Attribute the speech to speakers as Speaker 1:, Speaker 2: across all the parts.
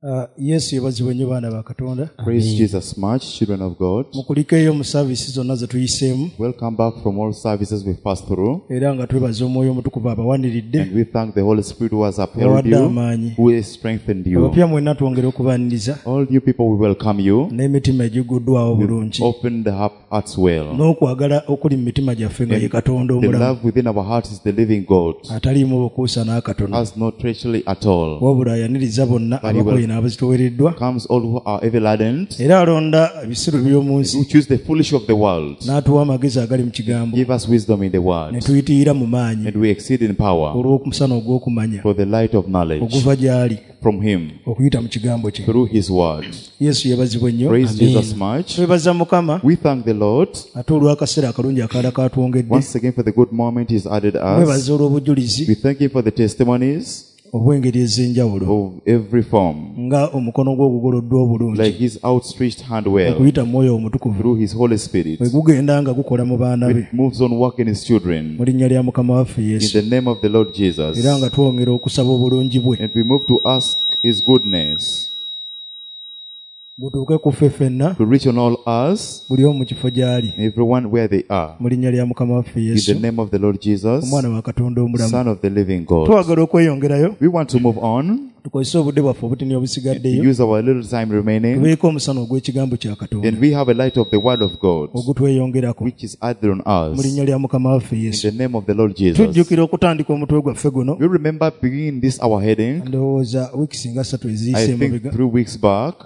Speaker 1: Yesu yebazibwe nnyo baana ba Katonda.
Speaker 2: Praise Jesus much, children of God.
Speaker 1: Mukulikeyo mu services zonna ze tuyiseemu.
Speaker 2: Welcome back from all services we passed through.
Speaker 1: Era nga twebaza Omwoyo Omutukuvu abawaniridde.
Speaker 2: And we thank the Holy Spirit who has upheld you, who has strengthened you.
Speaker 1: Abapya mwenna twongere okubaaniriza.
Speaker 2: All you people, we welcome you.
Speaker 1: N'emitima egiguddwawo bulungi.
Speaker 2: Open the hearts well.
Speaker 1: N'okwagala okuli mu mitima gyaffe nga ye Katonda
Speaker 2: The
Speaker 1: omulamu.
Speaker 2: love within our hearts is the living God.
Speaker 1: Ataliimu bukuusa n'akatono.
Speaker 2: Has no treachery at all.
Speaker 1: Wabula ayaniriza bonna abakoyi n'abazitowereddwa.
Speaker 2: Comes all who are evil ardent.
Speaker 1: Era alonda ebisiru by'omu nsi.
Speaker 2: Who choose the foolish of the world.
Speaker 1: N'atuwa amagezi agali mu kigambo.
Speaker 2: Give us wisdom in the word.
Speaker 1: Ne tuyitiira mu maanyi.
Speaker 2: And we exceed in power.
Speaker 1: Olw'okusana ogw'okumanya.
Speaker 2: For the light of knowledge.
Speaker 1: Okuva gy'ali.
Speaker 2: From him.
Speaker 1: Okuyita mu kigambo kye.
Speaker 2: Through his word.
Speaker 1: Yesu yebazibwe nnyo.
Speaker 2: Praise Jesus much.
Speaker 1: Twebaza Mukama.
Speaker 2: We thank the Lord.
Speaker 1: Ate olw'akaseera akalungi akalala katwongedde.
Speaker 2: Once again for the good moment he's added us.
Speaker 1: Twebaza olw'obujulizi.
Speaker 2: We thank him for the testimonies.
Speaker 1: Obw'engeri ez'enjawulo.
Speaker 2: Of every form.
Speaker 1: Nga omukono gwe ogugoloddwa obulungi.
Speaker 2: Like his outstretched hand well.
Speaker 1: Okuyita Mwoyo Omutukuvu.
Speaker 2: Through his Holy Spirit.
Speaker 1: Bwe gugenda nga gukola mu baana be.
Speaker 2: It moves on working his children.
Speaker 1: Mu linnya lya Mukama waffe Yesu.
Speaker 2: In the name of the Lord Jesus.
Speaker 1: Era nga twongera okusaba obulungi bwe.
Speaker 2: And we move to ask his goodness.
Speaker 1: Butuuke ku ffe ffenna.
Speaker 2: To reach on all us.
Speaker 1: Buli omu mu kifo gy'ali.
Speaker 2: Everyone where they are.
Speaker 1: Mu linnya lya Mukama waffe Yesu.
Speaker 2: In the name of the Lord Jesus.
Speaker 1: Omwana wa Katonda omulamu.
Speaker 2: Son of the living God.
Speaker 1: Twagala okweyongerayo.
Speaker 2: We want to move on.
Speaker 1: Tukozese obudde bwaffe obutini obusigaddeyo.
Speaker 2: Use our little time remaining.
Speaker 1: Tubeeko omusana ogw'ekigambo kya Katonda.
Speaker 2: And we have a light of the word of God.
Speaker 1: Ogutweyongerako.
Speaker 2: Which is added on us.
Speaker 1: Mu linnya lya Mukama waffe Yesu.
Speaker 2: In the name of the Lord Jesus.
Speaker 1: Tujjukira okutandika omutwe gwaffe guno.
Speaker 2: You remember beginning this our heading.
Speaker 1: Ndowooza wiiki nga 3 eziyise
Speaker 2: I think 3 weeks back.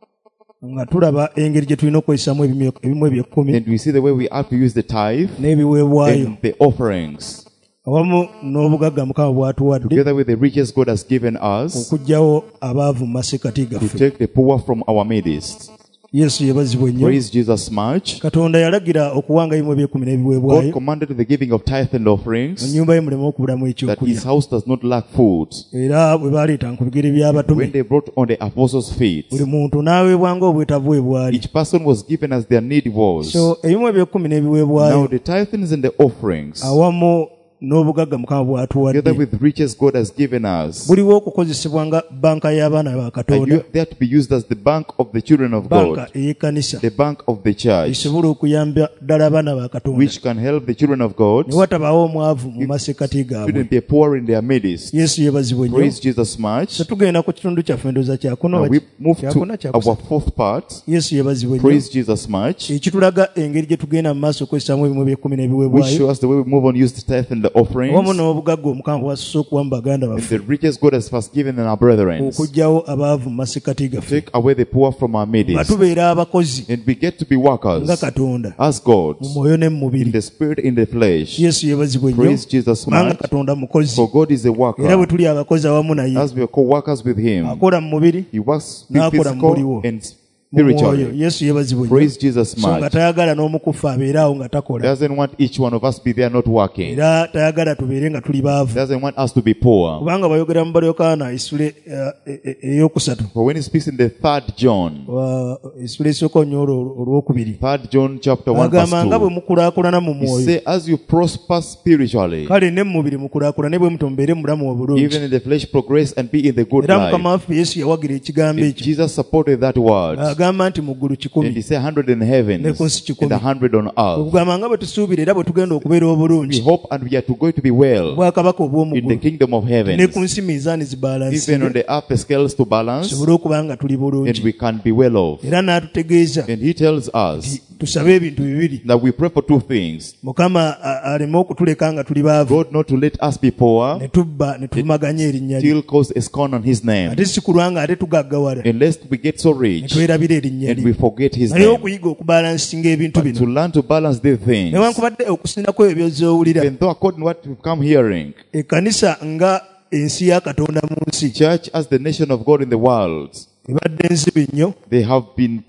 Speaker 1: Nga tulaba engeri gye tulina okwesamu ebimu eby'ekkumi.
Speaker 2: And we see the way we have to use the tithe.
Speaker 1: N'ebiweebwayo.
Speaker 2: And the offerings.
Speaker 1: Awamu n'obugagga Mukama bw'atuwadde.
Speaker 2: Together with the riches God has given us.
Speaker 1: Okuggyawo abaavu mu masekkati gaffe.
Speaker 2: To take the poor from our midst.
Speaker 1: Yesu yebazibwe nnyo.
Speaker 2: Praise Jesus much.
Speaker 1: Katonda yalagira okuwanga ebimu eby'ekkumi n'ebiweebwayo.
Speaker 2: God commanded the giving of tithe and offerings.
Speaker 1: Ennyumba ye muleme okubulamu ekyokulya.
Speaker 2: That his house does not lack food.
Speaker 1: Era bwe baleeta ku bigere by'abatume.
Speaker 2: When they brought on the apostles' feet.
Speaker 1: Buli muntu n'aweebwanga obwetaavu bwe bwali.
Speaker 2: Each person was given as their need was.
Speaker 1: So ebimu eby'ekkumi n'ebiweebwayo.
Speaker 2: Now the tithes and the offerings.
Speaker 1: Awamu n'obugagga Mukama bw'atuwadde.
Speaker 2: Together with riches God has given us.
Speaker 1: Buliwo okukozesebwa nga banka y'abaana ba Katonda.
Speaker 2: And they are to be used as the bank of the children of God.
Speaker 1: Banka ey'ekkanisa.
Speaker 2: The bank of the church.
Speaker 1: Esobola okuyamba ddala abaana ba Katonda.
Speaker 2: Which can help the children of God.
Speaker 1: Ne watabaawo omwavu mu masekkati gaabwe.
Speaker 2: Shouldn't be poor in their midst.
Speaker 1: Yesu yebazibwe nnyo.
Speaker 2: Praise Jesus much.
Speaker 1: So tugenda ku kitundu kyaffe ndowooza kyakuno.
Speaker 2: We move to our fourth part.
Speaker 1: Yesu yebazibwe nnyo.
Speaker 2: Praise Jesus much.
Speaker 1: Ekitulaga engeri gye tugenda mu maaso okwesamu ebimu eby'ekkumi n'ebiweebwayo.
Speaker 2: We show us the way we move on, use the tithe and the offerings.
Speaker 1: Obugagga Omukama bw'asusse okuwa mu baganda baffe.
Speaker 2: And the riches God has first given in our brethren.
Speaker 1: Okuggyawo abaavu mu masekkati gaffe.
Speaker 2: Take away the poor from our midst.
Speaker 1: Nga tubeera abakozi.
Speaker 2: And we get to be workers.
Speaker 1: Nga Katonda.
Speaker 2: As God.
Speaker 1: Mu mwoyo ne mu mubiri.
Speaker 2: In the spirit, in the flesh.
Speaker 1: Yesu yebazibwe nnyo.
Speaker 2: Praise Jesus much.
Speaker 1: Kubanga Katonda mukozi.
Speaker 2: For God is a worker.
Speaker 1: Era bwe tuli abakozi awamu naye.
Speaker 2: As we are co-workers with him.
Speaker 1: Akola mu mubiri.
Speaker 2: He works physical and spiritually.
Speaker 1: Yesu yebazibwe nnyo.
Speaker 2: Praise Jesus much.
Speaker 1: So nga tayagala n'omukufu abeeraawo nga takola.
Speaker 2: Doesn't want each one of us be there not working.
Speaker 1: Era tayagala tubeere nga tuli baavu.
Speaker 2: Doesn't want us to be poor.
Speaker 1: Kubanga bayogera mu Yokaana essula ey'okusatu.
Speaker 2: For when he speaks in the 3rd John.
Speaker 1: Essula esooka nnyo olw'okubiri.
Speaker 2: 3rd John chapter 1 verse 2.
Speaker 1: Agamba nga bwe mukulaakulana mu mwoyo.
Speaker 2: He say as you prosper spiritually.
Speaker 1: Kale ne mu mubiri mukulaakulane bwe muto mubeere mu bulamu obulungi.
Speaker 2: Even in the flesh progress and be in the good
Speaker 1: life. Era
Speaker 2: life.
Speaker 1: Mukama waffe Yesu yawagira ekigambo ekyo.
Speaker 2: Jesus supported that word.
Speaker 1: Agamba nti mu ggulu 10.
Speaker 2: And he said 100 in heaven and 100 on earth.
Speaker 1: Okugamba nga bwe tusuubira era bwe tugenda okubeera obulungi.
Speaker 2: We hope and we are going to be well.
Speaker 1: Bwakabaka obw'omu ggulu.
Speaker 2: In the kingdom of heaven.
Speaker 1: Ne ku nsi mizaani zibalansi.
Speaker 2: Even on the earth the scales to balance.
Speaker 1: Tusobole okuba nga tuli bulungi.
Speaker 2: And we can be well off.
Speaker 1: Era n'atutegeeza.
Speaker 2: And he tells us.
Speaker 1: Tusabe ebintu bibiri.
Speaker 2: That we pray for 2 things.
Speaker 1: Mukama aleme okutuleka nga tuli baavu.
Speaker 2: God not to let us be poor.
Speaker 1: Ne tubba ne tumaganya erinnya lye.
Speaker 2: Still cause a scorn on his name.
Speaker 1: Ate si kulwanga ate tugaggawala.
Speaker 2: Unless we get so rich.
Speaker 1: Ne twerabira erinnya lye.
Speaker 2: And we forget his name.
Speaker 1: Naye okuyiga okubalansinga ebintu bino.
Speaker 2: To learn to balance these things.
Speaker 1: Newankubadde okusinako ebyo by'owulira.
Speaker 2: Even though according to what we've come hearing.
Speaker 1: Ekkanisa nga ensi ya Katonda mu nsi.
Speaker 2: Church as the nation of God in the world.
Speaker 1: Ebadde nzibi nnyo.
Speaker 2: They have been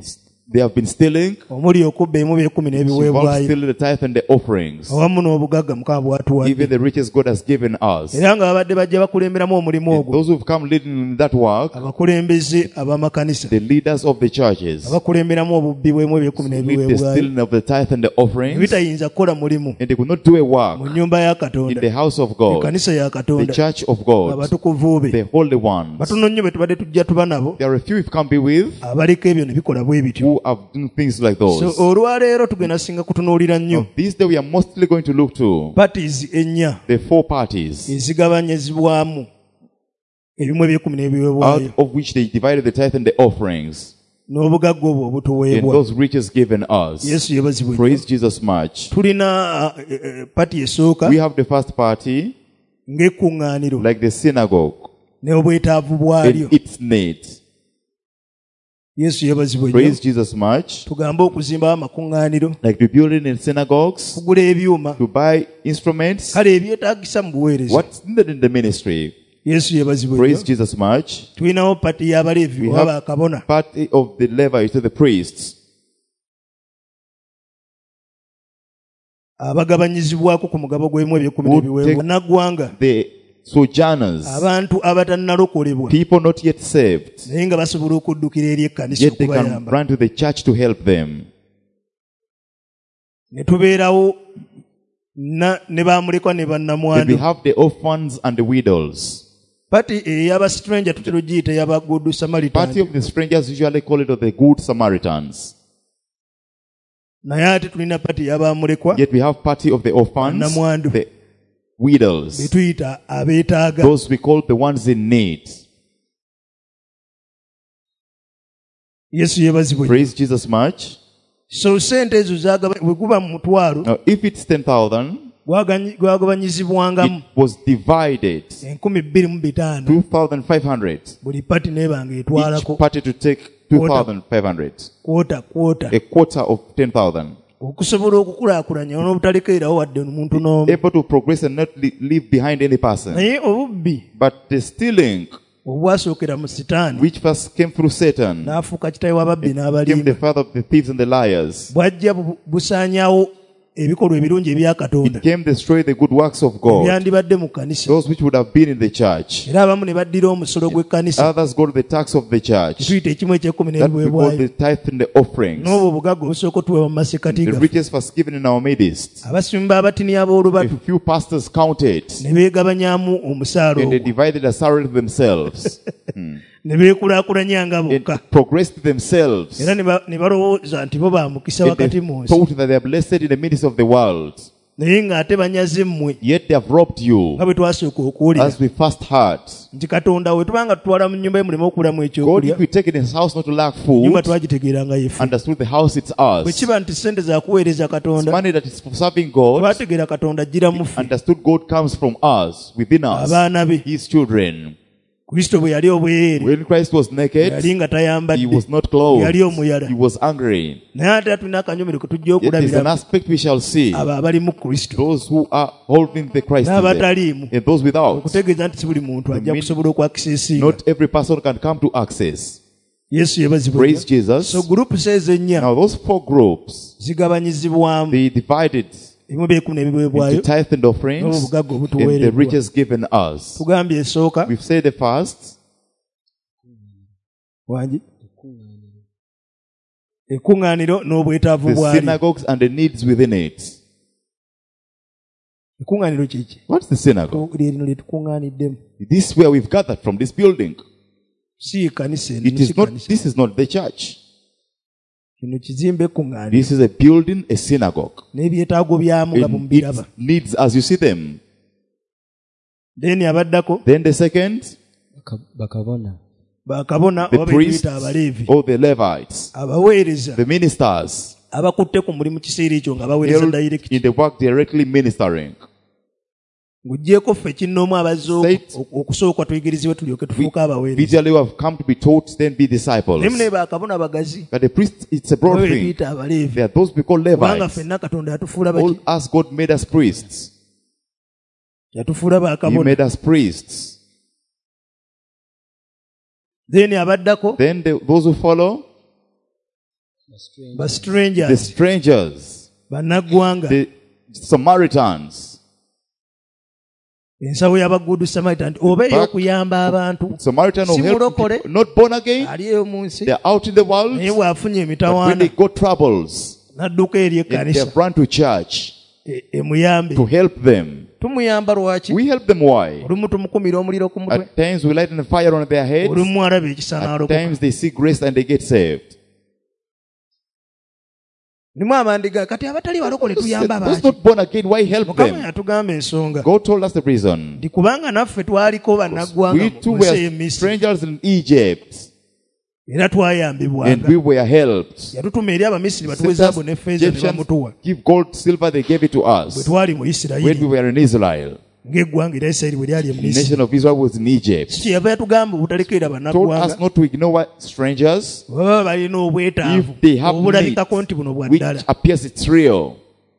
Speaker 2: They have been stealing.
Speaker 1: omuli okubba emu by'ekkumi n'ebiweebwayo
Speaker 2: Stealing the tithe and the offerings.
Speaker 1: awamu n'obugagga Mukama bw'atuwadde
Speaker 2: Even the riches God has given us.
Speaker 1: era nga babadde bajja bakulemberamu omulimu ogwo
Speaker 2: Those who have come leading in that work,
Speaker 1: abakulembeze ab'amakanisa
Speaker 2: the leaders of the churches,
Speaker 1: abakulemberamu obubbi bw'emu by'ekkumi
Speaker 2: lead the
Speaker 1: n'ebiweebwayo
Speaker 2: stealing of the tithe and the offerings,
Speaker 1: bitayinza kukola mulimu
Speaker 2: and they could not do a work
Speaker 1: mu nnyumba ya
Speaker 2: in
Speaker 1: Katonda
Speaker 2: the house of God,
Speaker 1: ekkanisa ya
Speaker 2: the
Speaker 1: Katonda
Speaker 2: church of God,
Speaker 1: abatukuvu be
Speaker 2: the holy ones.
Speaker 1: batono nnyo be tubadde tujja tuba nabo
Speaker 2: There are a few we've come be with
Speaker 1: abaliko ebyo ne bikola bwe bityo
Speaker 2: who have done things like those.
Speaker 1: so olwaleero tugenda singa kutunuulira nnyo
Speaker 2: This day we are mostly going to look to
Speaker 1: parties ennya
Speaker 2: the four parties,
Speaker 1: ezigabanyizibwamu ebimu eby'ekkumi
Speaker 2: out
Speaker 1: n'ebiweebwayo
Speaker 2: of which they divided the tithe and the offerings,
Speaker 1: n'obugagga obwo
Speaker 2: and
Speaker 1: obutuweebwa
Speaker 2: those riches given us.
Speaker 1: yesu yebazibwe
Speaker 2: Praise Jesus much.
Speaker 1: tulina pati esooka
Speaker 2: We have the first party,
Speaker 1: ng'ekkuŋŋaaniro
Speaker 2: like the synagogue,
Speaker 1: n'obwetaavu bwalyo
Speaker 2: and its need.
Speaker 1: yesu yebazibwe
Speaker 2: Praise Jesus much.
Speaker 1: tugambe okuzimbawo amakuŋŋaaniro
Speaker 2: Like the building in synagogues,
Speaker 1: kugula ebyuma
Speaker 2: to buy instruments.
Speaker 1: kale ebyetaagisa mu buweereza
Speaker 2: What's needed in the ministry?
Speaker 1: yesu yebazibwe
Speaker 2: Praise Jesus much.
Speaker 1: tulinawo pati y'abaleevi
Speaker 2: We
Speaker 1: oba
Speaker 2: have
Speaker 1: bakabona
Speaker 2: party of the Levites, to the priests,
Speaker 1: abagabanyizibwako ku mugabo gw'emu eby'ekkumi
Speaker 2: Who
Speaker 1: n'ebiweebwa
Speaker 2: take-
Speaker 1: naggwanga
Speaker 2: the sojourners,
Speaker 1: abantu abatannalokolebwa
Speaker 2: people not yet saved,
Speaker 1: naye nga basobola okuddukira eri ekkanisa
Speaker 2: yet they can
Speaker 1: okubayamba
Speaker 2: run to the church to help them.
Speaker 1: ne tubeerawo ne bamulekwa ne
Speaker 2: Then we
Speaker 1: bannamwandu
Speaker 2: have the orphans and the widows.
Speaker 1: pati ey'abastranger tutera ogiyita ey'abagudu
Speaker 2: Party
Speaker 1: samaritan
Speaker 2: of the strangers usually call it of the good Samaritans.
Speaker 1: naye ate tulina pati y'abamulekwa
Speaker 2: Yet we have party of the orphans,
Speaker 1: Bannamwandu.
Speaker 2: the widows,
Speaker 1: be tuyita abeetaaga
Speaker 2: those we call the ones in need.
Speaker 1: yesu yebazibwe
Speaker 2: Praise Jesus much.
Speaker 1: so sente ezo bwe guba mu mutwalo
Speaker 2: Now, if it's 10,000,
Speaker 1: gwagabanyizibwangamu
Speaker 2: it was divided
Speaker 1: 2,500
Speaker 2: 2,500.
Speaker 1: buli pati n'ebanga
Speaker 2: Each
Speaker 1: etwalako
Speaker 2: party to take 2,500.
Speaker 1: kwota
Speaker 2: A quarter of 10,000.
Speaker 1: okusobola okukulaakulanya n'obutalekererawo wadde omuntu n'omu
Speaker 2: Able to progress and not leave behind any person.
Speaker 1: naye obubbi
Speaker 2: But the stealing,
Speaker 1: obwasookera mu sitaani
Speaker 2: which first came through Satan,
Speaker 1: n'afuuka kitaawe w'ababbi
Speaker 2: became
Speaker 1: n'abalimba
Speaker 2: the father of the thieves and the liars.
Speaker 1: bw'ajja busaanyaawo ebikolwa ebirungi ebya Katonda
Speaker 2: It came destroy the good works of God,
Speaker 1: byandibadde mu kkanisa
Speaker 2: those which would have been in the church.
Speaker 1: era abamu ne baddira omusolo gw'ekkanisa
Speaker 2: Others go to the tax of the church,
Speaker 1: tuyita ekimu eky'ekkumi
Speaker 2: that we call
Speaker 1: n'ebiweebwayo
Speaker 2: the tithe and the offerings.
Speaker 1: n'obwo obugagga obusooka otuweebwa mu masekati
Speaker 2: The
Speaker 1: gaffe
Speaker 2: riches first given in our midst.
Speaker 1: abasimba abatini
Speaker 2: A
Speaker 1: ab'olubatu
Speaker 2: few pastors counted,
Speaker 1: ne beegabanyaamu omusaala
Speaker 2: and they
Speaker 1: ogwo
Speaker 2: divided a salary to themselves,
Speaker 1: ne beekulaakulanyanga bokka
Speaker 2: and progressed themselves.
Speaker 1: era ne balowooza nti bo bamukisa
Speaker 2: And they
Speaker 1: wakati mu nsi
Speaker 2: thought that they are blessed in the midst of the world.
Speaker 1: naye ng'ate banyaze mmwe
Speaker 2: Yet they have robbed you,
Speaker 1: nga bwe twasooka okuwulira
Speaker 2: as we first heard.
Speaker 1: nti katonda we tubanga tutwala mu nnyumba ye muleme okulamu
Speaker 2: God,
Speaker 1: ekyokulya
Speaker 2: if we take it in his house not to lack
Speaker 1: nyumba
Speaker 2: food,
Speaker 1: twagitegeeranga yefe
Speaker 2: understood the house it's
Speaker 1: bwe
Speaker 2: ours.
Speaker 1: kiba nti sente za kuweereza
Speaker 2: It's
Speaker 1: katonda
Speaker 2: money that is for serving God.
Speaker 1: twategeera katonda ajjira mu ffe
Speaker 2: Understood God comes from us, within us,
Speaker 1: abaana be
Speaker 2: his children.
Speaker 1: kristo bwe yali obwereere
Speaker 2: When Christ was naked,
Speaker 1: yali nga
Speaker 2: he
Speaker 1: tayambadde
Speaker 2: was not clothed.
Speaker 1: yali omuyala
Speaker 2: He was angry.
Speaker 1: naye ate tulina akanyomero ke tujja
Speaker 2: Yet there's an
Speaker 1: okulabira
Speaker 2: aspect we shall see.
Speaker 1: abo abali mu kristo
Speaker 2: Those who are holding the Christ in them,
Speaker 1: n'abataliimu
Speaker 2: and those without.
Speaker 1: okutegeeza nti si buli muntu ajja kusobola okwakisesinga
Speaker 2: Not every person can come to access.
Speaker 1: yesu yebazibwe
Speaker 2: Praise Jesus.
Speaker 1: so gurupu seezo ennya
Speaker 2: Now those four groups,
Speaker 1: zigabanyizibwamu
Speaker 2: they divided
Speaker 1: ebimu by'ekkumi n'ebiweebwayo
Speaker 2: into tithe and offerings
Speaker 1: n'obugagga
Speaker 2: and the
Speaker 1: obutuweereddwa
Speaker 2: riches given us.
Speaker 1: tugambye esooka
Speaker 2: We've said the first,
Speaker 1: wangi ekkuŋŋaaniro n'obwetaavu
Speaker 2: the
Speaker 1: bwali
Speaker 2: synagogues and the needs within it.
Speaker 1: ekkuŋŋaaniro kiki
Speaker 2: What's the synagogue?
Speaker 1: lye lino lye tukuŋŋaaniddemu
Speaker 2: This is where we've gathered from, this building.
Speaker 1: si kanisa eno
Speaker 2: It
Speaker 1: si
Speaker 2: is not,
Speaker 1: kanisa
Speaker 2: this is not the church.
Speaker 1: kino kizimbe ekkuŋŋaaniro
Speaker 2: This is a building, a synagogue.
Speaker 1: n'ebyetaago byamu nga
Speaker 2: And
Speaker 1: mubiraba
Speaker 2: its needs as you see them.
Speaker 1: then abaddako
Speaker 2: Then the second,
Speaker 3: bakabona
Speaker 1: bakabona
Speaker 2: the
Speaker 1: oba
Speaker 2: priests
Speaker 1: betuyita abaleevi
Speaker 2: or the Levites,
Speaker 1: abaweereza
Speaker 2: the ministers,
Speaker 1: abakutte ku mulimu kiseera ekyo nga baweereza
Speaker 2: held
Speaker 1: direct
Speaker 2: in the work directly ministering.
Speaker 1: ng'oggyeko ffe kinnoomu abazze
Speaker 2: Saints,
Speaker 1: okusooka tuyigirizibwe tulyoke tufuuke abaweereza
Speaker 2: Visually, we have come to be taught, then be
Speaker 1: naye
Speaker 2: disciples.
Speaker 1: munaye bakabona bagazi
Speaker 2: But the priest, it's a broad
Speaker 1: oba
Speaker 2: thing.
Speaker 1: betuyita abaleevi
Speaker 2: There are those we call
Speaker 1: kubanga
Speaker 2: Levites.
Speaker 1: ffenna katonda yatufuula
Speaker 2: All
Speaker 1: baki
Speaker 2: us, God made us priests.
Speaker 1: yatufuula
Speaker 2: He
Speaker 1: bakabona
Speaker 2: made us priests.
Speaker 1: then abaddako
Speaker 2: Then those who follow,
Speaker 1: ba
Speaker 2: the
Speaker 1: strangers,
Speaker 2: strangers,
Speaker 1: bannagwanga.
Speaker 2: the Samaritans.
Speaker 1: Ensawo y'abagudu Samaritan oba ey'okuyamba abantu
Speaker 2: Samaritan
Speaker 1: si
Speaker 2: who help
Speaker 1: mulokole
Speaker 2: people, not born again.
Speaker 1: ali eyo mu nsi
Speaker 2: They are out in the world.
Speaker 1: naye bw'afunye
Speaker 2: But when they
Speaker 1: emitawaana
Speaker 2: got troubles,
Speaker 1: n'adduka eri
Speaker 2: they
Speaker 1: ekkanisa
Speaker 2: have run to church
Speaker 1: emuyambe.
Speaker 2: to help them.
Speaker 1: Tumuyamba lwaki?
Speaker 2: We help them why?
Speaker 1: Olumu tumukumira omuliro ku mutwe,
Speaker 2: At times we light a fire on their heads.
Speaker 1: olumu alaba ekisa
Speaker 2: At
Speaker 1: n'alokoka.
Speaker 2: times they see grace and they get saved.
Speaker 1: Nimu amandiga kati abatali balokole tuyamba
Speaker 2: Those
Speaker 1: baaki?
Speaker 2: not born again, why help
Speaker 1: Mukama
Speaker 2: them?
Speaker 1: yatugamba ensonga.
Speaker 2: God told us the reason.
Speaker 1: Ndi kubanga naffe twaliko bannaggwanga
Speaker 2: We
Speaker 1: mu
Speaker 2: too
Speaker 1: nsi
Speaker 2: were
Speaker 1: y'e Misiri
Speaker 2: strangers in Egypt,
Speaker 1: era
Speaker 2: and
Speaker 1: twayambibwanga.
Speaker 2: we were helped.
Speaker 1: Yatutuma eri Abamisiri batuwe
Speaker 2: Since
Speaker 1: zaabu ne ffeeza ne
Speaker 2: Egyptians
Speaker 1: bamutuwa
Speaker 2: give gold, silver, they gave it to
Speaker 1: bwe
Speaker 2: us
Speaker 1: twali mu
Speaker 2: when we
Speaker 1: Isirayiri
Speaker 2: were in Israel.
Speaker 1: ng'eggwanga erya Isirayiri bwe lyali mu
Speaker 2: The
Speaker 1: Misiri.
Speaker 2: nation of Israel was in Egypt.
Speaker 1: Kiki yava yatugamba obutalekerera
Speaker 2: Told us
Speaker 1: bannaggwanga
Speaker 2: not to ignore strangers
Speaker 1: baba balina obwetaavu
Speaker 2: if they have
Speaker 1: obulabikako nti buno bwa
Speaker 2: which
Speaker 1: ddala.
Speaker 2: appears it's real.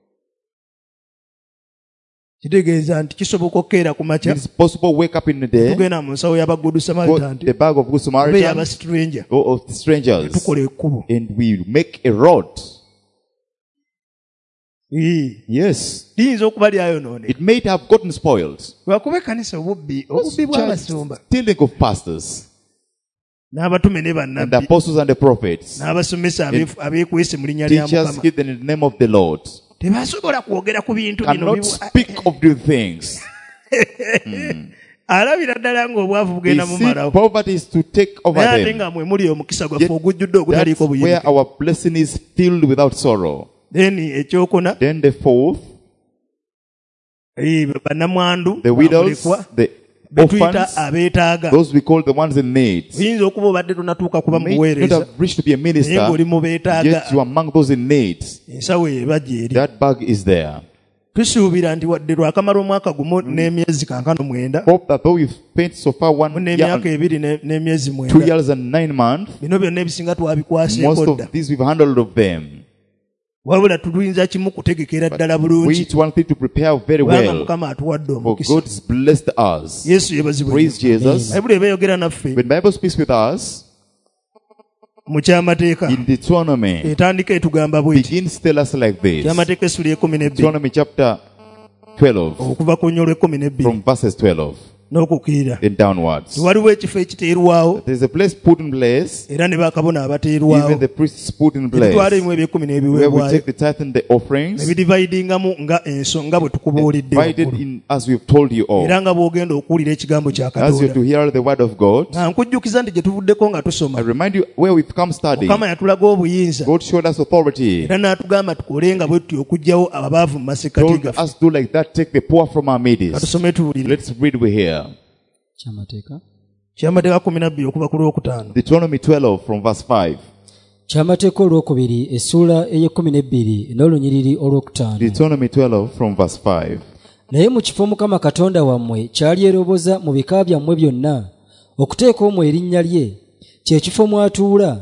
Speaker 1: Kitegeeza nti kisoboka okkeera ku makya
Speaker 2: It's possible wake up in the day,
Speaker 1: tugenda mu nsawo y'abagudu Samaritan
Speaker 2: got the bag of good
Speaker 1: oba
Speaker 2: Samaritan
Speaker 1: ey'abastranger
Speaker 2: or of the strangers,
Speaker 1: tukola ekkubo.
Speaker 2: and we make a road. Yes,
Speaker 1: Liyinza okuba lyayonooneka
Speaker 2: it may have gotten spoiled.
Speaker 1: lwakuba ekkanisa obubbi bw'abasumba
Speaker 2: Stealing of pastors
Speaker 1: n'abatume ne
Speaker 2: and the
Speaker 1: bannabbi
Speaker 2: apostles and the prophets,
Speaker 1: n'abasomesa abeekwese mu linnya lya
Speaker 2: teachers
Speaker 1: Mukama
Speaker 2: hidden in the name of the Lord,
Speaker 1: tebasobola kwogera ku bintu bino
Speaker 2: cannot speak of the things.
Speaker 1: alabira ddala ng'obwavu
Speaker 2: They
Speaker 1: bugenda
Speaker 2: see
Speaker 1: mumalawo
Speaker 2: poverty is to take over
Speaker 1: naye ate
Speaker 2: them.
Speaker 1: nga mwe muli omukisa gwaffe
Speaker 2: Yet
Speaker 1: ogujjudde ogutaliiko
Speaker 2: That's where
Speaker 1: buyinike.
Speaker 2: our blessing is filled without sorrow.
Speaker 1: Then ekyokuna
Speaker 2: Then the fourth,
Speaker 1: bannamwandu
Speaker 2: the widows,
Speaker 1: bakulekwa
Speaker 2: the
Speaker 1: be tuyita
Speaker 2: orphans,
Speaker 1: abeetaaga.
Speaker 2: those we call the ones in need.
Speaker 1: Oyinza okuba obadde tonatuuka kuba
Speaker 2: May not
Speaker 1: mubuweereza
Speaker 2: have reached to be a
Speaker 1: naye
Speaker 2: minister,
Speaker 1: ng'oli mu beetaaga.
Speaker 2: yet you are among those in need.
Speaker 1: Ensawo ebajja eri.
Speaker 2: That bag is there.
Speaker 1: Tusuubira nti wadde lwakamala omwaka gumu n'emyezi kankano 9
Speaker 2: Hope that though we've spent so far 1 year
Speaker 1: n'emyaka
Speaker 2: and
Speaker 1: 2 n'emyezi
Speaker 2: 2
Speaker 1: 9
Speaker 2: years and 9 months,
Speaker 1: bino byonna ebisinga
Speaker 2: most
Speaker 1: twabikwaseeko dda.
Speaker 2: of these we've handled of them.
Speaker 1: Wabula tuyinza kimu kutegekera ddala
Speaker 2: We
Speaker 1: bulungi
Speaker 2: each one thing to prepare very
Speaker 1: kubanga
Speaker 2: well.
Speaker 1: Mukama atuwadde
Speaker 2: For
Speaker 1: omukisa.
Speaker 2: God has blessed us.
Speaker 1: Yesu yebazibwe.
Speaker 2: Praise Jesus.
Speaker 1: Bayibuli eba eyogera naffe
Speaker 2: When the Bible speaks with us
Speaker 1: mu kyamateeka
Speaker 2: in Deuteronomy,
Speaker 1: etandika etugamba bw'eti.
Speaker 2: begins to tell us like this.
Speaker 1: Kyamateeka essula 12
Speaker 2: Deuteronomy chapter 12,
Speaker 1: okuva ku nnyolo 12
Speaker 2: from verses 12
Speaker 1: n'okukkirira.
Speaker 2: and downwards.
Speaker 1: Waliwo ekifo ekiteerwawo
Speaker 2: There's a place put in place,
Speaker 1: era ne bakabona abateerwawo
Speaker 2: even the priests put in place,
Speaker 1: ebitwala ebimu ebyekumi
Speaker 2: where we
Speaker 1: n'ebiweebwayo
Speaker 2: take the tithe and the offerings,
Speaker 1: nebidividingamu nga ensonga bwe tukubuulidde
Speaker 2: divided
Speaker 1: waggulu.
Speaker 2: in as we've told you all.
Speaker 1: Era nga bw'ogenda okuwulira ekigambo kya
Speaker 2: As you're
Speaker 1: Katonda.
Speaker 2: to hear the word of God,
Speaker 1: Nga nkujjukiza nti gye tuvuddeko nga
Speaker 2: I
Speaker 1: tusoma
Speaker 2: remind you where we've come studying.
Speaker 1: Mukama yatulaga obuyinza
Speaker 2: God showed us authority,
Speaker 1: era n'atugamba tukole nga bwe tutyo okugyawo ababaavu mu masekkati
Speaker 2: told
Speaker 1: gaffe.
Speaker 2: us do like that, take the poor from our midst.
Speaker 1: Katusome tuwulire.
Speaker 2: Let's read we here.
Speaker 1: Kyamateeka 12 okuva ku lwokutaano.
Speaker 2: Deuteronomy 12 from verse 5.
Speaker 3: Kyamateeka olwokubiri essula ey'12 n'olunyiriri olwokutaano.
Speaker 2: Deuteronomy 12 from verse 5.
Speaker 3: Naye mu kifo Mukama Katonda wammwe kyalyeroboza mu bika byammwe byonna okuteeka omwo erinnya lye, kye kifo mwatuula,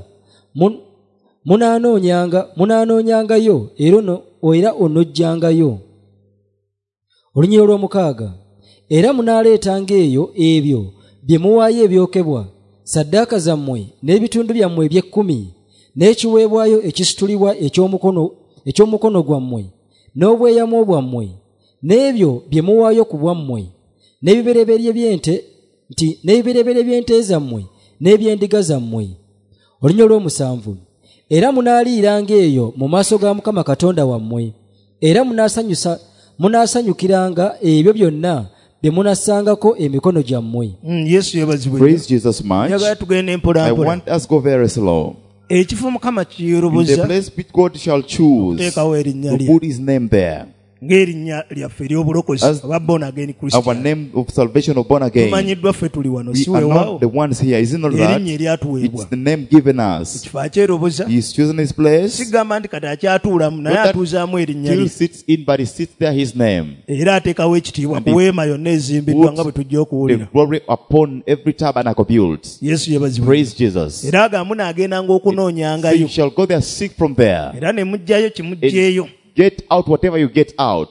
Speaker 3: munaanoonyangayo era onojjangayo. Olunyiriri olw'omukaaga. Era munaaleetanga eyo ebyo bye muwaayo ebyokebwa, ssaddaaka zammwe n'ebitundu byammwe eby'ekkumi, n'ekiweebwayo ekisitulibwa eky'omukono gwammwe, n'obweyamo bwammwe, n'ebyo bye muwaayo ku bwammwe, n'ebibereberye by'ente zammwe n'eby'endiga zammwe. Olunyiriri olw'omusanvu. Era munaaliiranga eyo mu maaso ga Mukama Katonda wammwe, era munaasanyukiranga ebyo byonna bye munassangako emikono gyammwe.
Speaker 1: Yesu yebazibwe.
Speaker 2: Praise Jesus much.
Speaker 1: Njagala tugende
Speaker 2: I
Speaker 1: mpola mpola.
Speaker 2: want us to go very slow.
Speaker 1: Ekifo Mukama
Speaker 2: In the
Speaker 1: kiyeroboza
Speaker 2: place which God shall choose
Speaker 1: teekawo erinnya
Speaker 2: to
Speaker 1: lye
Speaker 2: put his name there.
Speaker 1: ng'erinnya lyaffe ery'obulokozi
Speaker 2: As
Speaker 1: aba born again
Speaker 2: Our
Speaker 1: Christian.
Speaker 2: name of salvation of born again.
Speaker 1: Tumanyiddwa ffe tuli wano
Speaker 2: We
Speaker 1: si
Speaker 2: are
Speaker 1: weewaawo.
Speaker 2: not the ones here. Is it not that?
Speaker 1: Erinnya eryatuweebwa.
Speaker 2: It's the name given us.
Speaker 1: Ekifo akyeroboza
Speaker 2: He's chosen his place.
Speaker 1: sigamba nti kati akyatuulamu naye
Speaker 2: Not that
Speaker 1: atuuzaamu erinnya
Speaker 2: Still
Speaker 1: lye
Speaker 2: sits in, but he sits there his name.
Speaker 1: era ateekawo ekitiibwa
Speaker 2: And
Speaker 1: ku
Speaker 2: he
Speaker 1: weema yonna ezimbiddwa nga bwe
Speaker 2: Put
Speaker 1: tujja
Speaker 2: the
Speaker 1: okuwulira.
Speaker 2: glory upon every tabernacle built.
Speaker 1: Yesu yebazibwe.
Speaker 2: Praise Jesus.
Speaker 1: Era agamba munaagendanga
Speaker 2: So
Speaker 1: okunoonyangayo
Speaker 2: you shall go there, seek from there.
Speaker 1: era ne muggyayo kimuggyeeyo.
Speaker 2: Get out whatever you get out.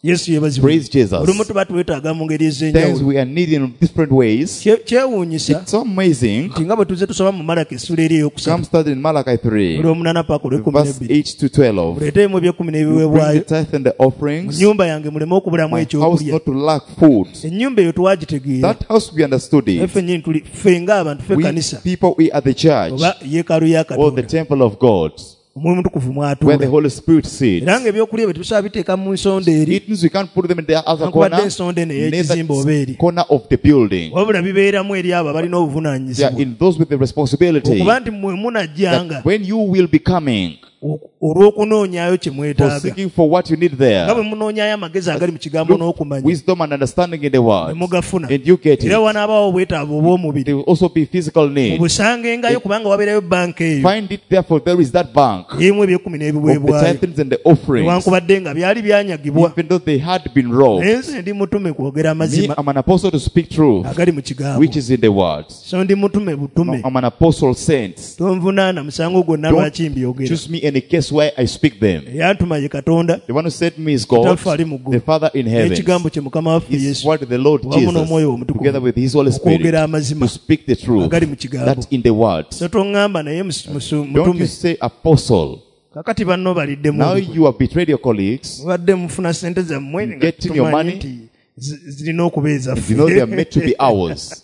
Speaker 1: Yesu yebazibwe.
Speaker 2: Praise Jesus.
Speaker 1: Olumu tuba twetaaga mu ngeri
Speaker 2: Things
Speaker 1: ez'enjawulo.
Speaker 2: we are needing in different ways.
Speaker 1: Kyewuunyisa
Speaker 2: It's so amazing.
Speaker 1: nti nga bwe tuze tusoma mu Malaki essula eri
Speaker 2: Come
Speaker 1: eyokusatu
Speaker 2: started in Malachi 3,
Speaker 1: buli omunana paaka olw'ekkumi
Speaker 2: verse
Speaker 1: n'ebbiri
Speaker 2: 8 to 12.
Speaker 1: muleeteemu eby'ekkumi
Speaker 2: You bring
Speaker 1: n'ebiweebwayo
Speaker 2: the tithe and the
Speaker 1: mu
Speaker 2: offerings.
Speaker 1: nnyumba yange muleme okubulamu
Speaker 2: My house
Speaker 1: ekyokulya.
Speaker 2: not to lack food.
Speaker 1: Ennyumba eyo twagitegeera
Speaker 2: That house we understood it.
Speaker 1: ffe nnyini tuli ffe ng'abantu ffe
Speaker 2: We
Speaker 1: kanisa
Speaker 2: people, we are the church
Speaker 1: oba yeekaalu ya
Speaker 2: or the
Speaker 1: Katonda
Speaker 2: temple of God,
Speaker 1: omwoyo mutukuvu
Speaker 2: where the
Speaker 1: mwatuula
Speaker 2: Holy Spirit sits.
Speaker 1: era ng'ebyokulya bye tusobola biteeka mu nsonda eri
Speaker 2: It means we can't put them in the other
Speaker 1: newankubadde
Speaker 2: corner,
Speaker 1: ensonda eno
Speaker 2: neither
Speaker 1: ey'ekizimba oba eri
Speaker 2: corner of the building.
Speaker 1: wabula bibeeramu eri abo abalina
Speaker 2: They are
Speaker 1: obuvunaanyizibwa
Speaker 2: in those with the responsibility
Speaker 1: okuba nti mmwe munajjanga
Speaker 2: that when you will be coming
Speaker 1: olw'okunoonyaayo kye
Speaker 2: for
Speaker 1: mwetaaga
Speaker 2: seeking for what you need
Speaker 1: nga bwe
Speaker 2: there,
Speaker 1: munoonyaayo amagezi agali mu kigambo n'okumanya
Speaker 2: wisdom and understanding in the
Speaker 1: ne
Speaker 2: word,
Speaker 1: mugafuna
Speaker 2: and you get
Speaker 1: era
Speaker 2: it.
Speaker 1: wanaabaawo obwetaavu obw'omubiri
Speaker 2: There will also be physical need.
Speaker 1: mubusangengayo kubanga wabeerayo banka eyo
Speaker 2: Find it, therefore there is that bank of
Speaker 1: erimu eby'ekkumi
Speaker 2: the
Speaker 1: n'ebiweebwayo
Speaker 2: tithes and the offerings,
Speaker 1: newankubadde nga byali byanyagibwa
Speaker 2: even though they had been robbed.
Speaker 1: naye nze ndi mutume kwogera
Speaker 2: Me,
Speaker 1: amazima
Speaker 2: I'm an apostle to speak truth,
Speaker 1: agali mu kigambo
Speaker 2: which is in the word.
Speaker 1: so ndi mutume butume
Speaker 2: I'm an apostle sent.
Speaker 1: tonvunaana musango gwonna
Speaker 2: Don't
Speaker 1: lwaki mbyogera
Speaker 2: choose me in a case where I speak them.
Speaker 1: eyantuma ye katonda
Speaker 2: The one who sent me is God,
Speaker 1: Kitaffe ali mu ggulu.
Speaker 2: the Father in heaven.
Speaker 1: n'ekigambo kye mukama waffe
Speaker 2: His
Speaker 1: yesu
Speaker 2: word, the Lord
Speaker 1: wamu n'omwoyo
Speaker 2: Jesus,
Speaker 1: omutukuvu
Speaker 2: together with His Holy Spirit,
Speaker 1: okwogera amazima
Speaker 2: to speak the truth.
Speaker 1: agali mu kigambo
Speaker 2: That's in the word.
Speaker 1: so toŋŋamba naye
Speaker 2: Don't you
Speaker 1: mutume
Speaker 2: say apostle.
Speaker 1: kakati banno baliddemu
Speaker 2: Now you have betrayed your colleagues.
Speaker 1: mubadde mufuna sente zammwe nga
Speaker 2: Getting your
Speaker 1: tumanyi
Speaker 2: money.
Speaker 1: nti zirina okubeeza
Speaker 2: You know they are meant to be ours.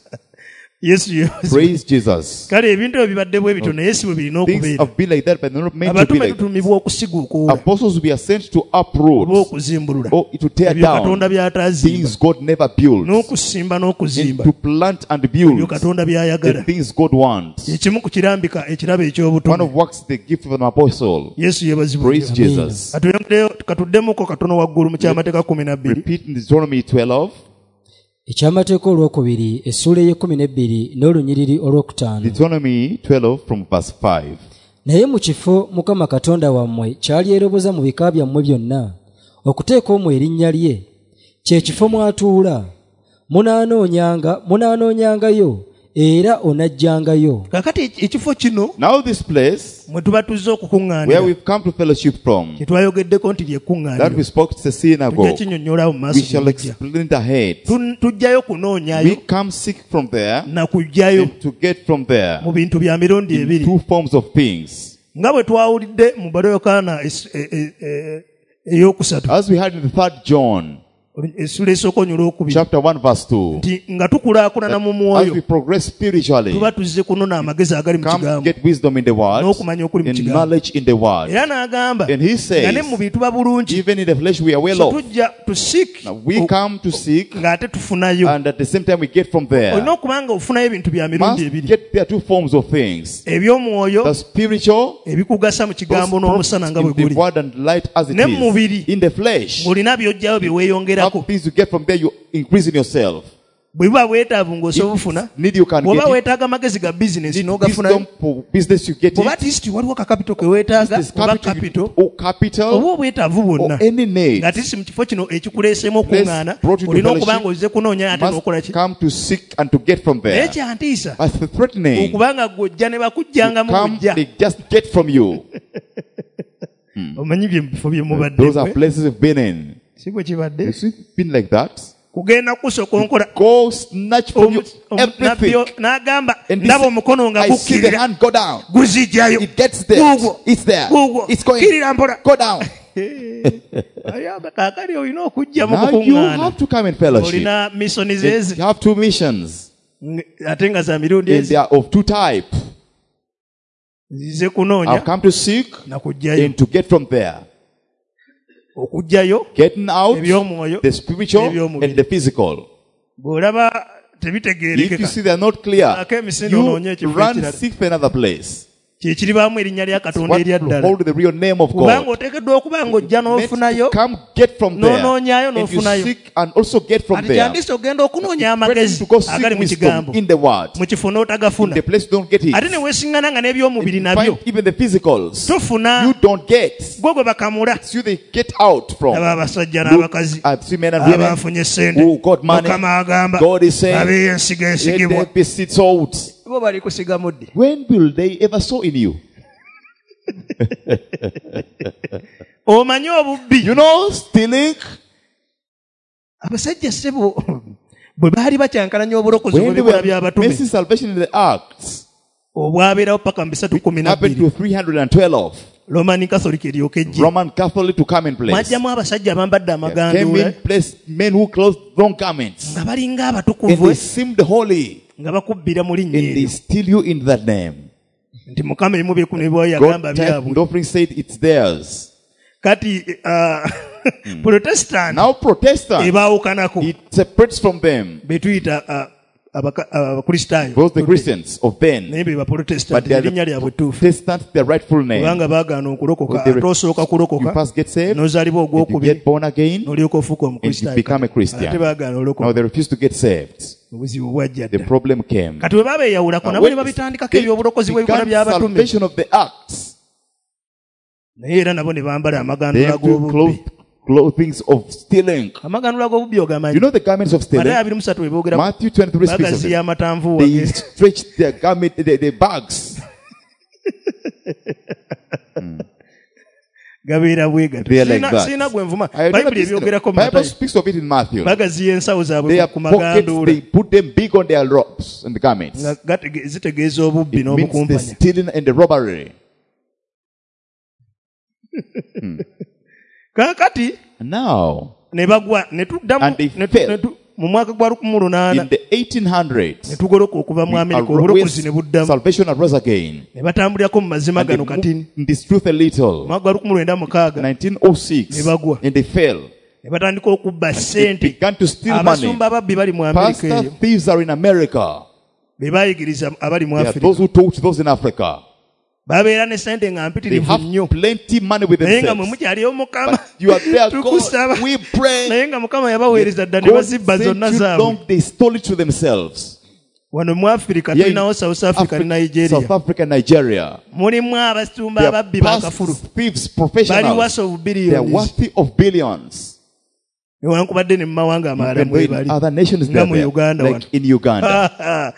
Speaker 1: yesu yesu
Speaker 2: Praise Jesus.
Speaker 1: kale ebintu ebyo bibadde bwe bityo naye si bwe birina
Speaker 2: Things
Speaker 1: okubeera
Speaker 2: have been like that, but they're not meant to be
Speaker 1: abatume
Speaker 2: like that.
Speaker 1: tutumibwa okusiguukuula
Speaker 2: Apostles, we are sent to
Speaker 1: oba
Speaker 2: uproot
Speaker 1: okuzimbulula
Speaker 2: or to tear
Speaker 1: ebyo katonda
Speaker 2: down
Speaker 1: by'ataazimba
Speaker 2: things God never built,
Speaker 1: n'okusimba n'okuzimba
Speaker 2: and to plant and
Speaker 1: ebyo
Speaker 2: build
Speaker 1: katonda
Speaker 2: the
Speaker 1: by'ayagala
Speaker 2: things God wants.
Speaker 1: ekimu ku kirambika ekirabo
Speaker 2: One
Speaker 1: ekyobutume
Speaker 2: of works the gift of an apostle.
Speaker 1: yesu yebazibwa
Speaker 2: Praise Jesus.
Speaker 1: katuddemuko katono waggulu mu kyamateeka 12
Speaker 2: Repeat in Deuteronomy 12,
Speaker 3: ekyamateeka olwokubiri essula ey'e12 n'olunyiriri olwokutaano.
Speaker 2: Deuteronomy 12 from verse 5.
Speaker 3: naye mu kifo mukama katonda wammwe kyalyeroboza mu bika byammwe byonna okuteeka omwo erinnya lye, kye kifo mwatuula munaanoonyangayo era onajjangayo.
Speaker 1: kakati ekifo kino
Speaker 2: Now this place
Speaker 1: mwe tuba tuzze
Speaker 2: where
Speaker 1: okukuŋŋaanira
Speaker 2: we've come to fellowship from,
Speaker 1: kyetwayogeddeko nti
Speaker 2: that
Speaker 1: lyekkuŋŋaaniro
Speaker 2: we spoke to the
Speaker 1: tujja
Speaker 2: synagogue,
Speaker 1: kinyonnyola mu
Speaker 2: we
Speaker 1: maaso
Speaker 2: shall
Speaker 1: g'ojja.
Speaker 2: explain it ahead.
Speaker 1: Tujjayo kunoonyayo
Speaker 2: We come seek from there
Speaker 1: na kujjayo
Speaker 2: and to get from there
Speaker 1: mu bintu bya mirundi
Speaker 2: in
Speaker 1: ebiri
Speaker 2: two forms of things.
Speaker 1: nga bwe twawulidde mu Bayokaana ey'okusatu
Speaker 2: As we had in the 3rd John,
Speaker 1: essula esooka onyula okubiri
Speaker 2: chapter 1 verse 2,
Speaker 1: nti nga tukulaakulana mu
Speaker 2: as
Speaker 1: mwoyo
Speaker 2: we progress spiritually,
Speaker 1: tuba tuzze kunona amagezi agali mu
Speaker 2: come
Speaker 1: kigambo
Speaker 2: get wisdom in the word
Speaker 1: n'okumanya okuli mu
Speaker 2: and
Speaker 1: kigambo
Speaker 2: knowledge in the word.
Speaker 1: era n'agamba
Speaker 2: And he says,
Speaker 1: nga ne mu bintu ba bulungi
Speaker 2: even in the flesh we are well
Speaker 1: so
Speaker 2: off.
Speaker 1: tujja to seek
Speaker 2: Now we come to seek,
Speaker 1: ng'ate tufunayo
Speaker 2: and at the same time we get from
Speaker 1: olina
Speaker 2: there.
Speaker 1: okuba nga ofunayo ebintu bya mirundi
Speaker 2: Must
Speaker 1: ebiri
Speaker 2: get there two forms of things.
Speaker 1: eby'omwoyo
Speaker 2: The spiritual,
Speaker 1: ebikugasa mu
Speaker 2: those
Speaker 1: kigambo n'omusana nga bwe
Speaker 2: in the
Speaker 1: guli
Speaker 2: word and light as it
Speaker 1: Ne mu mubiri.
Speaker 2: is. In the flesh,
Speaker 1: ng'olina by'ojjayo bye weeyongerako
Speaker 2: have things you get from there, you increase in yourself.
Speaker 1: bwe buba bweetaavu ng'osobola obufuna
Speaker 2: Need you can
Speaker 1: bw'oba
Speaker 2: get it.
Speaker 1: weetaaga amagezi ga bizinesi
Speaker 2: Wisdom
Speaker 1: n'ogafunayo
Speaker 2: for business you get
Speaker 1: bw'oba
Speaker 2: it.
Speaker 1: tisiti waliwo kakapito ke weetaaga
Speaker 2: This
Speaker 1: oba
Speaker 2: capital,
Speaker 1: kapito
Speaker 2: or capital
Speaker 1: oba obwetaavu bwonna
Speaker 2: or any need
Speaker 1: nga tisi mu kifo kino ekikuleeseemu okuŋŋaana
Speaker 2: brought you to
Speaker 1: olina okuba
Speaker 2: fellowship,
Speaker 1: ng'ozze kunoonya ate n'okola
Speaker 2: must
Speaker 1: ki
Speaker 2: come to seek and to get from
Speaker 1: naye
Speaker 2: there.
Speaker 1: kyantiisa
Speaker 2: But threatening,
Speaker 1: okuba nga gw'ojja ne bakujjangamu
Speaker 2: come,
Speaker 1: bujja
Speaker 2: they just get from you.
Speaker 1: omanyi bye bifo bye mubadde
Speaker 2: Those are places you've been in.
Speaker 1: si bwe kibadde
Speaker 2: It's been like that.
Speaker 1: kugenda kusokonkola
Speaker 2: Go snatch from you everything.
Speaker 1: n'agamba
Speaker 2: And
Speaker 1: ndaba
Speaker 2: this-
Speaker 1: omukono nga
Speaker 2: I see the
Speaker 1: gukkirira
Speaker 2: hand go down.
Speaker 1: guzijjayo
Speaker 2: It gets there.
Speaker 1: Guugwo.
Speaker 2: It's there.
Speaker 1: Guugwo.
Speaker 2: It's going.
Speaker 1: Kirira mpola
Speaker 2: Go down.
Speaker 1: ayamba kaakali olina okujja mu
Speaker 2: Now you
Speaker 1: kukuŋŋaana
Speaker 2: have to come in fellowship.
Speaker 1: olina misoni
Speaker 2: And
Speaker 1: zeezi
Speaker 2: you have two missions.
Speaker 1: ate nga za mirundi
Speaker 2: And
Speaker 1: ezi
Speaker 2: they are of two types.
Speaker 1: zize kunoonya
Speaker 2: I've come to seek
Speaker 1: nakujjayo
Speaker 2: and to get from there.
Speaker 1: okujjayo
Speaker 2: Getting out
Speaker 1: eby'omwoyo
Speaker 2: the spiritual
Speaker 1: n'eby'omubiri.
Speaker 2: and the physical.
Speaker 1: bw'olaba
Speaker 2: If you
Speaker 1: tebitegeerekeka
Speaker 2: see they are not clear,
Speaker 1: Ake emisinde onoonye
Speaker 2: you
Speaker 1: ekifo
Speaker 2: run
Speaker 1: ekirala.
Speaker 2: seek for another place.
Speaker 1: kye kiribaamu erinnya lya katonda
Speaker 2: What
Speaker 1: erya
Speaker 2: will
Speaker 1: ddala
Speaker 2: hold the real name of
Speaker 1: kubanga
Speaker 2: God.
Speaker 1: oteekeddwa okuba ng'ojja
Speaker 2: Meant
Speaker 1: n'ofunayo
Speaker 2: to come get from there.
Speaker 1: n'onoonyaayo
Speaker 2: And you
Speaker 1: n'ofunayo.
Speaker 2: seek and also get from
Speaker 1: ati
Speaker 2: there.
Speaker 1: kyandise ogenda okunoonya
Speaker 2: Threaten
Speaker 1: amagezi
Speaker 2: to go seek
Speaker 1: agali mu
Speaker 2: wisdom
Speaker 1: kigambo
Speaker 2: in the word.
Speaker 1: mu kifo
Speaker 2: In
Speaker 1: n'otagafuna
Speaker 2: the place you don't get it.
Speaker 1: ate ne weesiŋŋana nga n'eby'omubiri nabyo
Speaker 2: Find even the physicals.
Speaker 1: tofuna
Speaker 2: You don't get.
Speaker 1: gwe gwe bakamula
Speaker 2: It's you they get out from.
Speaker 1: aba abasajja
Speaker 2: Look,
Speaker 1: n'abakazi
Speaker 2: I've seen men and women
Speaker 1: abafunye sente
Speaker 2: who got money.
Speaker 1: mukama agamba
Speaker 2: God is saying,
Speaker 1: abeeyo ensigo
Speaker 2: let
Speaker 1: ensigibwa
Speaker 2: there be seeds sowed.
Speaker 1: bo bali kusiga mudde
Speaker 2: When will they ever sow in you?
Speaker 1: omanyi obubbi
Speaker 2: You know, stealing,
Speaker 1: abasajja ssebo bwe baali bakyankalanya obulokozi
Speaker 2: When they
Speaker 1: bw'ebikola
Speaker 2: were
Speaker 1: by'abatume
Speaker 2: missing salvation in the Acts,
Speaker 1: obwabeerawo paka mu
Speaker 2: happened
Speaker 1: 312
Speaker 2: to 312.
Speaker 1: Roman Catholic eryoka ejje
Speaker 2: Roman Catholic to come in place.
Speaker 1: mwajjamu abasajja abambadde
Speaker 2: Came
Speaker 1: amaganduula
Speaker 2: in place men who clothed long garments.
Speaker 1: nga balinga
Speaker 2: And
Speaker 1: abatukuvu
Speaker 2: they seemed holy.
Speaker 1: nga bakubbira mu linnya
Speaker 2: And they
Speaker 1: eryo
Speaker 2: steal you in that name.
Speaker 1: nti mukama erimu byekunibwa yagamba
Speaker 2: God tithe and
Speaker 1: byabwe
Speaker 2: offering said it's theirs.
Speaker 1: kati protestant
Speaker 2: Now Protestant,
Speaker 1: ebaawukanako
Speaker 2: it separates from them.
Speaker 1: betuyita abakristaayo
Speaker 2: Both the Christians of then.
Speaker 1: naye be
Speaker 2: But
Speaker 1: baprotestant
Speaker 2: they are
Speaker 1: erinnya lyabwe
Speaker 2: the
Speaker 1: ttuufu
Speaker 2: Protestants, their rightful name.
Speaker 1: kubanga baagaana okulokoka
Speaker 2: Well, they
Speaker 1: ate osooka
Speaker 2: You
Speaker 1: kulokoka
Speaker 2: first get saved,
Speaker 1: n'ozaalibwa
Speaker 2: and you
Speaker 1: ogwokubiri
Speaker 2: get born again,
Speaker 1: n'olyoka ofuuka
Speaker 2: and you
Speaker 1: omukristaayo
Speaker 2: become a Christian.
Speaker 1: ate baagaana
Speaker 2: Now
Speaker 1: olokoka
Speaker 2: they refuse to get saved.
Speaker 1: obuzibu bwajja
Speaker 2: The
Speaker 1: dda
Speaker 2: problem came.
Speaker 1: kati bwe babeeyawulako nabo ne babitandikako
Speaker 2: They
Speaker 1: ebyobulokozi bw'ebikola
Speaker 2: began
Speaker 1: by'abatume
Speaker 2: salvation of the Acts.
Speaker 1: naye era nabo ne bambala
Speaker 2: They
Speaker 1: amagandula
Speaker 2: have to
Speaker 1: g'obubbi
Speaker 2: clothings of stealing.
Speaker 1: amagandula g'obubbi
Speaker 2: You
Speaker 1: ogamanyi
Speaker 2: know the garments of stealing?
Speaker 1: Matayo 23 weboogera
Speaker 2: Matthew 23 speaks of
Speaker 1: bagaziya
Speaker 2: it.
Speaker 1: amatanvuwa
Speaker 2: They stretch their garment, their bags.
Speaker 1: gabeera bwe gato
Speaker 2: They are like that.
Speaker 1: siina gwe nvuma
Speaker 2: I remember
Speaker 1: bayibuli
Speaker 2: this-
Speaker 1: ebyogerako mu
Speaker 2: Bible
Speaker 1: Matayo
Speaker 2: speaks of it in Matthew.
Speaker 1: bagaziya ensawo zaabwe
Speaker 2: Their
Speaker 1: ku
Speaker 2: pockets,
Speaker 1: maganduula
Speaker 2: they put them big on their robes and the garments.
Speaker 1: nga zitegeeza obubbi
Speaker 2: It means the
Speaker 1: n'obukumpanya
Speaker 2: stealing and the robbery.
Speaker 1: kaakati
Speaker 2: Now,
Speaker 1: ne bagwa ne tuddamu
Speaker 2: And they
Speaker 1: ne
Speaker 2: fell.
Speaker 1: mu mwaka gwa 1800
Speaker 2: in the 1800s,
Speaker 1: ne tugoloka okuva mu Amerika
Speaker 2: arose-
Speaker 1: obulokozi ne buddamu
Speaker 2: salvation arose again.
Speaker 1: ne batambulirako mu mazima
Speaker 2: And they
Speaker 1: gano
Speaker 2: moved
Speaker 1: kati
Speaker 2: in this truth a little.
Speaker 1: mwaka gwa 1906
Speaker 2: 1906,
Speaker 1: Ne bagwa.
Speaker 2: and they fell.
Speaker 1: ne batandika okubba
Speaker 2: They
Speaker 1: ssente
Speaker 2: began to steal money.
Speaker 1: abasumba ababbi bali mu Amerika
Speaker 2: Pastor
Speaker 1: eyo
Speaker 2: thieves are in America.
Speaker 1: be baayigiriza abali mu
Speaker 2: They are
Speaker 1: Afirika
Speaker 2: those who talk to those in Africa.
Speaker 1: babeera ne ssente nga
Speaker 2: They
Speaker 1: mpitirivu
Speaker 2: have
Speaker 1: nnyo
Speaker 2: plenty money with
Speaker 1: naye nga mwe
Speaker 2: themselves.
Speaker 1: mukyaliyo mukama
Speaker 2: But you are there,
Speaker 1: tukusaba
Speaker 2: God. We pray.
Speaker 1: naye nga mukama yabaweereza dda ne
Speaker 2: God
Speaker 1: bazibba
Speaker 2: sent
Speaker 1: zonna
Speaker 2: you
Speaker 1: zaabwe
Speaker 2: long, they stole it to themselves.
Speaker 1: wano mu Afirika
Speaker 2: Yeah,
Speaker 1: tulinawo South Africa ne Nigeria
Speaker 2: South Africa, Nigeria.
Speaker 1: mulimu abasumba
Speaker 2: They
Speaker 1: ababbi
Speaker 2: are
Speaker 1: bakafulu
Speaker 2: past thieves,
Speaker 1: bali
Speaker 2: professionals.
Speaker 1: wasa of
Speaker 2: They are
Speaker 1: billions
Speaker 2: worthy of billions.
Speaker 1: newankubadde ne mu mawanga amalala
Speaker 2: Even though
Speaker 1: mwe
Speaker 2: in
Speaker 1: bali
Speaker 2: other nations
Speaker 1: nga
Speaker 2: they are
Speaker 1: mu
Speaker 2: there,
Speaker 1: Uganda
Speaker 2: like
Speaker 1: wano
Speaker 2: in Uganda.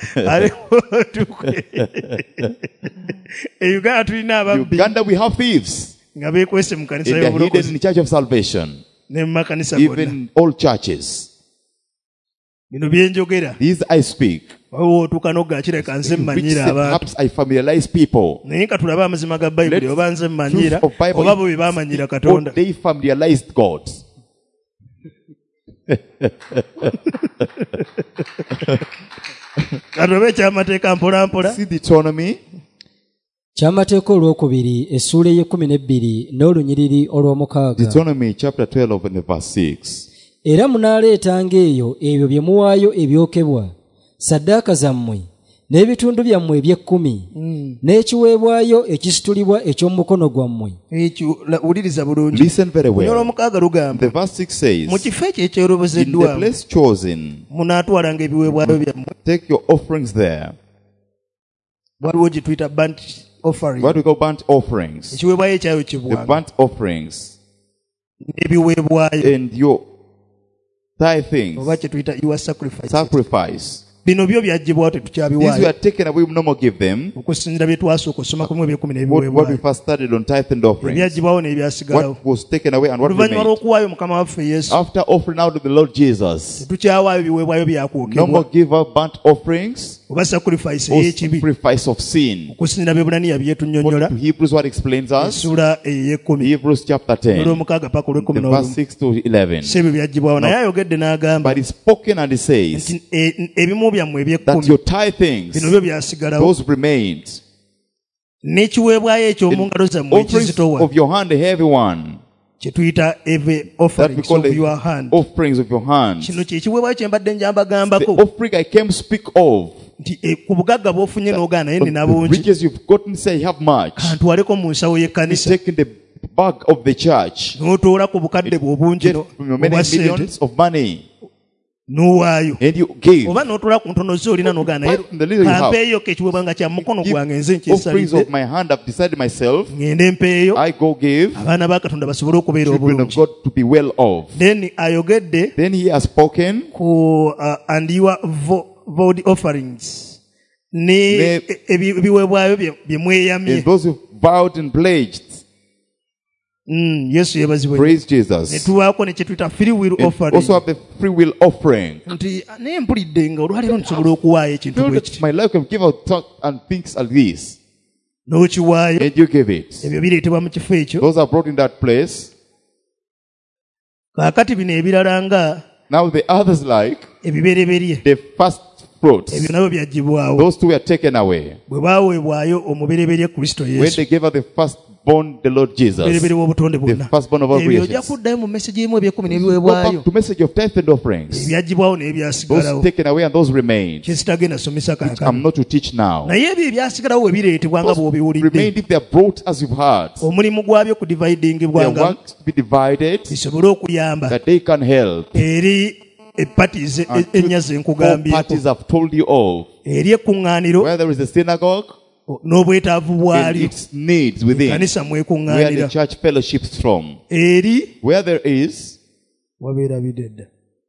Speaker 1: e Uganda tulina ababbi
Speaker 2: Uganda we have thieves.
Speaker 1: nga beekwese mu
Speaker 2: And
Speaker 1: kanisa
Speaker 2: they are hidden
Speaker 1: y'obulokozi
Speaker 2: in the Church of Salvation.
Speaker 1: ne mu makanisa gonna
Speaker 2: Even all churches.
Speaker 1: bino byenjogera
Speaker 2: These I speak.
Speaker 1: waliwo otuuka n'ogakireka nze
Speaker 2: Which
Speaker 1: mmanyira abantu
Speaker 2: perhaps I familiarize people.
Speaker 1: naye ka tulabe amazima ga bayibuli
Speaker 2: Let's
Speaker 1: oba nze mmanyira
Speaker 2: truth of Bible.
Speaker 1: oba bo bwe baamanyira
Speaker 2: Or
Speaker 1: katonda
Speaker 2: they familiarized God.
Speaker 1: katobe ekyamateeka mpola mpola
Speaker 2: See Deuteronomy
Speaker 3: kyamateeka olwokubiri essuula ey'e12 n'olunyiriri olw'omukaaga
Speaker 2: Deuteronomy chapter 12 and verse 6.
Speaker 3: era munaaleetanga eyo ebyo bye muwaayo ebyokebwa saddaaka zammwe n'ebitundu byammwe eby'ekkumi n'ekiweebwayo ekisitulibwa eky'omukono gwammwe
Speaker 1: ekyo wuliriza bulungi
Speaker 2: Listen very
Speaker 1: onyola
Speaker 2: well.
Speaker 1: omukaaga lugamba
Speaker 2: The verse 6 says,
Speaker 1: mu kifo ekyo
Speaker 2: in the
Speaker 1: ekyolobozeddwamu
Speaker 2: place chosen,
Speaker 1: munaatwalanga ebiweebwayo byammwe
Speaker 2: take your offerings there.
Speaker 1: waliwo gye tuyita burnt offering
Speaker 2: What we call burnt offerings.
Speaker 1: ekiweebwayo ekyayo
Speaker 2: The
Speaker 1: kibwanga
Speaker 2: burnt offerings
Speaker 1: n'ebiweebwayo
Speaker 2: and your tithings,
Speaker 1: oba kye tuyita your sacrifice
Speaker 2: sacrifice.
Speaker 1: bino byo byaggyibwawo
Speaker 2: These
Speaker 1: tetukyabiwaayo
Speaker 2: were taken away, we no more give them.
Speaker 1: okusinzira bye twasooka okusoma kumu ebyekumi
Speaker 2: What we
Speaker 1: n'ebiweebwayo
Speaker 2: first started on tithe and offerings.
Speaker 1: ebyaggibwawo n'ebyasigalawo
Speaker 2: What was taken away and what
Speaker 1: oluvannyuma
Speaker 2: remained.
Speaker 1: lw'okuwaayo mukama waffe yesu
Speaker 2: After offering out to the Lord Jesus,
Speaker 1: tetukyawaayo ebiweebwayo
Speaker 2: no more
Speaker 1: byakwokebwa
Speaker 2: give up burnt offerings
Speaker 1: oba sacrifice
Speaker 2: or
Speaker 1: ey'ekibi
Speaker 2: sacrifice of sin.
Speaker 1: okusinzira byebulaniya byetunnyonnyola
Speaker 2: What to Hebrews, what explains us?
Speaker 1: essula ey'ekkumi
Speaker 2: Hebrews chapter 10,
Speaker 1: olw'omukaaga paka olw'ekkumi
Speaker 2: the verse
Speaker 1: n'olumu
Speaker 2: 6 to 11.
Speaker 1: si ebyo byaggibwawo naye ayogedde n'agamba
Speaker 2: But it's spoken and it says
Speaker 1: nti ebimu byammwe
Speaker 2: that
Speaker 1: eby'ekkumi
Speaker 2: your tithings,
Speaker 1: bino byo byasigalawo
Speaker 2: those remained.
Speaker 1: n'ekiweebwayo eky'omu ngalo zammwe
Speaker 2: Offerings
Speaker 1: ekizitowa
Speaker 2: of your hand, a heavy one,
Speaker 1: kye tuyita eve
Speaker 2: that we
Speaker 1: offerings
Speaker 2: call
Speaker 1: of
Speaker 2: the
Speaker 1: your hand
Speaker 2: offerings of your hands.
Speaker 1: kino kye kiweebwayo kye mbadde
Speaker 2: The
Speaker 1: njambagambako
Speaker 2: offering I came to speak of,
Speaker 1: nti ku bugagga bw'ofunye n'ogaana naye
Speaker 2: the
Speaker 1: nina bungi
Speaker 2: riches you've gotten, say I have much.
Speaker 1: kantwaleko mu nsawo y'ekkanisa
Speaker 2: Take in the bag of the church,
Speaker 1: n'otoola ku bukadde bwe obungi
Speaker 2: get many
Speaker 1: obwa sente
Speaker 2: millions of money,
Speaker 1: n'owaayo
Speaker 2: and you give.
Speaker 1: oba n'otoola ku ntono ze olina n'ogaana naye
Speaker 2: The little you have.
Speaker 1: kampeeyo ke ekiweebwa nga kya mukono
Speaker 2: Give
Speaker 1: gwange nze
Speaker 2: offerings
Speaker 1: nkyesalidde
Speaker 2: of my hand, I've decided myself.
Speaker 1: ŋŋende mpeeyo
Speaker 2: I go give,
Speaker 1: abaana ba katonda basobole okubeera
Speaker 2: children of
Speaker 1: obulungi
Speaker 2: God to be well off.
Speaker 1: then ayogedde
Speaker 2: Then he has spoken
Speaker 1: ku and your void offerings ne
Speaker 2: Ne-
Speaker 1: ebiweebwayo bye
Speaker 2: and
Speaker 1: mweyamye
Speaker 2: those who vowed and pledged.
Speaker 1: Yesu yebazibwe.
Speaker 2: Praise Jesus.
Speaker 1: Netuwaako ne kyetuyita free will
Speaker 2: And
Speaker 1: offering.
Speaker 2: also have the free will offering.
Speaker 1: Nti naye mpulidde nga olwaleero nsobola okuwaayo ekintu
Speaker 2: Feel
Speaker 1: bwe
Speaker 2: that
Speaker 1: kiti.
Speaker 2: my life can give out talk and things like this.
Speaker 1: N'okiwaayo.
Speaker 2: And you give it.
Speaker 1: Ebyo bireetebwa mu kifo ekyo.
Speaker 2: Those are brought in that place.
Speaker 1: Kaakati bino ebirala nga
Speaker 2: Now the others like
Speaker 1: ebibereberye.
Speaker 2: the first fruits.
Speaker 1: Ebyo nabyo byaggyibwawo.
Speaker 2: Those two were taken away.
Speaker 1: Bwe baaweebwayo omubereberye Kristo
Speaker 2: When
Speaker 1: Yesu.
Speaker 2: they gave out the firstborn, the Lord Jesus.
Speaker 1: Omubereberye w'obutonde
Speaker 2: The
Speaker 1: bwonna.
Speaker 2: firstborn of all
Speaker 1: Ebyo ojja
Speaker 2: creations.
Speaker 1: kuddayo mu message emu eby'ekumi
Speaker 2: Go
Speaker 1: n'ebiweebwayo.
Speaker 2: back to message of tithe and offerings.
Speaker 1: Ebyaggyibwawo n'ebyasigalawo.
Speaker 2: Those taken away and those remained.
Speaker 1: Kye sitagenda somesa
Speaker 2: I'm
Speaker 1: kaakano.
Speaker 2: not to teach now.
Speaker 1: Naye ebyo ebyasigalawo we bireetebwa nga
Speaker 2: Those
Speaker 1: bw'obiwulidde.
Speaker 2: remained if they are brought as you've heard.
Speaker 1: Omulimu gwabyo ku
Speaker 2: Their
Speaker 1: dividingibwanga
Speaker 2: work to be divided
Speaker 1: bisobole okuyamba
Speaker 2: that they can help.
Speaker 1: eri epparties ennya ze
Speaker 2: Four
Speaker 1: nkugambyeko.
Speaker 2: parties I've told you of.
Speaker 1: Eri ekkuŋŋaaniro
Speaker 2: Where there is a synagogue
Speaker 1: n'obwetaavu
Speaker 2: and
Speaker 1: bwalyo.
Speaker 2: its needs within.
Speaker 1: Kanisa
Speaker 2: Where the
Speaker 1: mwekuŋŋaanira.
Speaker 2: church fellowships from.
Speaker 1: Eri
Speaker 2: Where there is
Speaker 1: wabeera bidedda.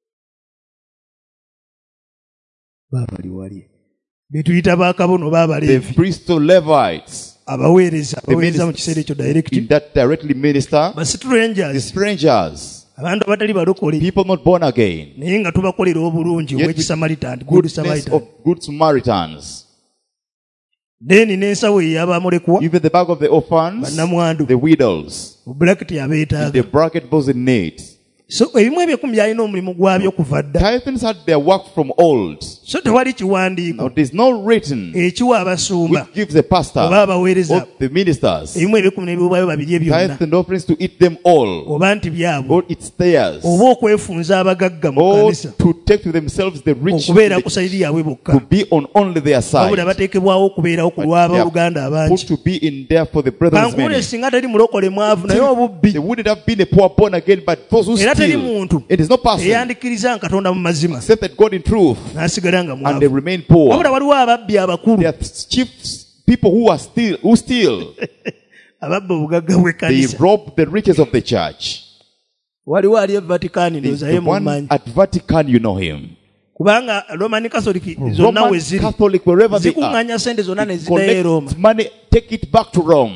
Speaker 1: Baabali wali. Betuyita baakabono
Speaker 2: the
Speaker 1: baabaleevi.
Speaker 2: priests or Levites.
Speaker 1: Abaweereza mu
Speaker 2: ministers
Speaker 1: kiseera ekyo direct.
Speaker 2: In that directly minister.
Speaker 1: Ba
Speaker 2: The
Speaker 1: strangers.
Speaker 2: strangers.
Speaker 1: Abantu abatali balokole.
Speaker 2: People not born again.
Speaker 1: Naye nga tubakolera obulungi
Speaker 2: Yet
Speaker 1: obw'ekisamaritan. Good
Speaker 2: Goodness
Speaker 1: Samaritan.
Speaker 2: of good Samaritans.
Speaker 1: Then n'ensawo ey'abamulekwa.
Speaker 2: Even the bag of the orphans.
Speaker 1: Bannamwandu.
Speaker 2: The widows.
Speaker 1: Bracket abeetaaga.
Speaker 2: The bracket those in need.
Speaker 1: So ebimu ebyekumi byalina omulimu gwabyo kuva dda.
Speaker 2: Tithings had their work from old.
Speaker 1: So tewali
Speaker 2: Now
Speaker 1: kiwandiiko
Speaker 2: it is not written
Speaker 1: ekiwa abasumba
Speaker 2: which gives the pastor
Speaker 1: oba abaweereza
Speaker 2: or the ministers
Speaker 1: ebimu ebyekumi n'ebiweebwayo babirye byonna
Speaker 2: tithes and offerings to eat them all,
Speaker 1: oba nti byabwe
Speaker 2: or it's theirs,
Speaker 1: oba okwefunza abagagga mu
Speaker 2: or
Speaker 1: kkanisa
Speaker 2: to take to themselves the rich,
Speaker 1: okubeera ku sayidi yaabwe
Speaker 2: to
Speaker 1: bokka
Speaker 2: be on only their
Speaker 1: wabula
Speaker 2: side,
Speaker 1: bateekebwawo okubeerawo ku lw'abooluganda
Speaker 2: put
Speaker 1: abangi.
Speaker 2: to be in there for the brethren
Speaker 1: Kankubule
Speaker 2: many.
Speaker 1: singa teri mulokole mwavu naye obubbi
Speaker 2: They wouldn't have been a poor born again, but those who
Speaker 1: era teri
Speaker 2: steal,
Speaker 1: muntu
Speaker 2: it is no person
Speaker 1: eyandikiriza Katonda mu mazima
Speaker 2: except that God in truth,
Speaker 1: n'asigala nga
Speaker 2: and they
Speaker 1: mwavu.
Speaker 2: remain poor.
Speaker 1: Wabula waliwo ababbi abakulu
Speaker 2: They are chief people who steal.
Speaker 1: ababba obugagga
Speaker 2: They
Speaker 1: bw'ekkanisa.
Speaker 2: rob the riches of the church.
Speaker 1: Waliwo ali e Vatican
Speaker 2: There's
Speaker 1: ndowooza
Speaker 2: the
Speaker 1: ye
Speaker 2: one
Speaker 1: mumanyi.
Speaker 2: at Vatican, you know him.
Speaker 1: Kubanga Roman Catholic zonna we
Speaker 2: Roman
Speaker 1: ziri
Speaker 2: Catholic, wherever they are,
Speaker 1: zikuŋŋaanya sente zonna ne zidayo e Roma.
Speaker 2: collect money, take it back to Rome.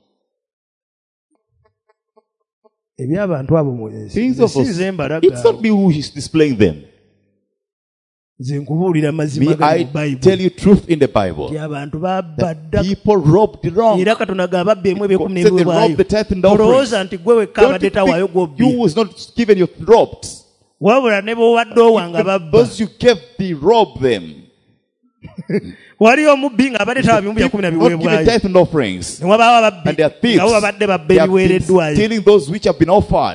Speaker 1: Eby'abantu abo
Speaker 2: Things of
Speaker 1: sinze
Speaker 2: us. It's
Speaker 1: mbalaga
Speaker 2: not me who is displaying them.
Speaker 1: nze nkubuulira mazima
Speaker 2: Me,
Speaker 1: gali
Speaker 2: I
Speaker 1: mu Bible.
Speaker 2: tell you truth in the Bible.
Speaker 1: Nti abantu babba dda
Speaker 2: People robbed wrong.
Speaker 1: era Katonda gababba emu ebyekumi
Speaker 2: Said they robbed the
Speaker 1: n'ebiweebwayo.
Speaker 2: tithe and offerings.
Speaker 1: Olowooza nti gwe wekka
Speaker 2: Don't
Speaker 1: abadde
Speaker 2: you
Speaker 1: tawaayo
Speaker 2: think
Speaker 1: gw'obbi.
Speaker 2: you was not given your robbed?
Speaker 1: Wabula ne bw'obadde owanga babba.
Speaker 2: Those you gave, they robbed them.
Speaker 1: Waliyo omubbi ng'abadde tawa bimu byakumi na
Speaker 2: Not given
Speaker 1: biweebwayo.
Speaker 2: tithe and offerings.
Speaker 1: Ne wabaawo ababbi
Speaker 2: And they are thieves.
Speaker 1: nga bo babadde babba
Speaker 2: They have been
Speaker 1: ebiweereddwayo.
Speaker 2: stealing those which have been offered.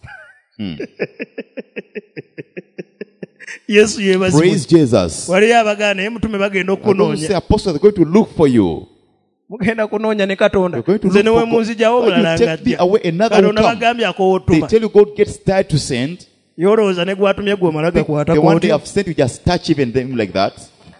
Speaker 1: Yesu yeebazibwe.
Speaker 2: Praise Jesus.
Speaker 1: Waliyo abagaana naye mutume bagenda
Speaker 2: And those who
Speaker 1: okukunoonya.
Speaker 2: say apostles are going to look for you.
Speaker 1: Mugenda kunoonya ne Katonda.
Speaker 2: You're going to
Speaker 1: Nze
Speaker 2: look
Speaker 1: ne we
Speaker 2: for God.
Speaker 1: munzijawo
Speaker 2: When
Speaker 1: omulala
Speaker 2: you take me
Speaker 1: ng'ajja.
Speaker 2: away, another will
Speaker 1: Katonda
Speaker 2: come.
Speaker 1: bagambye
Speaker 2: They
Speaker 1: akootuma.
Speaker 2: tell you God gets tired to send.
Speaker 1: Yolowooza ne gwatumye gwe omala
Speaker 2: The
Speaker 1: gakwata
Speaker 2: one they
Speaker 1: kootyo.
Speaker 2: have sent, you just touch even them like that.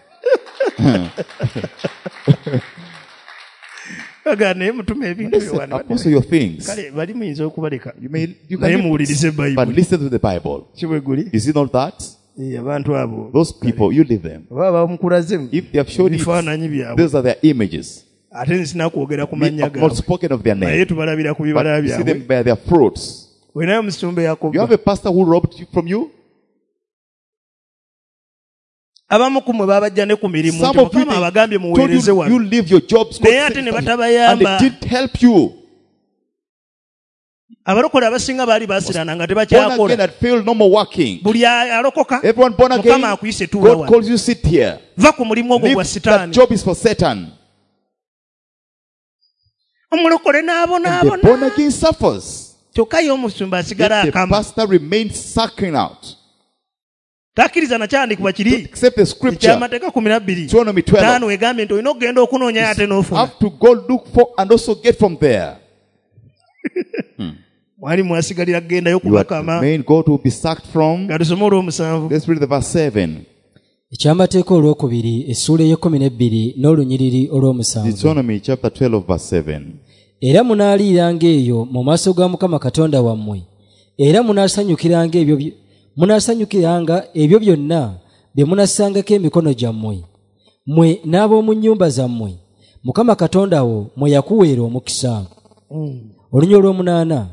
Speaker 1: Bagana naye mutume ebintu
Speaker 2: Listen,
Speaker 1: byewano.
Speaker 2: apostle your things.
Speaker 1: Kale bali muyinza okubaleka.
Speaker 2: You
Speaker 1: Naye
Speaker 2: can
Speaker 1: muwulirize
Speaker 2: but
Speaker 1: Bayibuli.
Speaker 2: listen to the Bible.
Speaker 1: Si bwe guli?
Speaker 2: Is it not that?
Speaker 1: Abantu abo.
Speaker 2: Those people, you leave them.
Speaker 1: Oba bamukulaze
Speaker 2: If they have showed it,
Speaker 1: bifaananyi byabwe.
Speaker 2: those are their images.
Speaker 1: Ate nsina kwogera ku
Speaker 2: We
Speaker 1: mannya
Speaker 2: have not
Speaker 1: gaabwe.
Speaker 2: spoken of their
Speaker 1: Naye
Speaker 2: name.
Speaker 1: tubalabira ku bibala
Speaker 2: But you see
Speaker 1: byabwe.
Speaker 2: them by their fruits.
Speaker 1: Wenayo musumba
Speaker 2: You have
Speaker 1: Yakobo.
Speaker 2: a pastor who robbed you from you.
Speaker 1: Abamu ku mmwe babajja ne ku mirimu.
Speaker 2: Some
Speaker 1: Nti
Speaker 2: of you,
Speaker 1: Mukama abagambye
Speaker 2: told
Speaker 1: muweereze
Speaker 2: you, you
Speaker 1: wano.
Speaker 2: leave your jobs,
Speaker 1: Naye ate ne
Speaker 2: and
Speaker 1: batabayamba.
Speaker 2: they didn't help you.
Speaker 1: Abalokole abasinga baali basirana nga
Speaker 2: Born again
Speaker 1: tebakyakola.
Speaker 2: had failed, no more working.
Speaker 1: Buli alokoka.
Speaker 2: Everyone born
Speaker 1: Mukama
Speaker 2: again,
Speaker 1: akuyise tuula
Speaker 2: God
Speaker 1: wano.
Speaker 2: calls you sit here.
Speaker 1: Va ku mulimu ogwo
Speaker 2: Leave
Speaker 1: gwa
Speaker 2: that
Speaker 1: sitaani.
Speaker 2: job is for Satan.
Speaker 1: Omulokole
Speaker 2: And the
Speaker 1: n'abonaabona.
Speaker 2: born again suffers.
Speaker 1: Kyokka ye omusumba asigala
Speaker 2: Yet the
Speaker 1: akama.
Speaker 2: pastor remains sucking out.
Speaker 1: Takkiriza na kyandikibwa kiri.
Speaker 2: Except the scripture,
Speaker 1: Ekyamateeka 12.
Speaker 2: Deuteronomy 12.
Speaker 1: Taano egambye nti olina okugenda okunoonya ate n'ofuna.
Speaker 2: Have to go look for and also get from there.
Speaker 1: Mwali mwasigalira kugendayo ku
Speaker 2: You are the
Speaker 1: bakama.
Speaker 2: main God will be sacked from.
Speaker 1: Nga tusome olw'omusanvu.
Speaker 2: Let's read the verse 7.
Speaker 3: Ekyamateeka olwokubiri essula ey'ekumi n'olunyiriri olw'omusanvu.
Speaker 2: Deuteronomy chapter 12 verse 7.
Speaker 3: Era munaaliiranga eyo mu maaso ga Mukama Katonda wammwe, era munaasanyukiranga ebyo byonna bye munassangako emikono gyammwe, mmwe n'ab'omu nnyumba zammwe, Mukama Katonda wo mwe yakuweera omukisa. olunya olw'omunaana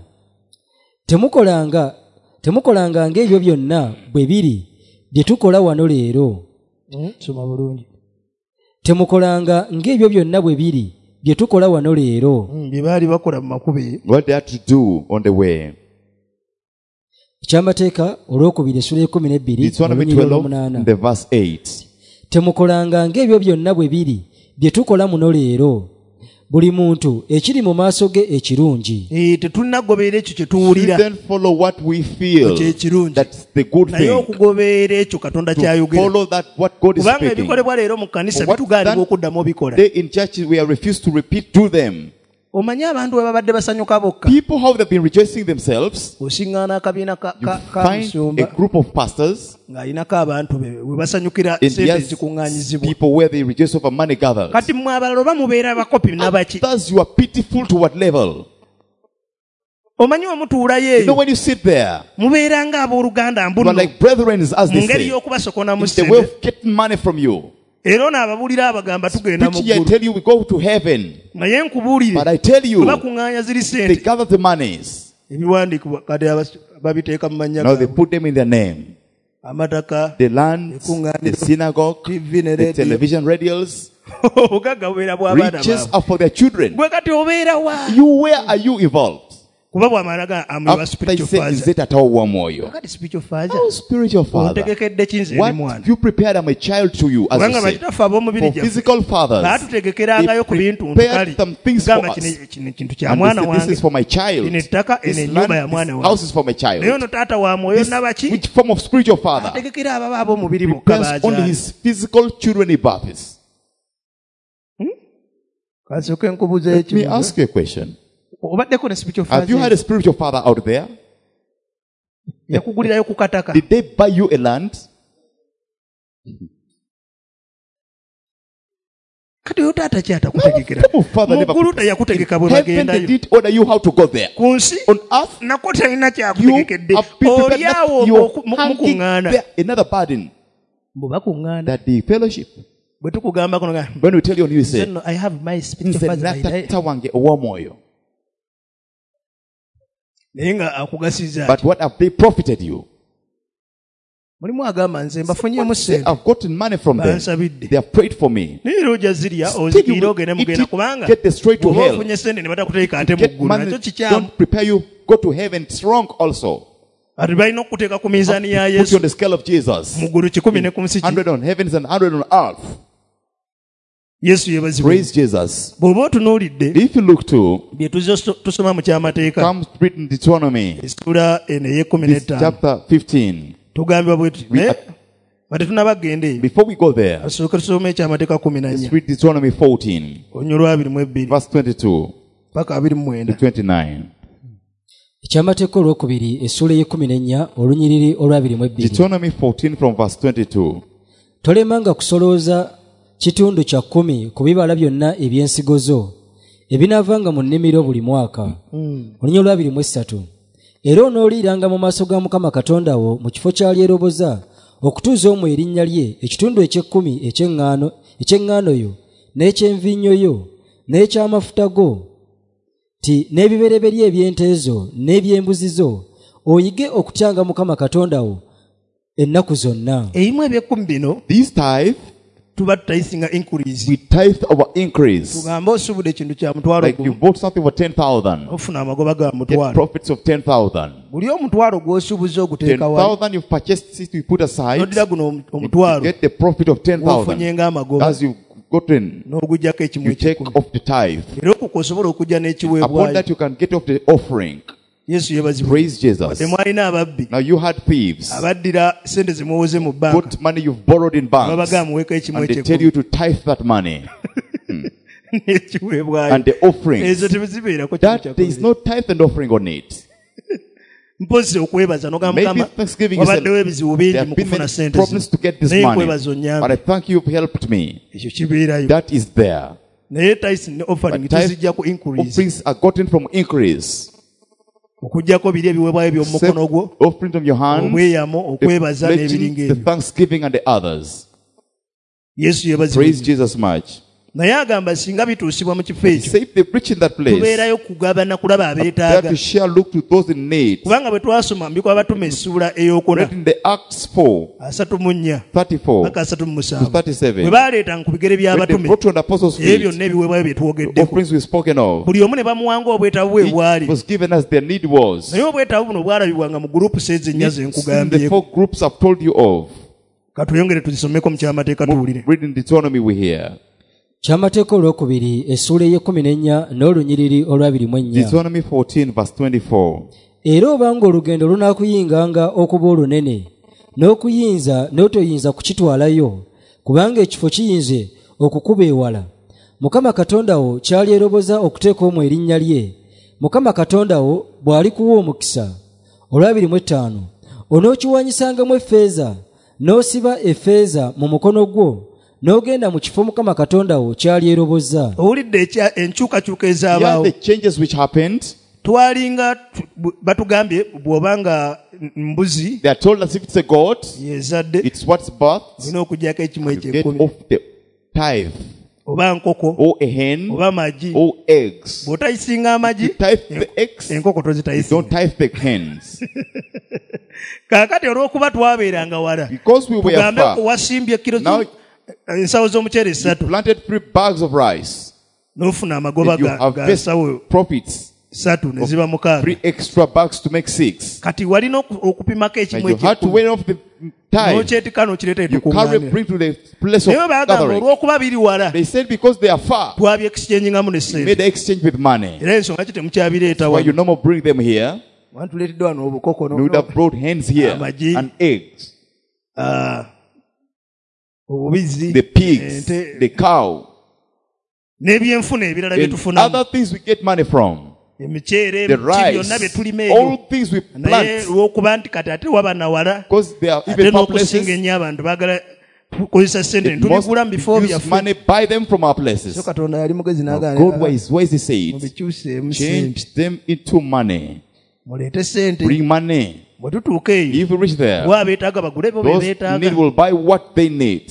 Speaker 3: temukolanga ng'ebyo byonna bwe biri bye tukola wano leero.
Speaker 1: Soma bulungi.
Speaker 3: Temukolanga ng'ebyo byonna bwe biri bye tukola wano leero.
Speaker 1: Bye baali bakola mu makube.
Speaker 2: What they had to do on the way.
Speaker 3: Ekyamateeka olwokubiri essula 12
Speaker 2: Deuteronomy 12, the verse 8.
Speaker 3: Temukolanga ng'ebyo byonna bwe biri bye tukola muno leero. Buli muntu ekiri mu maaso ge ekirungi.
Speaker 1: Tetunnagoberera ekyo kye tuwulira.
Speaker 2: Then follow what we feel. That's the good thing.
Speaker 1: Naye okugoberera ekyo Katonda kyayogera.
Speaker 2: Follow that what God is speaking.
Speaker 1: Kubanga ebikolebwa leero mu kanisa bitugaalibwa okuddamu obikola.
Speaker 2: They in churches we are refused to repeat to them.
Speaker 1: Omanyi abantu bwe babadde basanyuka bokka.
Speaker 2: People how they've been rejoicing themselves.
Speaker 1: Osingana akabiina ka
Speaker 2: Find a group of pastors.
Speaker 1: Ng'alinako abantu we basanyukira sente ezikuŋŋaanyizibwa.
Speaker 2: People where they rejoice over money gathered.
Speaker 1: Kati mmwe abalala oba mubeera bakopi nabaki.
Speaker 2: Thus you are pitiful to what level?
Speaker 1: Omanyi omutuulayo eyo.
Speaker 2: You know when you sit there.
Speaker 1: Mubeera ng'abooluganda mbuno.
Speaker 2: You are like brethren as they
Speaker 1: say. Ngeri y'okubasokonamu
Speaker 2: sente. The way of getting money from you.
Speaker 1: Era n'ababulira abagamba tugenda mu ggulu.
Speaker 2: I tell you we go to heaven.
Speaker 1: Naye nkubuulire.
Speaker 2: But I tell you.
Speaker 1: Bakuŋŋaanya ziri sente.
Speaker 2: They gather the monies.
Speaker 1: Ebiwandiikibwa kati babiteeka mu mannya.
Speaker 2: Now they put them in their name.
Speaker 1: Amataka.
Speaker 2: The land. The synagogue. The television radios. Riches are for their children. You, where are you involved? After he said, is it at all one more? Oh, spiritual father. What you prepared as a child to you, as you say. For physical fathers, they prepared some things for us. And this is for my child. This house is for my child. Which form of spiritual father prepares only his physical children he births? Let me ask you a question. Have you had a spiritual father out there? Did they buy you a land?
Speaker 1: No, father never.
Speaker 2: Heaven they did order you how to go there. On earth, you have been prepared. You are hanging there another burden. That the fellowship. When we tell you, you say,
Speaker 1: I have my spiritual father.
Speaker 2: But what have they profited you? Say, I've gotten money from them. They have prayed for me. Still, get the straight to hell. Get money, don't prepare you, go to heaven. It's wrong also. Put you on the scale of Jesus. 100 on heavens and 100 on earth. Praise Jesus. If you look to, comes written Deuteronomy, chapter 15. Before we go there, let's read Deuteronomy 14, verse 22 to 29.
Speaker 3: Ekyamateeka olwokubiri essula y'ekumina olunyiriri olw'abiri.
Speaker 2: Deuteronomy 14 from verse 22.
Speaker 3: Tolemanga kusolooza kitundu kya 10 ku bibala byonna eby'ensigo zo ebinaavanga mu nnimiro buli mwaka. Olunya olw'abiri. Era onooliranga mu maaso ga Mukama Katonda wo mu kifo ky'alyeroboza okutuuza omwo erinnya lye ekitundu eky'ekkumi eky'eŋŋaano yo n'eky'envinnyo yo n'eky'amafuta go ti n'ebibereberye eby'ente zo n'eby'embuzi zo oyige okutyanga Mukama Katonda wo ennaku zonna.
Speaker 1: Ebimu eby'ekkumi bino
Speaker 2: these tithe
Speaker 1: tuba tithinga increase.
Speaker 2: We tithe our increase.
Speaker 1: Tugamba osubudde ekintu kya mutwalo.
Speaker 2: Like you bought something for 10,000.
Speaker 1: Ofuna amagoba ga mutwalo.
Speaker 2: Get profits of 10,000.
Speaker 1: Buli omutwalo gw'osuubuza okuteeka wa.
Speaker 2: 10,000 you've purchased it, you put aside.
Speaker 1: Nodira guno omutwalo.
Speaker 2: Get the profit of 10,000.
Speaker 1: Ofunyenga amagoba.
Speaker 2: As you gotten,
Speaker 1: n'ogujjako ekimu
Speaker 2: you take off the tithe.
Speaker 1: Era okwo osobola okujja n'ekiweebwayo.
Speaker 2: Upon that you can get off the offering. Praise Jesus. Now you had thieves. Put money you've borrowed in banks. And they tell you to tithe that money. And the offerings. That there is no tithe and offering on it. Maybe Thanksgiving is there have been many problems to get this money. But I thank you, you've helped me. That is there. But tithe offerings are gotten from increase. Offering from your hands, the thanksgiving and the others. Praise Jesus much.
Speaker 1: naye agamba singa bituusibwa mu kifo ekyo
Speaker 2: Say if they preach in that place,
Speaker 1: tubeerayo kugabana kulaba
Speaker 2: they have
Speaker 1: abeetaaga
Speaker 2: to share, look to those in need.
Speaker 1: kubanga bwe twasoma mu Bikolwa by'Abatume essula ey'okuna
Speaker 2: Read in the Acts 4,
Speaker 1: 34
Speaker 2: 34
Speaker 1: paka
Speaker 2: to
Speaker 1: 37
Speaker 2: 37.
Speaker 1: bwe baaleetanga ku bigere
Speaker 2: When they
Speaker 1: by'abatume
Speaker 2: brought to the apostles'
Speaker 1: ebyo
Speaker 2: feet,
Speaker 1: byonna ebiweebwayo bye
Speaker 2: the
Speaker 1: twogeddeko
Speaker 2: offerings we've spoken of,
Speaker 1: buli omu ne bamuwanga obwetaavu bwe
Speaker 2: each
Speaker 1: bwali
Speaker 2: was given as their need was.
Speaker 1: naye obwetaavu buno bwalabibwanga mu gurupu sezennya ze
Speaker 2: In the
Speaker 1: nkugambyeko
Speaker 2: 4 groups I've told you of.
Speaker 1: katuyongere tuzisomeko mu kyamateeka tuwulire
Speaker 2: Read in Deuteronomy we hear.
Speaker 3: kyamateeka olwokubiri essula ey'ekumi n'olunyiriri olwabirimu
Speaker 2: Deuteronomy 14 verse 24.
Speaker 3: era obanga olugendo lunaakuyinganga okuba olunene n'okuyinza n'otoyinza kukitwalayo kubanga ekifo kiyinze okukuba ewala mukama katonda wo kyalyeroboza okuteeka omwo erinnya lye mukama katonda wo bw'alikuwa omukisa olwabirimu 5 onookiwanyisangamu effeeza n'osiba effeeza mu mukono gwo n'ogenda mu kifo mukama katonda wo kyalyeroboza
Speaker 1: owulidde enkyukakyuka
Speaker 2: Here are
Speaker 1: ezaabawo
Speaker 2: the changes which happened.
Speaker 1: twalinga batugambye bw'obanga mbuzi
Speaker 2: They are told as if it's a goat,
Speaker 1: yezadde
Speaker 2: it's what's birth.
Speaker 1: olina okugyako ekimu
Speaker 2: You get
Speaker 1: ekyekumi
Speaker 2: off the tithe,
Speaker 1: oba nkoko
Speaker 2: or a hen,
Speaker 1: oba magi
Speaker 2: or eggs.
Speaker 1: bw'otayisinga amagi
Speaker 2: You tithe the eggs,
Speaker 1: enkoko
Speaker 2: you don't
Speaker 1: tozitayisinga
Speaker 2: tithe the hens.
Speaker 1: kaakati olw'okuba twabeeranga wala
Speaker 2: Because we were
Speaker 1: tugambe
Speaker 2: far,
Speaker 1: wasimbye kiro
Speaker 2: now
Speaker 1: ensawo z'omuceere
Speaker 2: you
Speaker 1: 3
Speaker 2: planted 3 bags of rice.
Speaker 1: n'ofuna amagoba
Speaker 2: If you
Speaker 1: ga
Speaker 2: harvest
Speaker 1: nsawo
Speaker 2: profits,
Speaker 1: 3 ne ziba 6
Speaker 2: 3 extra bags to make 6.
Speaker 1: kati walina okupimako
Speaker 2: And
Speaker 1: ekimu
Speaker 2: you had to
Speaker 1: ekyekumi
Speaker 2: weigh off the tithe.
Speaker 1: n'okyetika n'okireeta
Speaker 2: You carry,
Speaker 1: etukuŋŋaanira
Speaker 2: bring to the place of
Speaker 1: naye bagamba
Speaker 2: gathering.
Speaker 1: olw'okuba biri wala
Speaker 2: They said because they are far,
Speaker 1: twabyexchangingamu ne
Speaker 2: you
Speaker 1: ssente
Speaker 2: made the exchange with money.
Speaker 1: era ensonga ki temukyabireeta
Speaker 2: Why you
Speaker 1: wano
Speaker 2: no more bring them here?
Speaker 1: wantuleetedde wano obukoko
Speaker 2: You would have brought hens here
Speaker 1: Amagi.
Speaker 2: and eggs,
Speaker 1: obubizzi
Speaker 2: the pigs,
Speaker 1: ente
Speaker 2: the cow,
Speaker 1: n'ebyenfuna ebirala bye
Speaker 2: and
Speaker 1: tufunamu
Speaker 2: other things we get money from.
Speaker 1: emiceere
Speaker 2: The
Speaker 1: ebiti byonna bye
Speaker 2: rice,
Speaker 1: tulima ebyo
Speaker 2: all things we
Speaker 1: naye
Speaker 2: plant.
Speaker 1: olw'okuba nti kati ate waba na wala
Speaker 2: Because they are
Speaker 1: ate
Speaker 2: even far
Speaker 1: n'okusinga
Speaker 2: places.
Speaker 1: ennyo abantu baagala tukozesa ssente
Speaker 2: It must
Speaker 1: ntubigula mu bifo
Speaker 2: use
Speaker 1: byaffe
Speaker 2: money, buy them from our places.
Speaker 1: so katonda yali mugezi
Speaker 2: Now,
Speaker 1: n'agaana
Speaker 2: God wisely said,
Speaker 1: mubikyuseemu sente
Speaker 2: change them into money.
Speaker 1: muleete sente
Speaker 2: Bring money.
Speaker 1: bwe tutuuka eyo
Speaker 2: If you reach there,
Speaker 1: wa beetaaga bagule bo
Speaker 2: those
Speaker 1: beetaaga
Speaker 2: need will buy what they need.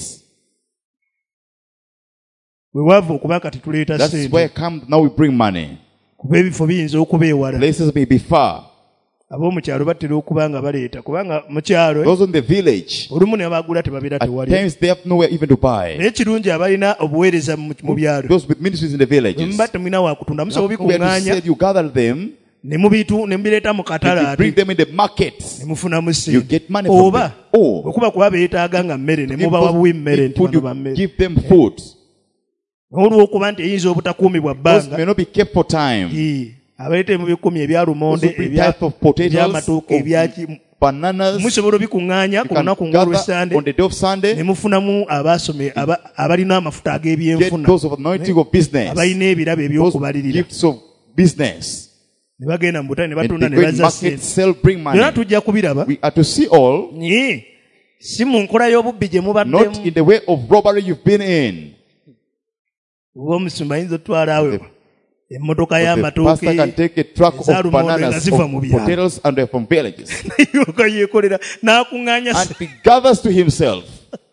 Speaker 1: bwe wava okuba kati tuleeta
Speaker 2: That's
Speaker 1: sente
Speaker 2: where come now we bring money.
Speaker 1: kuba ebifo biyinza okuba ewala
Speaker 2: Places may be far.
Speaker 1: ab'omu kyalo batera okuba nga baleeta kubanga mu kyalo
Speaker 2: Those in the village,
Speaker 1: olumu ne bagula tebabeera
Speaker 2: at
Speaker 1: tewali
Speaker 2: times they have nowhere even to buy.
Speaker 1: naye kirungi abalina obuweereza mu byalo
Speaker 2: Those with ministries in the villages,
Speaker 1: muba temulina wakutunda musobola
Speaker 2: nowhere to
Speaker 1: bikuŋŋaanya
Speaker 2: sell, you gather them,
Speaker 1: ne mubireeta mu katale
Speaker 2: you bring
Speaker 1: ate
Speaker 2: them in the market.
Speaker 1: ne mufunamu
Speaker 2: You
Speaker 1: ssente
Speaker 2: get money from
Speaker 1: oba
Speaker 2: them. Or
Speaker 1: okuba kuba beetaaga nga mmere ne
Speaker 2: if
Speaker 1: mubawa buwi mmere
Speaker 2: those
Speaker 1: nti
Speaker 2: food,
Speaker 1: bano ba
Speaker 2: you
Speaker 1: mmere
Speaker 2: give them food.
Speaker 1: olw'okuba nti eyinza obutakuumibwa
Speaker 2: Those
Speaker 1: bbanga
Speaker 2: may not be kept for time.
Speaker 1: abaleeta mu bikumi ebya lumonde
Speaker 2: Those will be type of potatoes,
Speaker 1: eby'amatooke
Speaker 2: of
Speaker 1: ebyaki
Speaker 2: bananas.
Speaker 1: musobola obikuŋŋaanya
Speaker 2: You
Speaker 1: ku
Speaker 2: can
Speaker 1: lunaku
Speaker 2: gather
Speaker 1: ng'olwesande
Speaker 2: on the day of
Speaker 1: ne
Speaker 2: Sunday.
Speaker 1: mufunamu abaasome abalina amafuta
Speaker 2: Get
Speaker 1: ag'ebyenfuna
Speaker 2: those of anointing of business.
Speaker 1: abalina ebirabo
Speaker 2: Those
Speaker 1: ebyokubalirira
Speaker 2: gifts of business.
Speaker 1: ne bagenda mu butale ne
Speaker 2: And
Speaker 1: batunda
Speaker 2: they
Speaker 1: ne
Speaker 2: go in
Speaker 1: bazza
Speaker 2: market,
Speaker 1: ssente
Speaker 2: sell, bring
Speaker 1: byonna
Speaker 2: money.
Speaker 1: tujja kubiraba
Speaker 2: We are to see all,
Speaker 1: naye si mu nkola y'obubbi gye
Speaker 2: not
Speaker 1: mubaddemu
Speaker 2: in the way of robbery you've been in.
Speaker 1: oba omusumba ayinza otwala awe emmotoka
Speaker 2: The
Speaker 1: y'amatooke
Speaker 2: pastor can take a truck of
Speaker 1: eza lumonde nga
Speaker 2: bananas,
Speaker 1: ziva
Speaker 2: of
Speaker 1: mu byalo
Speaker 2: potatoes, and they're from villages.
Speaker 1: yoka yeekolera n'akuŋŋaanya
Speaker 2: And he gathers to himself.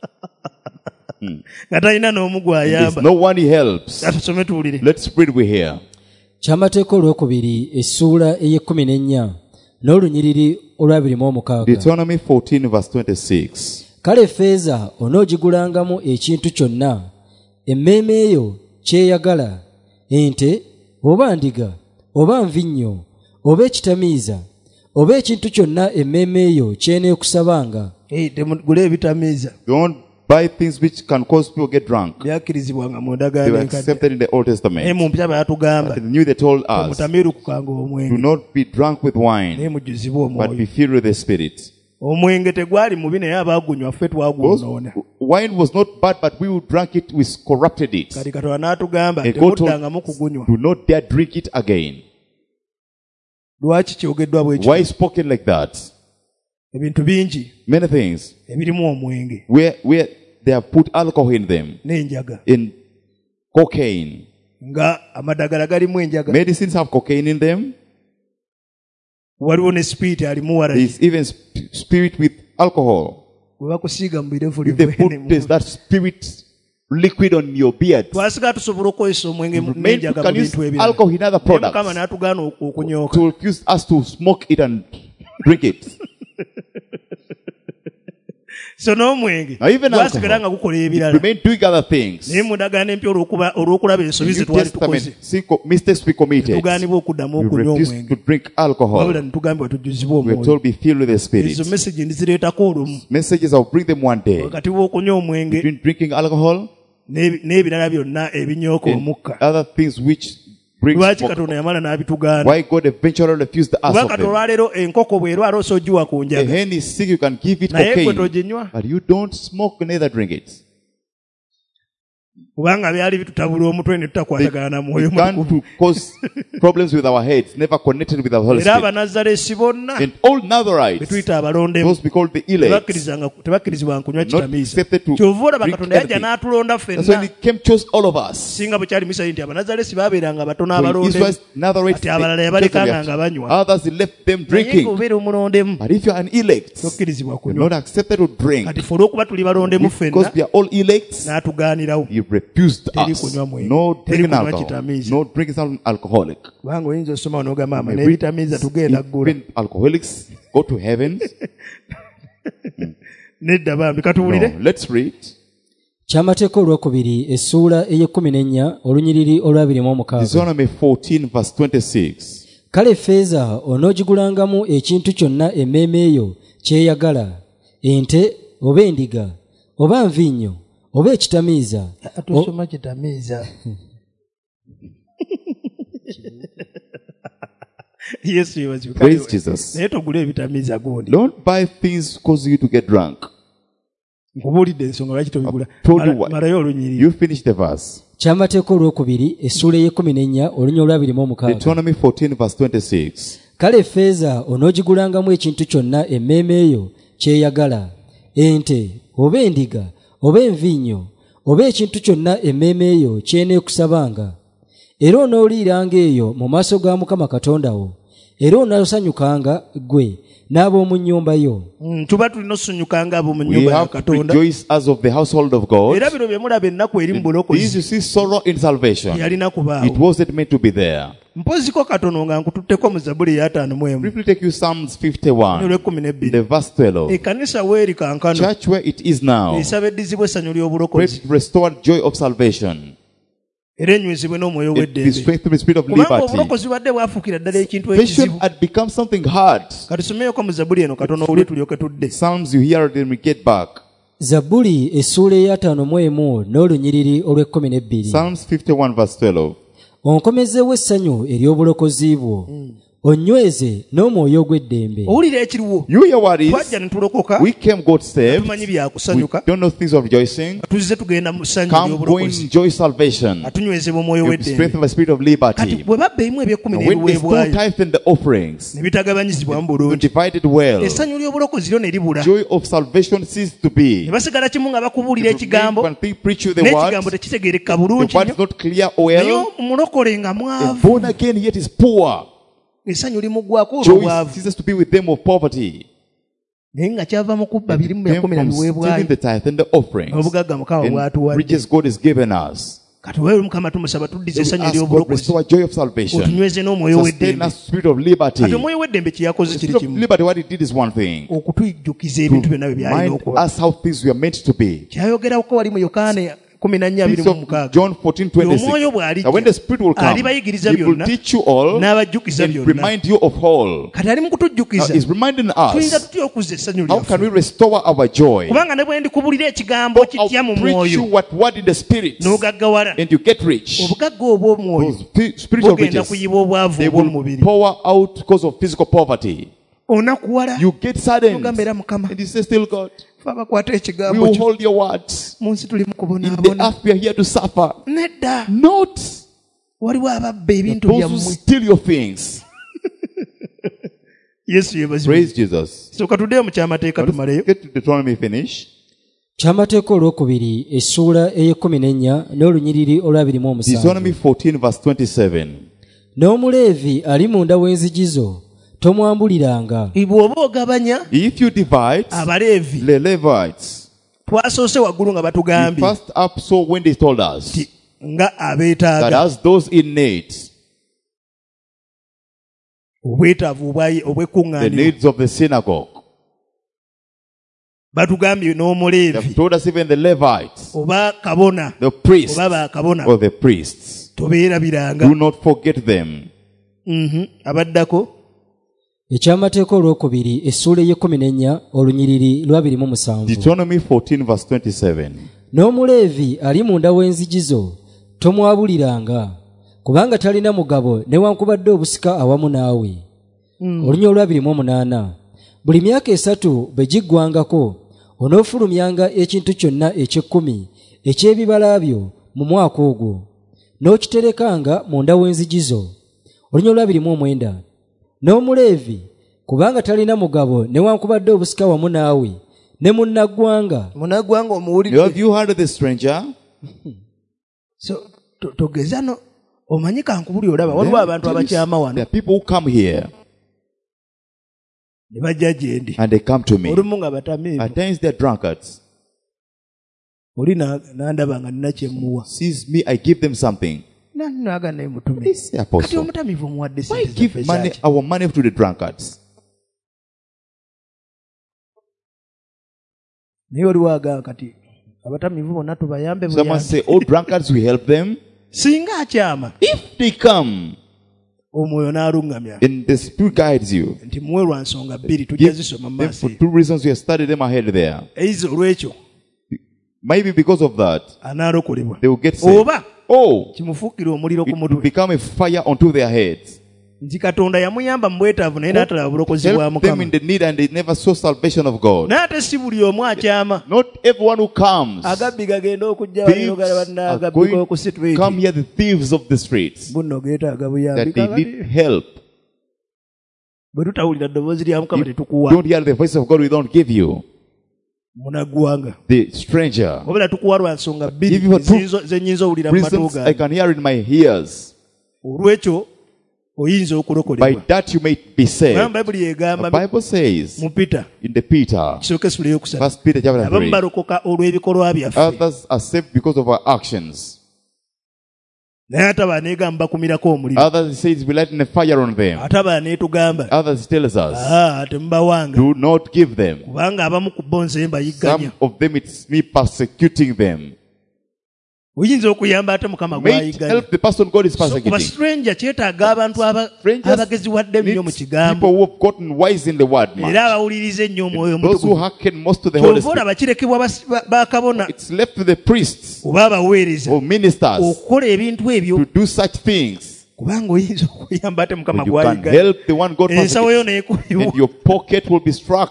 Speaker 1: nga talina n'omu
Speaker 2: There's
Speaker 1: gw'ayamba
Speaker 2: no one he helps.
Speaker 1: atusome tuwulire
Speaker 2: Let's read we hear.
Speaker 3: kyamateeka olwokubiri essuula ey'ekumi n'olunyiriri olwabirimu
Speaker 2: Deuteronomy 14 verse 26.
Speaker 3: kale effeeza onoogigulangamu ekintu kyonna emmeeme eyo kyeyagala ente oba ndiga oba nvinnyo oba ekitamiiza oba ekintu kyonna emmeeme eyo kyeneekusabanga
Speaker 1: temugula ebitamiiza
Speaker 2: Don't buy things which can cause people get drunk.
Speaker 1: byakkirizibwanga mu
Speaker 2: They were
Speaker 1: ndagaano enkadde
Speaker 2: accepted in the Old
Speaker 1: naye
Speaker 2: Testament.
Speaker 1: mu mpya baatugamba
Speaker 2: But in the New they told us,
Speaker 1: mutamiirukukanga
Speaker 2: do
Speaker 1: omwenge
Speaker 2: not be drunk with
Speaker 1: naye
Speaker 2: wine,
Speaker 1: mujjuzibwe
Speaker 2: but be
Speaker 1: omwoyo
Speaker 2: filled with the Spirit.
Speaker 1: omwenge tegwali mubi naye abaagunywa ffe twagwonoona
Speaker 2: Wine was not bad, but we who drank it, we corrupted it.
Speaker 1: kati katonda n'atugamba
Speaker 2: And God
Speaker 1: temuddangamu kugunywa
Speaker 2: Do not dare drink it again.
Speaker 1: lwaki kyogeddwa bwe
Speaker 2: Why spoken like that?
Speaker 1: ebintu bingi
Speaker 2: Many things
Speaker 1: ebirimu omwenge
Speaker 2: where they have put alcohol in them,
Speaker 1: n'enjaga
Speaker 2: in cocaine.
Speaker 1: nga amadagala galimu enjaga
Speaker 2: Medicines have cocaine in them.
Speaker 1: waliwo ne spirit alimu wala
Speaker 2: There's even spirit with alcohol.
Speaker 1: bwe bakusiiga mu birevu
Speaker 2: If they put this, that spirit liquid on your beard.
Speaker 1: Twasiga tusobola okukozesa omwenge
Speaker 2: Can use alcohol in other products.
Speaker 1: Mukama n'atugaana okunyooka.
Speaker 2: To refuse us to smoke it and drink it.
Speaker 1: So n'omwenge
Speaker 2: gwasigala
Speaker 1: nga gukola ebirala.
Speaker 2: Remain doing other things.
Speaker 1: Naye mu ndagaano empya olw'okulaba ensobi ze twali tukoze.
Speaker 2: Mistakes we committed.
Speaker 1: Tugaanibwa okuddamu okunywa omwenge.
Speaker 2: To drink alcohol.
Speaker 1: Wabula netugambibwa tujjuzibwe omwoyo.
Speaker 2: We are told be filled with the Spirit.
Speaker 1: Ezo message ndizireetako olumu.
Speaker 2: Messages I'll bring them one day.
Speaker 1: Wakati w'okunywa omwenge.
Speaker 2: Between drinking alcohol.
Speaker 1: N'ebirala byonna ebinyooka omukka.
Speaker 2: Other things which brings
Speaker 1: why
Speaker 2: God eventually refused us of them. A hen is sick, you can give it cocaine, but you don't smoke, neither drink it. We began to cause problems with our heads, never connected with the Holy Spirit. And all Nazarites, those we call the elect, not accepted to drink anything. That's when He came, chose all of us. For Israel's Nazarites, others He left them drinking. But if you are an elect, you're not accepted to drink. Because we are all elects, He refused us. No drinking alcohol. No drinking something alcoholic. Even alcoholics go to heaven. No, let's read.
Speaker 3: Kyamateeka olwokubiri essuula ey'ekkuminennya olunyiriri olw'abiri-mu-mukaaga.
Speaker 2: Deuteronomy 14 verse 26.
Speaker 3: Kale effeeza onoogigulangamu ekintu kyonna emmeeme eyo kyeyagala, ente oba endiga oba nvinnyo oba ekitamiiza.
Speaker 1: Atusoma kitamiiza. Yes,
Speaker 2: praise Jesus. Don't buy things cause you to get drunk. You finish the verse.
Speaker 3: Kyamateeka olwokubiri essuula ey'ekkuminennya olunya olw'abiri-mu-mukaaga.
Speaker 2: Deuteronomy 14 verse 26.
Speaker 3: Kale effeeza onoogigulangamu ekintu kyonna emmeeme eyo kyeyagala, ente oba endiga oba envinnyo oba ekintu kyonna emmeeme eyo kyeneekusabanga. Era onooliiranga eyo mu maaso ga Mukama Katonda wo, era onaasanyukanga ggwe n'ab'omu nnyumba yo.
Speaker 1: Tuba tulina okusanyukanga ab'omu nnyumba ya Katonda.
Speaker 2: Rejoice as of the household of God.
Speaker 1: Era bino bye mulaba ennaku eri mu bulokozi.
Speaker 2: These you see sorrow in salvation.
Speaker 1: Yalina kubaawo.
Speaker 2: It wasn't meant to be there.
Speaker 1: Mpoziko katono nga nkututteko mu Zabbuli ya 5:1.
Speaker 2: Briefly take you Psalms 51. The verse 12.
Speaker 1: Ekkanisa weeri kankano.
Speaker 2: Church where it is now.
Speaker 1: Esaba eddizibwa essanyu ly'obulokozi.
Speaker 2: Restored joy of salvation.
Speaker 1: Era enywezibwe n'omwoyo w'eddembe.
Speaker 2: Strengthened the spirit of liberty.
Speaker 1: Kubanga obulokozi bwadde bwafuukira ddala ekintu ekizibu.
Speaker 2: Salvation had become something hard.
Speaker 1: Katusomeyeko mu Zabbuli eno katono owulire tulyoke tudde.
Speaker 2: Psalms you hear them get back.
Speaker 3: Zabbuli essuula eya 5 n'olunyiriri olw'ekkumin'ebbiri.
Speaker 2: Psalms 51 verse 12.
Speaker 3: Onkomezeewo essanyu ery'obulokozi bwo, onyweze n'omwoyo ogw'eddembe.
Speaker 1: Owulira ekiriwo.
Speaker 2: You hear what is?
Speaker 1: Twajja ne tulokoka.
Speaker 2: We came God saved.
Speaker 1: Tumanyi byakusanyuka.
Speaker 2: We don't know things of rejoicing.
Speaker 1: Tuzze tugenda mu ssanyu
Speaker 2: ly'obulokozi. Come go enjoy salvation.
Speaker 1: Atunywezebwa omwoyo w'eddembe.
Speaker 2: Strengthen the spirit of liberty.
Speaker 1: Kati bwe babbeemu eby'ekkumi n'ebiweebwayo.
Speaker 2: When they still tithe in the offerings.
Speaker 1: Ne bitagabanyizibwa mu bulungi.
Speaker 2: Divided well.
Speaker 1: Essanyu ly'obulokozi lyo ne libula.
Speaker 2: Joy of salvation ceased to be.
Speaker 1: Ne basigala kimu nga bakubuulira ekigambo.
Speaker 2: When they preach you the word.
Speaker 1: N'ekigambo tekitegeereka bulungi.
Speaker 2: The word is not clear well.
Speaker 1: Naye omulokole nga mwavu.
Speaker 2: Born again yet is poor.
Speaker 1: Essanyu limuggwaako
Speaker 2: olw'obwavu. Joy ceases to be with them of poverty.
Speaker 1: Naye nga kyava mu kubba 2:10 biweebwayo.
Speaker 2: The tithe and the offerings.
Speaker 1: Obugagga Mukama bw'atuwadde.
Speaker 2: Riches God has given us.
Speaker 1: Kati wewe Mukama tumusaba tuddize essanyu ly'obulokozi.
Speaker 2: Restore joy of salvation.
Speaker 1: Otunyweze n'omwoyo w'eddembe.
Speaker 2: Sustain us spirit of liberty.
Speaker 1: Kati omwoyo w'eddembe kye yakoze kiri kimu.
Speaker 2: Liberty what it did is one thing.
Speaker 1: Okutujjukiza ebintu byonna bye byalina okuba.
Speaker 2: Us how things were meant to be.
Speaker 1: Kyayogerako wali mu Yokaana 14:26.
Speaker 2: John 14:26. Now when the Spirit will come, He will teach you all and remind you of all. Now He's reminding us, how can we restore our joy? I'll preach you what word in the Spirit, and you get rich. Those spiritual riches, they will pour out because of physical poverty. You get saddened, and you say, still God, we will hold your words. In the earth we are here to suffer. Not those who steal your things. Praise Jesus.
Speaker 1: So get to
Speaker 2: Deuteronomy finish.
Speaker 3: Kyamateeka olwokubiri essuula ey'ekkuminennya n'olunyiriri olw'abiri-mu-7.
Speaker 2: Deuteronomy 14 verse 27.
Speaker 3: N'omuleevi ali munda w'enzigi zo tomwambuliranga.
Speaker 1: Bw'oba ogabanya
Speaker 2: if you divide
Speaker 1: Abaleevi
Speaker 2: the Levites
Speaker 1: twasoose waggulu nga
Speaker 2: We
Speaker 1: batugambye
Speaker 2: first up saw when they told us
Speaker 1: nga
Speaker 2: that
Speaker 1: abeetaaga
Speaker 2: as those in need,
Speaker 1: obwetaavu
Speaker 2: the
Speaker 1: obwekkuŋŋaaniro
Speaker 2: needs of the synagogue.
Speaker 1: batugambye
Speaker 2: They
Speaker 1: n'omuleevi
Speaker 2: have told us even the Levites,
Speaker 1: oba kabona
Speaker 2: the priests,
Speaker 1: oba bakabona
Speaker 2: or the priests.
Speaker 1: tobeerabiranga
Speaker 2: Do not forget them.
Speaker 1: abaddako
Speaker 3: ekyamateeka olwokubiri essuula ey'ekkuminennya olunyiriri lwa 27.
Speaker 2: Deuteronomy 14 verse 27.
Speaker 3: n'omuleevi ali munda w'enzigi zo tomwabuliranga kubanga talina mugabo newankubadde obusika awamu naawe. Olunya olwa 28. Buli myaka 3 bwe giggwangako onoofulumyanga ekintu kyonna eky'ekkumi eky'ebibala byo mu mwaka ogwo n'okiterekanga munda w'enzigi zo. Olunya olwa 29. n'omuleevi kubanga talina mugabo newankubadde obusika wamu naawe ne munnaggwanga
Speaker 1: omuwulidde
Speaker 2: Have you heard of the stranger?
Speaker 1: so togeza no omanyi kankubuli olaba waliwo abantu abakyama
Speaker 2: There
Speaker 1: wano
Speaker 2: are people who come here
Speaker 1: ne bajja gye ndi
Speaker 2: and they come to me.
Speaker 1: olumu nga batamiivu
Speaker 2: At times they're drunkards.
Speaker 1: oli nandaba nga nina kyemmuwa
Speaker 2: Sees me, I give them something.
Speaker 1: naga naye mutume
Speaker 2: They say,
Speaker 1: kati
Speaker 2: Apostle,
Speaker 1: omutamiivu omuwadde
Speaker 2: why
Speaker 1: sente
Speaker 2: give money,
Speaker 1: zaffe
Speaker 2: our money to the drunkards?
Speaker 1: naye oliwo agamba kati abatamiivu bonna tubayambe
Speaker 2: Someone say, oh, drunkards, we help them.
Speaker 1: singa akyama
Speaker 2: If they come
Speaker 1: omwoyo n'aluŋŋamya
Speaker 2: and the Spirit guides you,
Speaker 1: nti muwe lwa nsonga bbiri tujja zisoma mu
Speaker 2: then
Speaker 1: maaso
Speaker 2: for 2 reasons we have studied them ahead there.
Speaker 1: eiza olw'ekyo
Speaker 2: Maybe because of that,
Speaker 1: anaalokolebwa
Speaker 2: they will get saved.
Speaker 1: oba
Speaker 2: Oh,
Speaker 1: kimufuukira omuliro ku
Speaker 2: it will
Speaker 1: mutwe
Speaker 2: become a fire onto their heads.
Speaker 1: nti katonda yamuyamba mu bwetaavu naye n'atalaba bulokozi bwa
Speaker 2: Help them
Speaker 1: mukama
Speaker 2: in the need and they never saw salvation of God.
Speaker 1: naye ate si buli omu akyama
Speaker 2: Not everyone who comes.
Speaker 1: agabbi gagenda okujja
Speaker 2: Thieves
Speaker 1: wano
Speaker 2: are
Speaker 1: agabbi
Speaker 2: going
Speaker 1: k'oku
Speaker 2: to
Speaker 1: situeti
Speaker 2: come here, the thieves of the streets,
Speaker 1: bunno geetaaga buyambi
Speaker 2: that they need help.
Speaker 1: bwe tutawulira ddoboozi lya mukama
Speaker 2: If
Speaker 1: tetukuwa
Speaker 2: don't hear the voice of God, we don't give you.
Speaker 1: munaggwanga
Speaker 2: The stranger.
Speaker 1: wabula tukuwa lwa nsonga bbiri
Speaker 2: If you have
Speaker 1: ze nnyinza owulira mu matu
Speaker 2: Reasons I
Speaker 1: gange
Speaker 2: can hear in my ears.
Speaker 1: olw'ekyo oyinza
Speaker 2: By
Speaker 1: okulokolebwa
Speaker 2: that you may be saved.
Speaker 1: kubanga bayibuli
Speaker 2: The
Speaker 1: egamba
Speaker 2: Bible says
Speaker 1: mu Peter
Speaker 2: in the Peter,
Speaker 1: kisooka essula eyokusatu
Speaker 2: 1 Peter chapter
Speaker 1: abamu
Speaker 2: 3,
Speaker 1: balokoka olw'ebikolwa byaffe
Speaker 2: others are saved because of our actions.
Speaker 1: naye ate abaneegamba bakumirako omuliro
Speaker 2: Others, it says, we light a fire on them.
Speaker 1: ate abaneetugamba
Speaker 2: Others, it tells us,
Speaker 1: temubawanga
Speaker 2: do not give them.
Speaker 1: kubanga abamu ku bo nze mbayigganya
Speaker 2: Some of them, it's me persecuting them.
Speaker 1: oyinza okuyamba ate mukama
Speaker 2: May
Speaker 1: gwayigganya
Speaker 2: help the person God is
Speaker 1: kuba
Speaker 2: persecuting.
Speaker 1: stranger kyetaaga abantu
Speaker 2: Strangers
Speaker 1: abageziwadde ennyo mu
Speaker 2: needs
Speaker 1: kigambo
Speaker 2: people who have gotten wise in the word,
Speaker 1: era
Speaker 2: man.
Speaker 1: abawuliriza ennyo omwoyo
Speaker 2: Those who
Speaker 1: omutukuvu
Speaker 2: hearken most to the Holy
Speaker 1: kyova
Speaker 2: Spirit.
Speaker 1: olaba kirekebwa bakabona
Speaker 2: It's left to the priests
Speaker 1: oba abaweereza
Speaker 2: or ministers
Speaker 1: okukola ebintu ebyo
Speaker 2: to do such things.
Speaker 1: kubanga oyinza okuyamba ate mukama
Speaker 2: But you can
Speaker 1: gwayigganya
Speaker 2: help the one God
Speaker 1: ensawo yo
Speaker 2: persecutes,
Speaker 1: neekubibwa
Speaker 2: and your pocket will be struck.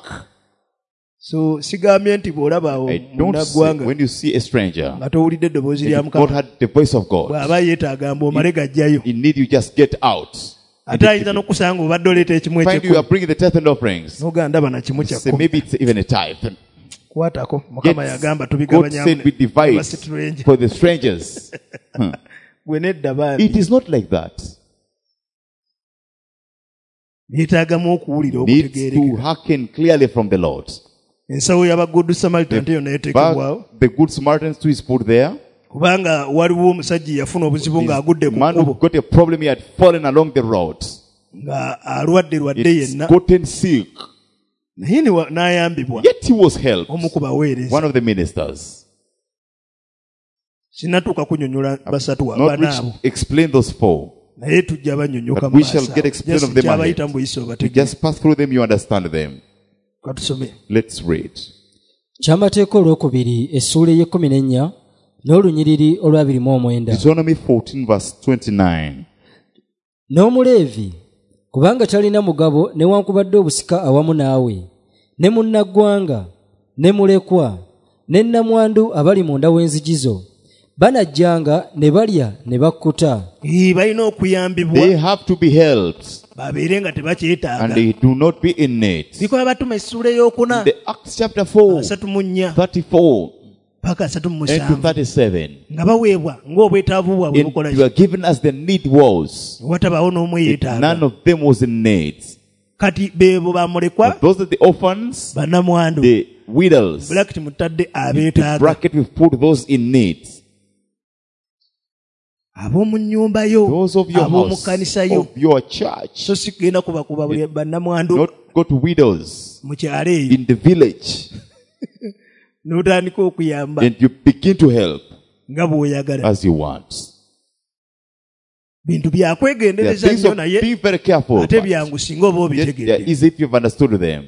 Speaker 1: so sigambye nti bw'olaba awo
Speaker 2: I don't say
Speaker 1: munnaggwanga
Speaker 2: when you see a stranger,
Speaker 1: nga towulidde eddoboozi lya
Speaker 2: if you've not
Speaker 1: mukama
Speaker 2: heard the voice of God,
Speaker 1: bw'aba yeetaaga mbu omale gajjayo
Speaker 2: in need you just get out.
Speaker 1: ate ayinza n'okusanga obadde oleeta ekimu
Speaker 2: Find you
Speaker 1: ekyekumi
Speaker 2: are bringing the tithe and offerings.
Speaker 1: n'ogamba ndaba na kimu
Speaker 2: Say
Speaker 1: kyakkumi
Speaker 2: maybe it's even a tithe.
Speaker 1: kwatako mukama yagamba
Speaker 2: God said we
Speaker 1: tubigabanyamu
Speaker 2: divide
Speaker 1: abasitulenge
Speaker 2: for the strangers.
Speaker 1: gwe nedda bambi
Speaker 2: It is not like that.
Speaker 1: yeetaagamu okuwulira
Speaker 2: Needs to
Speaker 1: okutegeerekera
Speaker 2: hearken clearly from the Lord.
Speaker 1: ensawo y'abagudu samaritan nte yonna yateekebwawo
Speaker 2: But the good Samaritans too is put there.
Speaker 1: kubanga waliwo omusajja yafuna obuzibu ng'agudde ku
Speaker 2: Man who
Speaker 1: kkubo
Speaker 2: got a problem, he had fallen along the road.
Speaker 1: nga alwadde lwadde
Speaker 2: It's
Speaker 1: yenna
Speaker 2: gotten sick.
Speaker 1: naye n'ayambibwa
Speaker 2: Yet he was helped.
Speaker 1: omu ku baweereza
Speaker 2: One of the ministers.
Speaker 1: sinatuuka kunyonyola basatu
Speaker 2: Not
Speaker 1: bana
Speaker 2: which
Speaker 1: abo
Speaker 2: explain those four.
Speaker 1: naye tujja banyonyoka
Speaker 2: But we shall get explain of them
Speaker 1: kyabayita
Speaker 2: ahead.
Speaker 1: mu buyisa
Speaker 2: You
Speaker 1: obategeka
Speaker 2: just pass through them, you understand them.
Speaker 1: katusome
Speaker 2: Let's read.
Speaker 3: kyamateeka olwokubiri essuula ey'ekkuminennya n'olunyiriri olwa 29.
Speaker 2: Deuteronomy 14 verse 29.
Speaker 3: n'omuleevi kubanga talina mugabo newankubadde obusika awamu naawe ne munnaggwanga ne mulekwa ne nnamwandu abali munda w'enzigi zo banajjanga ne balya ne bakkuta
Speaker 1: balina okuyambibwa
Speaker 2: They have to be helped
Speaker 1: babeere nga
Speaker 2: and
Speaker 1: tebakyetaaga
Speaker 2: they do not be in need.
Speaker 1: bikola batuma essuula ey'okuna
Speaker 2: The Acts chapter 4,
Speaker 1: 34
Speaker 2: 34
Speaker 1: paka
Speaker 2: and to
Speaker 1: 37
Speaker 2: 37.
Speaker 1: nga baweebwa ng'obwetaavu bwabwe
Speaker 2: And
Speaker 1: bukola
Speaker 2: you are given as the need was.
Speaker 1: watabaawo n'omu yeetaaga
Speaker 2: None of them was in need.
Speaker 1: kati beebo bamulekwa
Speaker 2: But those are the orphans,
Speaker 1: bannamwandu
Speaker 2: the widows.
Speaker 1: bracket mutadde
Speaker 2: In
Speaker 1: abeetaaga
Speaker 2: bracket we've put those in need.
Speaker 1: ab'omu nnyumba yo
Speaker 2: Those of your
Speaker 1: ab'omu
Speaker 2: house,
Speaker 1: kkanisa yo
Speaker 2: of your church.
Speaker 1: so si kugenda kubakuba buli bannamwandu
Speaker 2: Not go to widows
Speaker 1: mu kyalo eyo
Speaker 2: in the village.
Speaker 1: n'otandika okuyamba
Speaker 2: And you begin to help
Speaker 1: nga bw'oyagala
Speaker 2: as you want.
Speaker 1: bintu
Speaker 2: There are
Speaker 1: byakwegendereza
Speaker 2: things
Speaker 1: nnyo
Speaker 2: of
Speaker 1: naye
Speaker 2: be very careful.
Speaker 1: ate
Speaker 2: But
Speaker 1: byangu singa oba
Speaker 2: yet they are
Speaker 1: obitegedde
Speaker 2: easy if you've understood them.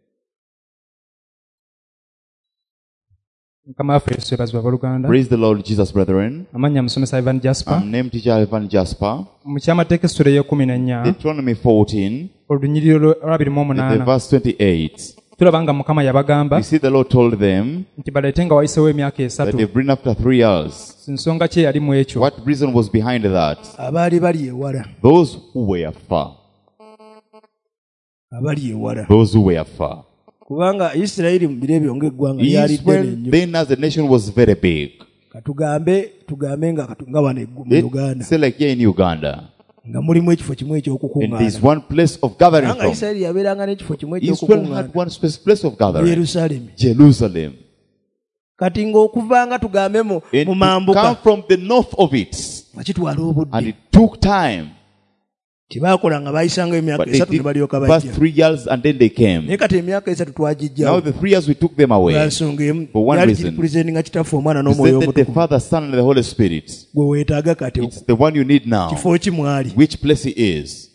Speaker 4: mukama waffe yesu ebazibwa abooluganda
Speaker 2: Praise the Lord Jesus, brethren.
Speaker 4: amannya musomesa Ivan Jasper
Speaker 2: I'm named teacher Ivan Jasper.
Speaker 4: mu kyamateeka essula ey'ekumi
Speaker 2: Deuteronomy 14,
Speaker 4: olunyiriro lwa
Speaker 2: the
Speaker 4: 28
Speaker 2: verse 28.
Speaker 4: tulaba nga mukama yabagamba
Speaker 2: We see the Lord told them
Speaker 4: nti baleete nga wayisewo emyaka
Speaker 2: that
Speaker 4: esatu
Speaker 2: they bring after 3 years.
Speaker 4: nsonga ki eyali mu ekyo
Speaker 2: What reason was behind that?
Speaker 1: abaali bali ewala
Speaker 2: Those who were far.
Speaker 1: abali ewala
Speaker 2: Those who were far.
Speaker 1: kubanga isirayiri mu biro ebyo ng'eggwanga lyali ddene
Speaker 2: Israel
Speaker 1: nnyo
Speaker 2: then as a nation was very big.
Speaker 1: katugambe nga wano mu uganda
Speaker 2: Say like here in Uganda.
Speaker 1: nga mulimu ekifo kimu
Speaker 2: And
Speaker 1: ekyokukuŋŋaana
Speaker 2: there's one place of gathering
Speaker 1: kubanga
Speaker 2: from.
Speaker 1: isirayiri yabeeranga n'ekifo kimu
Speaker 2: Israel
Speaker 1: ekyokukuŋŋaana
Speaker 2: had one specific place of gathering.
Speaker 1: yerusaalemi
Speaker 2: Jerusalem.
Speaker 1: kati ng'okuvanga tugambe mu
Speaker 2: And to
Speaker 1: mambuka
Speaker 2: come from the north of it.
Speaker 1: nga kitwala
Speaker 2: And
Speaker 1: obudde
Speaker 2: it took time.
Speaker 1: tebaakola nga baayisanga emyaka
Speaker 2: But they
Speaker 1: esatu ne
Speaker 2: did
Speaker 1: balyoka
Speaker 2: past
Speaker 1: bajja
Speaker 2: 3 years and then they came.
Speaker 1: naye kati emyaka esatu
Speaker 2: Now
Speaker 1: twagijjawo
Speaker 2: the 3 years we took them
Speaker 1: lwa
Speaker 2: away.
Speaker 1: nsonga emu
Speaker 2: For one
Speaker 1: yali
Speaker 2: reason.
Speaker 1: kiripulizentinga kitaffe omwana n'omwoyo
Speaker 2: Presented the
Speaker 1: omutukuvu
Speaker 2: Father, Son, and the Holy Spirit.
Speaker 1: gwe weetaaga kati
Speaker 2: It's the one you need now.
Speaker 1: kifo ki mwali
Speaker 2: Which place he is.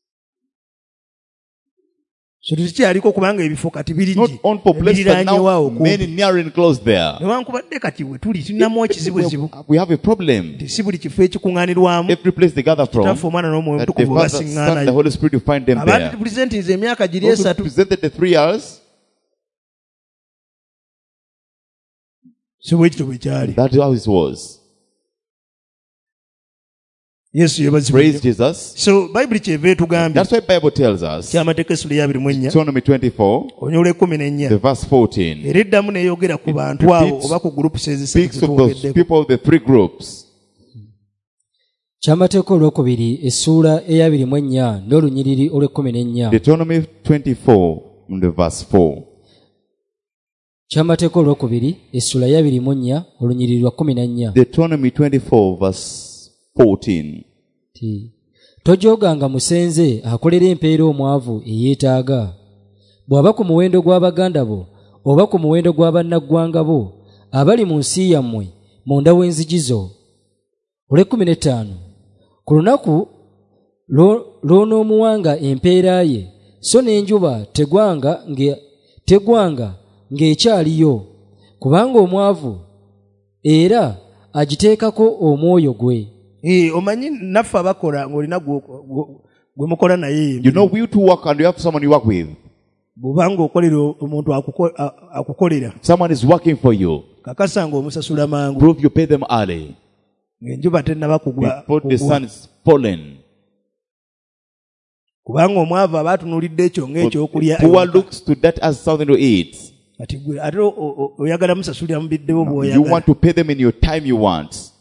Speaker 1: so tekikyaliko kubanga ebifo kati
Speaker 2: Not
Speaker 1: biringi
Speaker 2: on for place, but
Speaker 1: ebiriraanyewo
Speaker 2: now many near and close there.
Speaker 1: newankubadde kati we tuli tulinamu ekizibuzibu
Speaker 2: We have a problem.
Speaker 1: nti si buli kifo ekikuŋŋaanirwamu
Speaker 2: Every place they gather
Speaker 1: kitaffe
Speaker 2: from,
Speaker 1: omwana n'omwoyo
Speaker 2: that the
Speaker 1: omutukuvu
Speaker 2: Father, Son, and the
Speaker 1: basiŋŋaanayo
Speaker 2: Holy Spirit, you find them
Speaker 1: abandi
Speaker 2: there.
Speaker 1: tupulizentinze emyaka giri
Speaker 2: Those who
Speaker 1: esatu
Speaker 2: presented the 3 years,
Speaker 1: si bwe kityo bwe kyali
Speaker 2: that's how it was.
Speaker 1: yesu yebazibwa
Speaker 2: Praise Jesus.
Speaker 1: so bayibuli kyeva etugambye
Speaker 2: That's why Bible tells us,
Speaker 1: kyamateeka essula ya 24
Speaker 2: Deuteronomy 24,
Speaker 1: onyolwa
Speaker 2: the
Speaker 1: 14
Speaker 2: verse 14,
Speaker 1: era eddamu neeyogera ku bantu abo oba ku groups
Speaker 2: speaks of those
Speaker 1: ezisatutuwogeddeko
Speaker 2: people of the 3 groups.
Speaker 3: kyamateeka olwokubiri essuula eya 24 n'olunyiriri olw'ekumi
Speaker 2: Deuteronomy 24, the verse 4.
Speaker 3: kyamateeka olwokubiri essula ya 24 olunyiriri lwa 14
Speaker 2: Deuteronomy 24, verse 14.
Speaker 3: tojoganga musenze akolera empeera omwavu eyeetaaga bw'aba ku muwendo gw'abaganda bo oba ku muwendo gw'abannaggwanga bo abali mu nsi yammwe munda w'enzigi zo olw'ekumi ku lunaku lw'onoomuwanga empeera ye so n'enjuba tegwanga ng'ekyaliyo kubanga omwavu era agiteekako omwoyo gwe
Speaker 1: omanyi naffe abakola ng'olina gwe mukola naye
Speaker 2: You know, we to work and you have someone you work with.
Speaker 1: bw'obanga okolera omuntu akukolera
Speaker 2: Someone is working for you.
Speaker 1: kakasa ng'omusasula mangu
Speaker 2: Prove you pay them early.
Speaker 1: ng'enjuba tennaba
Speaker 2: Before the sun is fallen.
Speaker 1: kubanga omwavu aba atunulidde ekyo ng'ekyokulya
Speaker 2: Poor looks to that as something to eat.
Speaker 1: kati gwe ate oyagala musasulira mu biddebo
Speaker 2: You
Speaker 1: bw'oyagala
Speaker 2: want to pay them in your time you want.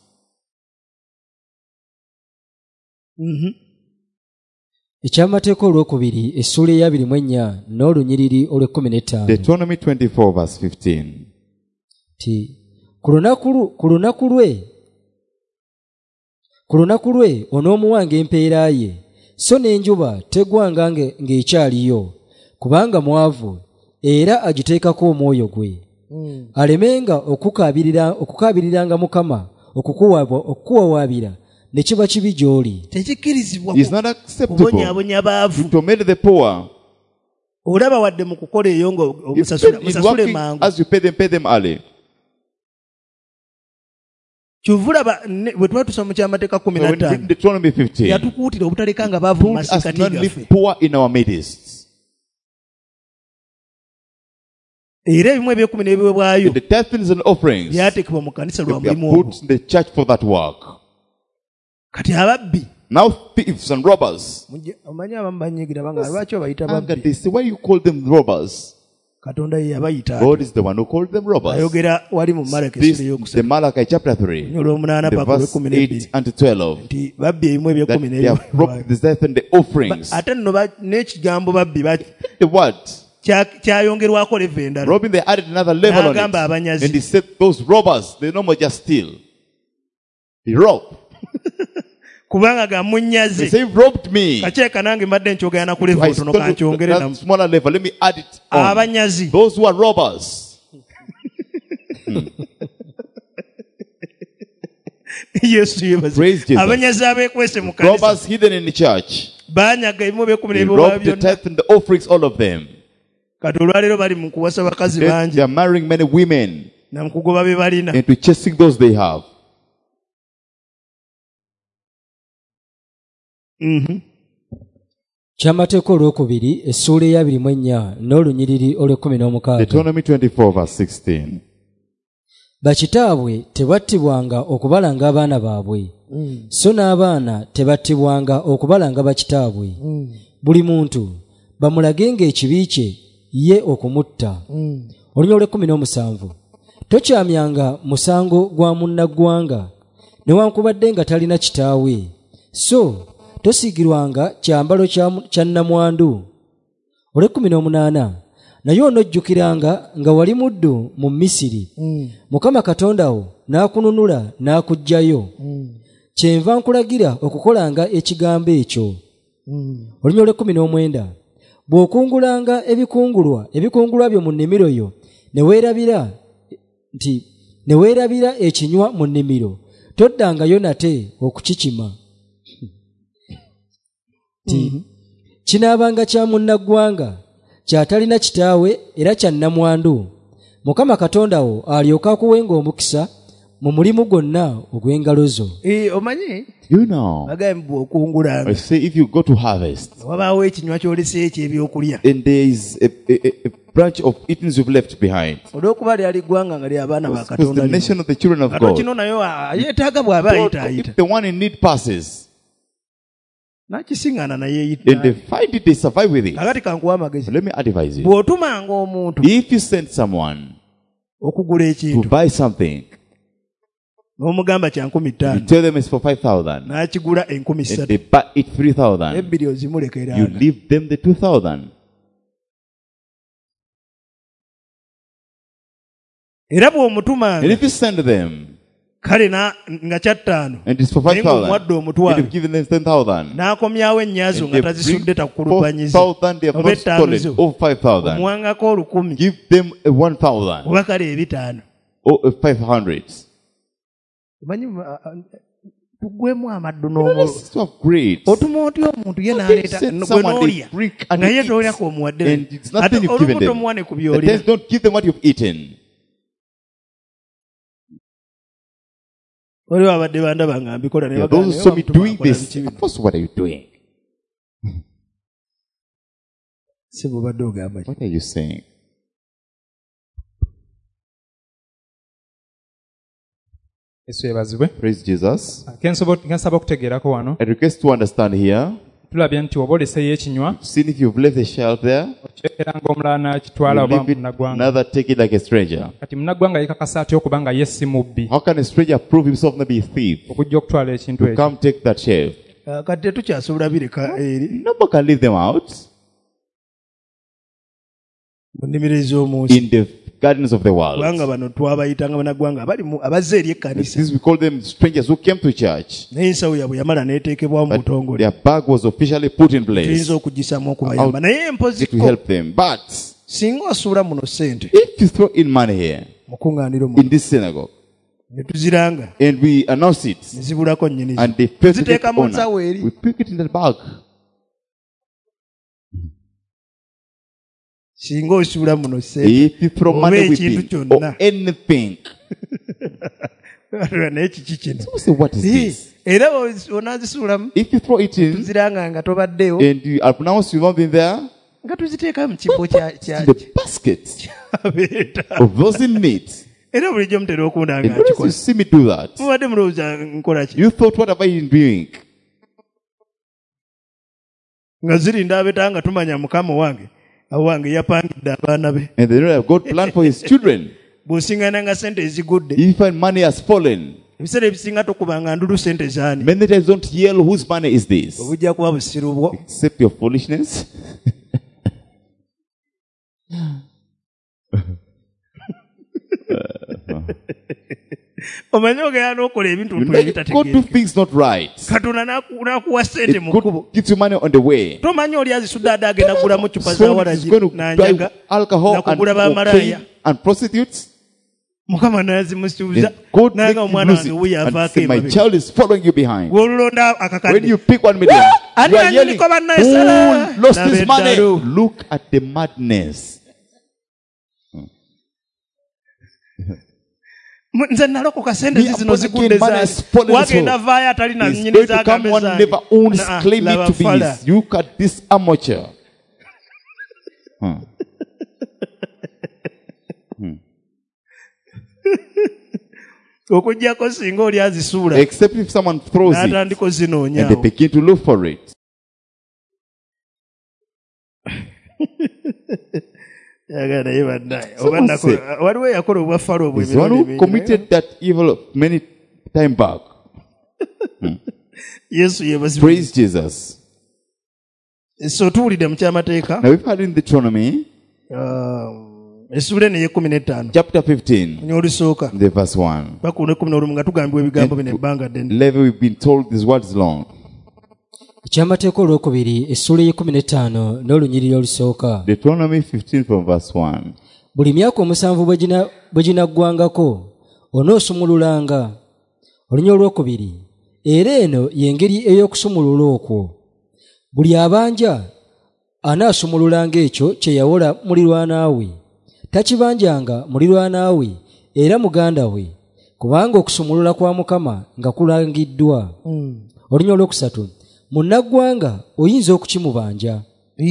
Speaker 3: ekyamateeka olwokubiri essuula eya 24 n'olunyiriri olw'ekumi
Speaker 2: Deuteronomy 24, verse 15.
Speaker 3: ti ku lunaku lwe onoomuwanga empeera ye so n'enjuba tegwanga ng'ekyaliyo kubanga mwavu era agiteekako omwoyo gwe alemenga okukaabiriranga mukama okukuwawaabira ne kiba kibi gy'oli
Speaker 1: tekikkirizibwa
Speaker 2: It's not acceptable
Speaker 1: kubonyaabonya baavu
Speaker 2: to torment the poor.
Speaker 1: olaba wadde mu kukola eyo nga
Speaker 2: In
Speaker 1: musasule
Speaker 2: working,
Speaker 1: mangu
Speaker 2: as you pay them early.
Speaker 1: kyovulaba bwe tuba tusoma mu kyamateeka
Speaker 2: So when we
Speaker 1: 15
Speaker 2: read Deuteronomy 15,
Speaker 1: yatukuutira obutalekanga baavu mu
Speaker 2: put us
Speaker 1: masikati
Speaker 2: not
Speaker 1: gaffe
Speaker 2: live poor in our midst.
Speaker 1: era ebimu ebyekumi n'ebiweebwayo
Speaker 2: In the tithes and offerings,
Speaker 1: byateekebwa mu kanisa lwa
Speaker 2: we are
Speaker 1: mulimu ogwo
Speaker 2: put in the church for that work.
Speaker 1: kati ababbi
Speaker 2: Now thieves and robbers.
Speaker 1: omanyi abamu banyiigira banga lwaki obayita
Speaker 2: And
Speaker 1: babbi
Speaker 2: they say, why you call them robbers?
Speaker 1: katonda ye yabayita
Speaker 2: God is the one who called them robbers.
Speaker 1: ayogera wali mu malaki
Speaker 2: This
Speaker 1: essula
Speaker 2: is
Speaker 1: ey'okusatu
Speaker 2: the Malachi chapter 3,
Speaker 1: olw'omunaana
Speaker 2: the
Speaker 1: paka
Speaker 2: verse
Speaker 1: olw'ekumi
Speaker 2: 8
Speaker 1: n'ebbiri
Speaker 2: and 12.
Speaker 1: nti babbi ebimu
Speaker 2: That
Speaker 1: ebyekumi
Speaker 2: they have robbed the tithe and the offerings.
Speaker 1: ate nno n'ekigambo babbi
Speaker 2: The word
Speaker 1: kyayongerwako level endala.
Speaker 2: Robbing, they added another level on
Speaker 1: N'agamba
Speaker 2: it.
Speaker 1: abanyazi.
Speaker 2: And he said those robbers, they no more just steal. He robbed.
Speaker 1: Kubanga
Speaker 2: They
Speaker 1: gamunyaze.
Speaker 2: say, he robbed me.
Speaker 1: Kacheeka nange mbadde nkyogera ku
Speaker 2: So
Speaker 1: level
Speaker 2: I
Speaker 1: tono
Speaker 2: spoke to
Speaker 1: kankyongere
Speaker 2: that
Speaker 1: namu.
Speaker 2: smaller level. Let me add it on.
Speaker 1: Abanyazi.
Speaker 2: Those who are robbers.
Speaker 1: Yesu yebaze.
Speaker 2: Praise Jesus.
Speaker 1: Abanyazi abeekwese mu kanisa.
Speaker 2: Robbers hidden in the church.
Speaker 1: Baanyaga ebimu by'ekumi
Speaker 2: They
Speaker 1: n'ebimu
Speaker 2: robbed the
Speaker 1: byonna.
Speaker 2: tithe and the offerings, all of them.
Speaker 1: Kati olwaleero bali mu kuwasa bakazi
Speaker 2: They
Speaker 1: bangi
Speaker 2: are marrying many women
Speaker 1: na mu kugoba bye balina.
Speaker 2: and to chasing those they have.
Speaker 3: kyamateeka olwokubiri essuula eya 24 n'olunyiriri olw'16.
Speaker 2: Deuteronomy 24 verse 16.
Speaker 3: bakitaabwe tebattibwanga okubalanga abaana baabwe so n'abaana tebattibwanga okubalanga bakitaabwe. buli muntu bamulagenga ekibi kye ye okumutta. olunyiriri olw'17 tokyamyanga musango gwa munnaggwanga newankubadde nga talina kitaawe so tosiigirwanga kyambalo kya nnamwandu. olw'18 naye onojjukiranga nga wali muddu mu Misiri Mukama Katonda wo n'akununula n'akuggyayo. kyenva nkulagira okukolanga ekigambo ekyo. olunyiriri olw'19 bw'okungulanga ebikungulwa byo mu nnimiro yo ne weerabira ekinywa mu nnimiro toddangayo nate okukikima. kinaabanga kya munnaggwanga kyatalina kitaawe era kya nnamwandu. Mukama Katonda wo alyoka akuwenga omukisa mu mulimu gwonna ogw'engalo zo.
Speaker 1: Omanyi?
Speaker 2: You know.
Speaker 1: Bagamba bw'okungulanga.
Speaker 2: I say if you go to harvest.
Speaker 1: Wabaawo ekinywa ky'olese eky'ebyokulya.
Speaker 2: And there is a branch of eatings you've left behind.
Speaker 1: Olw'okuba lyali ggwanga nga ly'abaana ba
Speaker 2: Because
Speaker 1: Katonda.
Speaker 2: the nation of the children of God.
Speaker 1: Kino nayo yeetaaga bw'aba ayita.
Speaker 2: If the one in need passes.
Speaker 1: Nakisiŋŋaana naye
Speaker 2: And they find it, they survive with it.
Speaker 1: kakati kankuwa amagezi.
Speaker 2: Let me advise you.
Speaker 1: Bw'otumanga omuntu
Speaker 2: If you send someone
Speaker 1: okugula
Speaker 2: to
Speaker 1: ekintu
Speaker 2: buy something,
Speaker 1: n'omugamba kya
Speaker 2: you
Speaker 1: 5,000
Speaker 2: tell them it's for 5,000
Speaker 1: n'akigula
Speaker 2: and
Speaker 1: 3,000
Speaker 2: they buy it 3,000,
Speaker 1: ebbiri ozimulekera
Speaker 2: you leave them the 2,000.
Speaker 1: era
Speaker 2: And
Speaker 1: bw'omutumanga
Speaker 2: if you send them
Speaker 1: kale nga kya 5,000
Speaker 2: and it's for
Speaker 1: naye
Speaker 2: 5,000,
Speaker 1: ng'omuwadde
Speaker 2: and
Speaker 1: omutwalo
Speaker 2: you've given them 10,000,
Speaker 1: n'akomyawo ennyazo
Speaker 2: and
Speaker 1: nga
Speaker 2: they
Speaker 1: tazisudde
Speaker 2: bring
Speaker 1: takukulubanyiza
Speaker 2: 4,000, they have
Speaker 1: oba
Speaker 2: not stolen,
Speaker 1: ettaano zo
Speaker 2: or 5,000,
Speaker 1: omuwangako 1,000
Speaker 2: give them a 1,000
Speaker 1: oba kale ebitaano
Speaker 2: or a 500.
Speaker 1: omanyi tugwemu amaddu
Speaker 2: You know,
Speaker 1: n'omululu
Speaker 2: that's so great.
Speaker 1: otuma otya omuntu ye
Speaker 2: They
Speaker 1: n'aleeta
Speaker 2: send
Speaker 1: gwe
Speaker 2: someone, they
Speaker 1: n'olya
Speaker 2: drink and
Speaker 1: naye
Speaker 2: they eat.
Speaker 1: tolyako omuwadde
Speaker 2: And it's nothing
Speaker 1: ate
Speaker 2: you've given
Speaker 1: olubuto
Speaker 2: them.
Speaker 1: omuwane ku
Speaker 2: The
Speaker 1: byolina
Speaker 2: tenth, don't give them what you've eaten.
Speaker 1: waliwo abadde bandaba nga mbikola naye
Speaker 2: Yeah,
Speaker 1: bagamba,
Speaker 2: those who saw me
Speaker 1: "Naye
Speaker 2: doing
Speaker 1: wamutumakola
Speaker 2: this,
Speaker 1: biki bino?"
Speaker 2: first, what are you doing?
Speaker 1: Si bw'obadde ogamba ki?
Speaker 2: What are you saying?
Speaker 4: Yesu yeebazibwe.
Speaker 2: Praise Jesus.
Speaker 4: Kensaba okutegeerako wano
Speaker 2: I request to understand here.
Speaker 4: tulabye nti oba oleseyo ekinywa
Speaker 2: Seen if you've left the shelf there,
Speaker 4: okyekeranga omulala n'akitwala
Speaker 2: you
Speaker 4: oba
Speaker 2: leave it,
Speaker 4: munnaggwanga
Speaker 2: another take it like a stranger.
Speaker 4: kati munnaggwanga yekakasa atya okuba nga ye si mubbi
Speaker 2: How can a stranger prove himself not be a thief?
Speaker 4: okujja okutwala ekintu
Speaker 2: To
Speaker 4: ekyo
Speaker 2: come take that shelf.
Speaker 1: Kati tetukyasobola bireka eri
Speaker 2: Nobody can leave them out
Speaker 1: mu nnimiro ez'omunsi
Speaker 2: in the gardens of the world.
Speaker 1: kubanga bano twabayitanga bannaggwanga abazze eri ekkanisa
Speaker 2: This we call them strangers who came to church.
Speaker 1: naye ensawo yaabwe yamala n'eteekebwamu mu
Speaker 2: But
Speaker 1: butongole
Speaker 2: their bag was officially put in place
Speaker 1: tuyinza okugisaamu okubayamba naye
Speaker 2: to
Speaker 1: empoziko
Speaker 2: help them. But
Speaker 1: singa osuula muno ssente
Speaker 2: if you throw in money here
Speaker 1: mu kuŋŋaaniro muno
Speaker 2: in this synagogue
Speaker 1: ne tuziranga
Speaker 2: and we announce it
Speaker 1: ne zibulako nnyinizo
Speaker 2: and they pay to
Speaker 1: ziteeka
Speaker 2: the
Speaker 1: mu nsawo
Speaker 2: owner,
Speaker 1: eri
Speaker 2: we pick it in the bag.
Speaker 1: singa osuula muno ssente
Speaker 2: If you throw
Speaker 1: Oba
Speaker 2: money with
Speaker 1: ekintu
Speaker 2: it
Speaker 1: kyonna.
Speaker 2: or anything,
Speaker 1: naye kiki kino
Speaker 2: so we say, what is this?
Speaker 1: era onaazisuulamu
Speaker 2: If you throw it in
Speaker 1: tuziranga nga tobaddeyo
Speaker 2: and you are pronounced you've not been there,
Speaker 1: nga tuziteeka mu kifo
Speaker 2: in the basket
Speaker 1: kyabeeta
Speaker 2: of those in need.
Speaker 1: era bulijjo mutera okundanga
Speaker 2: And notice you
Speaker 1: nkikola
Speaker 2: see me do that.
Speaker 1: mubadde mulowooza nkola ki
Speaker 2: You thought, what have I been doing?
Speaker 1: nga zirinda abeta nga tumanya mukama wange awange yapangidde abaana be
Speaker 2: And they know that God planned for his children.
Speaker 1: bw'osiŋŋana sente ezigudde
Speaker 2: If you find money has fallen,
Speaker 1: ebiseera ebisinga tokubanga ndulu sente zaani
Speaker 2: many times don't yell, whose money is this?
Speaker 1: obujja kuba busiru bwo
Speaker 2: Except your foolishness.
Speaker 1: omanyi ogenda okola ebintu
Speaker 2: You let go do things not right.
Speaker 1: Katonda n'akuwa ssente mu kkubo.
Speaker 2: God gives you money on the way.
Speaker 1: Tomanyi oli azisudde ade agenda kugulamu cupa za
Speaker 2: So he's
Speaker 1: waragi
Speaker 2: going to
Speaker 1: n'anjaga
Speaker 2: buy alcohol
Speaker 1: nakugula
Speaker 2: and
Speaker 1: bamalaya.
Speaker 2: cocaine and prostitutes.
Speaker 1: Mukama n'azimusuubiza
Speaker 2: Then God
Speaker 1: naye
Speaker 2: makes
Speaker 1: nga
Speaker 2: you
Speaker 1: omwana
Speaker 2: lose
Speaker 1: wange
Speaker 2: it
Speaker 1: wuyaavaako
Speaker 2: and say, my
Speaker 1: emabega.
Speaker 2: child is following you behind.
Speaker 1: Bw'olulonda
Speaker 2: When
Speaker 1: akakadde
Speaker 2: you pick 1 million,
Speaker 1: ani
Speaker 2: you are yelling,
Speaker 1: annyoniko bannayesala
Speaker 2: who lost his money? Look at the madness.
Speaker 1: nze nalokoka sente
Speaker 2: Me,
Speaker 1: zino
Speaker 2: I'm
Speaker 1: zigudde
Speaker 2: born again, man has fallen
Speaker 1: wagenda
Speaker 2: into-
Speaker 1: vaayo atali na
Speaker 2: He's
Speaker 1: nnyini
Speaker 2: going to come one
Speaker 1: zagambe
Speaker 2: never owns, claim it to be his. Look at this amateur.
Speaker 1: okujjako singa oli azisuula
Speaker 2: Except if someone throws it
Speaker 1: n'atandika
Speaker 2: and they
Speaker 1: ozinoonyaawo
Speaker 2: begin to look for it.
Speaker 1: yagala naye bannaye
Speaker 2: Someone said-
Speaker 1: waliwo eyakola obwaffalo obwo
Speaker 2: He's the one who committed that evil many time back.
Speaker 1: yesu yeebazibwa
Speaker 2: Praise Jesus.
Speaker 1: so tuwulidde mu kyamateeka
Speaker 2: Now we've had in Deuteronomy
Speaker 1: essula eno ey'ekumi
Speaker 2: chapter 15,
Speaker 1: nya olusooka
Speaker 2: the verse 1.
Speaker 1: paka olw'ekkumi n'olumu nga tugambibwa ebigambo bino ebbanga ddene
Speaker 2: Level we've been told these words long.
Speaker 3: ekyamateeka olwokubiri essula y'e15 n'olunyiriri olusooka.
Speaker 2: Deuteronomy 15 from verse 1.
Speaker 3: buli myaka omusanvu bwe ginaggwangako onoosumululanga. olunya olwokubiri era eno y'engeri ey'okusumulula okwo. buli abanja anaasumululanga ekyo kye yawola muliraanwa we. takibanjanga muliraanwa we era muganda we, kubanga okusumulula kwa Mukama nga kulangiddwa. olunya olwokusatu munnaggwanga oyinza okukimubanja.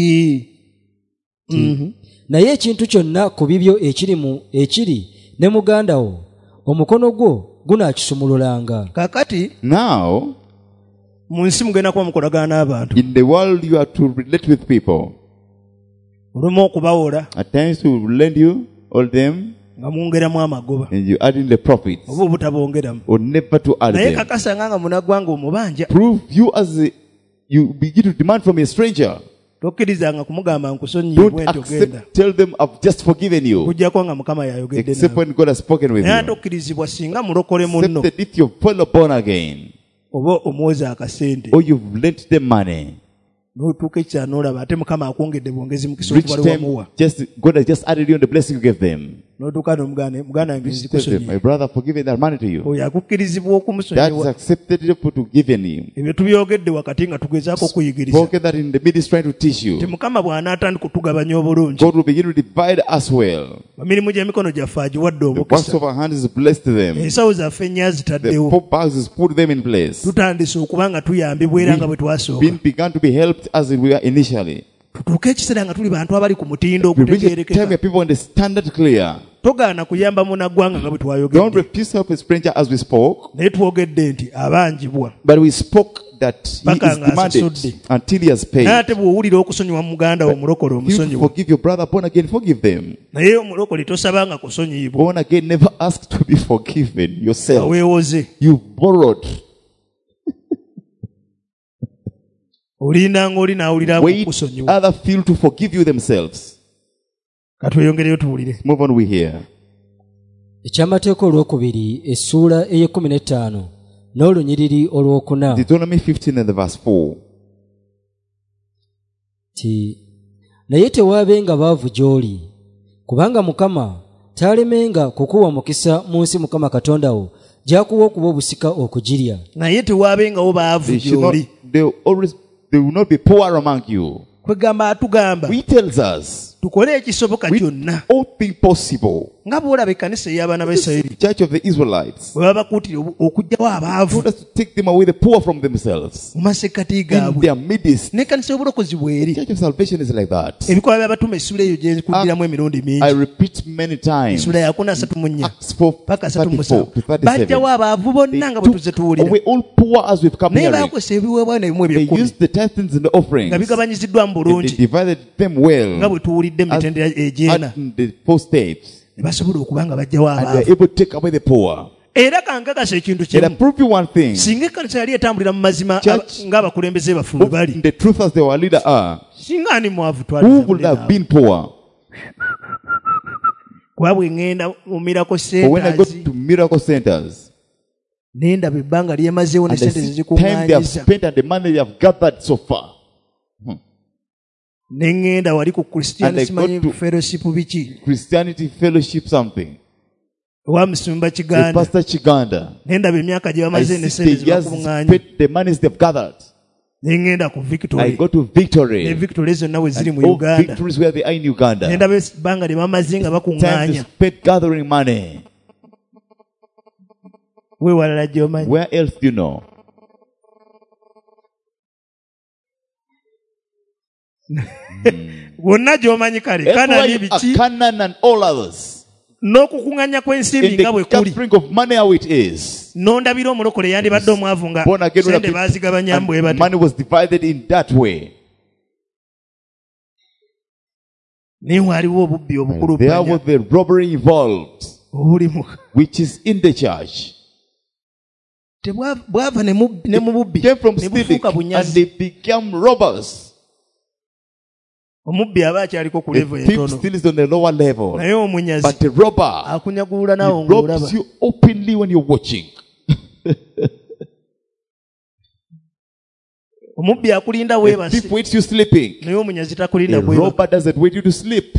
Speaker 3: naye ekintu kyonna ku bibyo ekiri ne muganda wo omukono gwo gunaakisumululanga.
Speaker 1: kaakati
Speaker 2: Now,
Speaker 1: mu nsi mugenda kuba mukolagana n'abantu
Speaker 2: in the world you are to relate with people.
Speaker 1: olumu okubawola
Speaker 2: At times to lend you all them
Speaker 1: nga mwongeramu amagoba
Speaker 2: and you add in the profits.
Speaker 1: oba obutabongeramu
Speaker 2: Or never to add
Speaker 1: naye
Speaker 2: them.
Speaker 1: kakasanga nga munaggwanga omubanja
Speaker 2: Prove you you begin to demand from a stranger.
Speaker 1: tokkirizanga kumugamba nkusonyiibwe
Speaker 2: Don't
Speaker 1: nti ogenda
Speaker 2: accept, tell them I've just forgiven you.
Speaker 1: kujjako nga mukama yayogedde
Speaker 2: Except
Speaker 1: nawe
Speaker 2: when God has spoken with
Speaker 1: naye
Speaker 2: you.
Speaker 1: tokkirizibwa singa mulokole munno
Speaker 2: Except that if you're fully born again,
Speaker 1: oba omuwoza akasente
Speaker 2: or you've lent them money,
Speaker 1: n'otuuka ekisa n'olaba ate mukama akwongedde bwongezi mukisa
Speaker 2: reach
Speaker 1: okuba
Speaker 2: them,
Speaker 1: wamuwa
Speaker 2: God has just added you on the blessing you gave them.
Speaker 1: n'otuuka n'omuganda muganda wange
Speaker 2: Tell them,
Speaker 1: zikusonyiye
Speaker 2: my brother, I've forgiven that money to you.
Speaker 1: oyo akukkirizibwa
Speaker 2: That is
Speaker 1: okumusonyiwa
Speaker 2: accepted to given you.
Speaker 1: ebyo tubyogedde wakati nga tugezaako okuyigiriza
Speaker 2: Spoken that in the midst trying to teach
Speaker 1: nti
Speaker 2: you.
Speaker 1: mukama bw'anaatandika okutugabanya obulungi
Speaker 2: God will begin to divide us well.
Speaker 1: emirimu gy'emikono gyaffe agiwadde
Speaker 2: The works
Speaker 1: omukisa
Speaker 2: of our hands is blessed them.
Speaker 1: ensawo zaffe ennya
Speaker 2: The
Speaker 1: zitaddewo
Speaker 2: four powers put them in place.
Speaker 1: tutandise okuba nga tuyambibwa era nga bwe twasooka
Speaker 2: Began to be helped as we were initially.
Speaker 1: tutuuke ekiseera nga tuli bantu abali ku mutindo
Speaker 2: We reach a time
Speaker 1: ogutegeerekeka
Speaker 2: where people on the standard clear.
Speaker 1: togaana kuyamba munaggwanga nga bwe
Speaker 2: Don't
Speaker 1: twayogedde
Speaker 2: refuse to help a stranger as we spoke,
Speaker 1: naye twogedde nti abanjibwa
Speaker 2: but we spoke that he
Speaker 1: Paka
Speaker 2: is
Speaker 1: nga
Speaker 2: demanded
Speaker 1: asasudde.
Speaker 2: until he has paid.
Speaker 1: naye ate bw'owulira okusonyiwa mu muganda wo omulokole
Speaker 2: You
Speaker 1: omusonyiwa
Speaker 2: forgive your brother born again, forgive them.
Speaker 1: naye omulokole tosabanga kusonyiibwa
Speaker 2: Born again never ask to be forgiven yourself.
Speaker 1: weewoze
Speaker 2: You borrowed.
Speaker 1: olindanga oli n'awulira
Speaker 2: Wait
Speaker 1: kusonyiwa
Speaker 2: other feel to forgive you themselves.
Speaker 1: katweyongereyo tuwulire
Speaker 2: Move on, we hear.
Speaker 3: ekyamateeka olwokubiri essuula ey'e15 n'olunyiriri olwokuna.
Speaker 2: Deuteronomy 15 and the verse 4.
Speaker 3: ti naye tewaabenga baavu gy'oli, kubanga Mukama taalemenga kukuwa mukisa mu nsi Mukama Katonda wo gy'akuwa okuba obusika okugirya.
Speaker 1: naye tewaabengawo baavu gy'oli
Speaker 2: They will not be poor among you.
Speaker 1: kwegamba atugamba
Speaker 2: He tells us,
Speaker 1: tukole ekisoboka kyonna
Speaker 2: all things possible.
Speaker 1: nga bw'olaba ekkanisa ey'abaana ba Isirayiri
Speaker 2: Church of the Israelites.
Speaker 1: bwe baba bakuutira okugyawo abaavu
Speaker 2: Told us to take them away, the poor from themselves.
Speaker 1: mu masekkati
Speaker 2: In
Speaker 1: gaabwe
Speaker 2: their midst.
Speaker 1: n'ekkanisa y'obulokozi bw'eri
Speaker 2: Church of salvation is like that.
Speaker 1: ebikolwa by'abatuma essula eyo gye kuddiramu emirundi
Speaker 2: I
Speaker 1: mingi
Speaker 2: repeat many times.
Speaker 1: essula ya 4:34
Speaker 2: Acts 4,
Speaker 1: paka
Speaker 2: 34 to
Speaker 1: 37 bajjawo
Speaker 2: 37.
Speaker 1: abaavu bonna nga bwe tuze
Speaker 2: They
Speaker 1: tuwulira
Speaker 2: away all poor as we've come
Speaker 1: naye
Speaker 2: hearing.
Speaker 1: baakozesa ebiweebwayo nebimu
Speaker 2: They
Speaker 1: eby'ekkumi
Speaker 2: used the tithes and the offerings.
Speaker 1: nga bigabanyiziddwa mu
Speaker 2: And they
Speaker 1: bulungi
Speaker 2: divided them
Speaker 1: nga
Speaker 2: well.
Speaker 1: bwe tuwulidde mu
Speaker 2: As
Speaker 1: mitendera egy'ena
Speaker 2: at the four steps.
Speaker 1: ne basobola okuba nga bajjawo
Speaker 2: And
Speaker 1: abaavu
Speaker 2: they're able to take away the poor.
Speaker 1: era kankakasa ekintu
Speaker 2: And I
Speaker 1: kimu
Speaker 2: prove you one thing.
Speaker 1: singa ekkanisa yali etambulira mu mazima
Speaker 2: Church-
Speaker 1: ng'abakulembeze baffe bwe bali
Speaker 2: The truth as they were leader are.
Speaker 1: singa ani mwavu
Speaker 2: Who would
Speaker 1: twaliza
Speaker 2: have been poor?
Speaker 1: kuba bwe ŋŋenda mu miracle
Speaker 2: But when I go
Speaker 1: centers
Speaker 2: to miracle centers,
Speaker 1: nendaba ebbanga lyemazeewo ne
Speaker 2: and I
Speaker 1: sente
Speaker 2: see the time they have
Speaker 1: zezikuŋŋaanyiza
Speaker 2: spent and the money they have gathered so far,
Speaker 1: ne ŋŋenda wali ku
Speaker 2: And I
Speaker 1: Christian
Speaker 2: go
Speaker 1: simanyi
Speaker 2: to-
Speaker 1: fellowship biki
Speaker 2: Christianity Fellowship something,
Speaker 1: owa Musumba
Speaker 2: with
Speaker 1: Kiganda
Speaker 2: Pastor Chiganda,
Speaker 1: nendaba emyaka gye
Speaker 2: I
Speaker 1: bamaze ne
Speaker 2: see
Speaker 1: sente
Speaker 2: the years
Speaker 1: zebakuŋŋaanya
Speaker 2: spent, the monies they've gathered.
Speaker 1: ne ŋŋenda ku
Speaker 2: I
Speaker 1: Victory
Speaker 2: go to
Speaker 1: ne
Speaker 2: Victory.
Speaker 1: Victory zonna we ziri
Speaker 2: And
Speaker 1: mu
Speaker 2: all
Speaker 1: Uganda
Speaker 2: victories where they are in Uganda.
Speaker 1: nendaba ebbanga lye bamaze nga
Speaker 2: Time they
Speaker 1: bakuŋŋaanya
Speaker 2: spent gathering money.
Speaker 1: weewalala gy'omanyi
Speaker 2: Where else do you know?
Speaker 1: wonna gy'omanyi kale
Speaker 2: Everywhere
Speaker 1: Kanani
Speaker 2: you are
Speaker 1: biki
Speaker 2: Canaan and all others.
Speaker 1: n'okukuŋŋaanya kw'ensimbi
Speaker 2: In
Speaker 1: nga bwe
Speaker 2: the
Speaker 1: kuli
Speaker 2: gathering of money how it is.
Speaker 1: n'ondabira omulokole yandibadde omwavu nga
Speaker 2: Born again,
Speaker 1: sente baazigabanya mbwe
Speaker 2: and
Speaker 1: bati
Speaker 2: money was divided in that way.
Speaker 1: naye waaliwo obubbi
Speaker 2: There
Speaker 1: obukuluppanya
Speaker 2: was the robbery involved,
Speaker 1: obulimu
Speaker 2: which is in the church.
Speaker 1: bwava ne mu bubbi
Speaker 2: Came from
Speaker 1: ne
Speaker 2: stealing
Speaker 1: bufuuka
Speaker 2: and
Speaker 1: bunyazi
Speaker 2: they became robbers.
Speaker 1: omubbi aba akyaliko ku
Speaker 2: A
Speaker 1: levo
Speaker 2: thief
Speaker 1: entono
Speaker 2: still is on a lower level.
Speaker 1: naye omunyazi
Speaker 2: But a robber,
Speaker 1: akunyagulula naawo
Speaker 2: he
Speaker 1: ng'olaba
Speaker 2: robs you openly when you're watching.
Speaker 1: omubbi akulinda
Speaker 2: A
Speaker 1: weebase
Speaker 2: thief waits you sleeping.
Speaker 1: naye omunyazi takulinda
Speaker 2: A
Speaker 1: bweba
Speaker 2: robber doesn't wait you to sleep.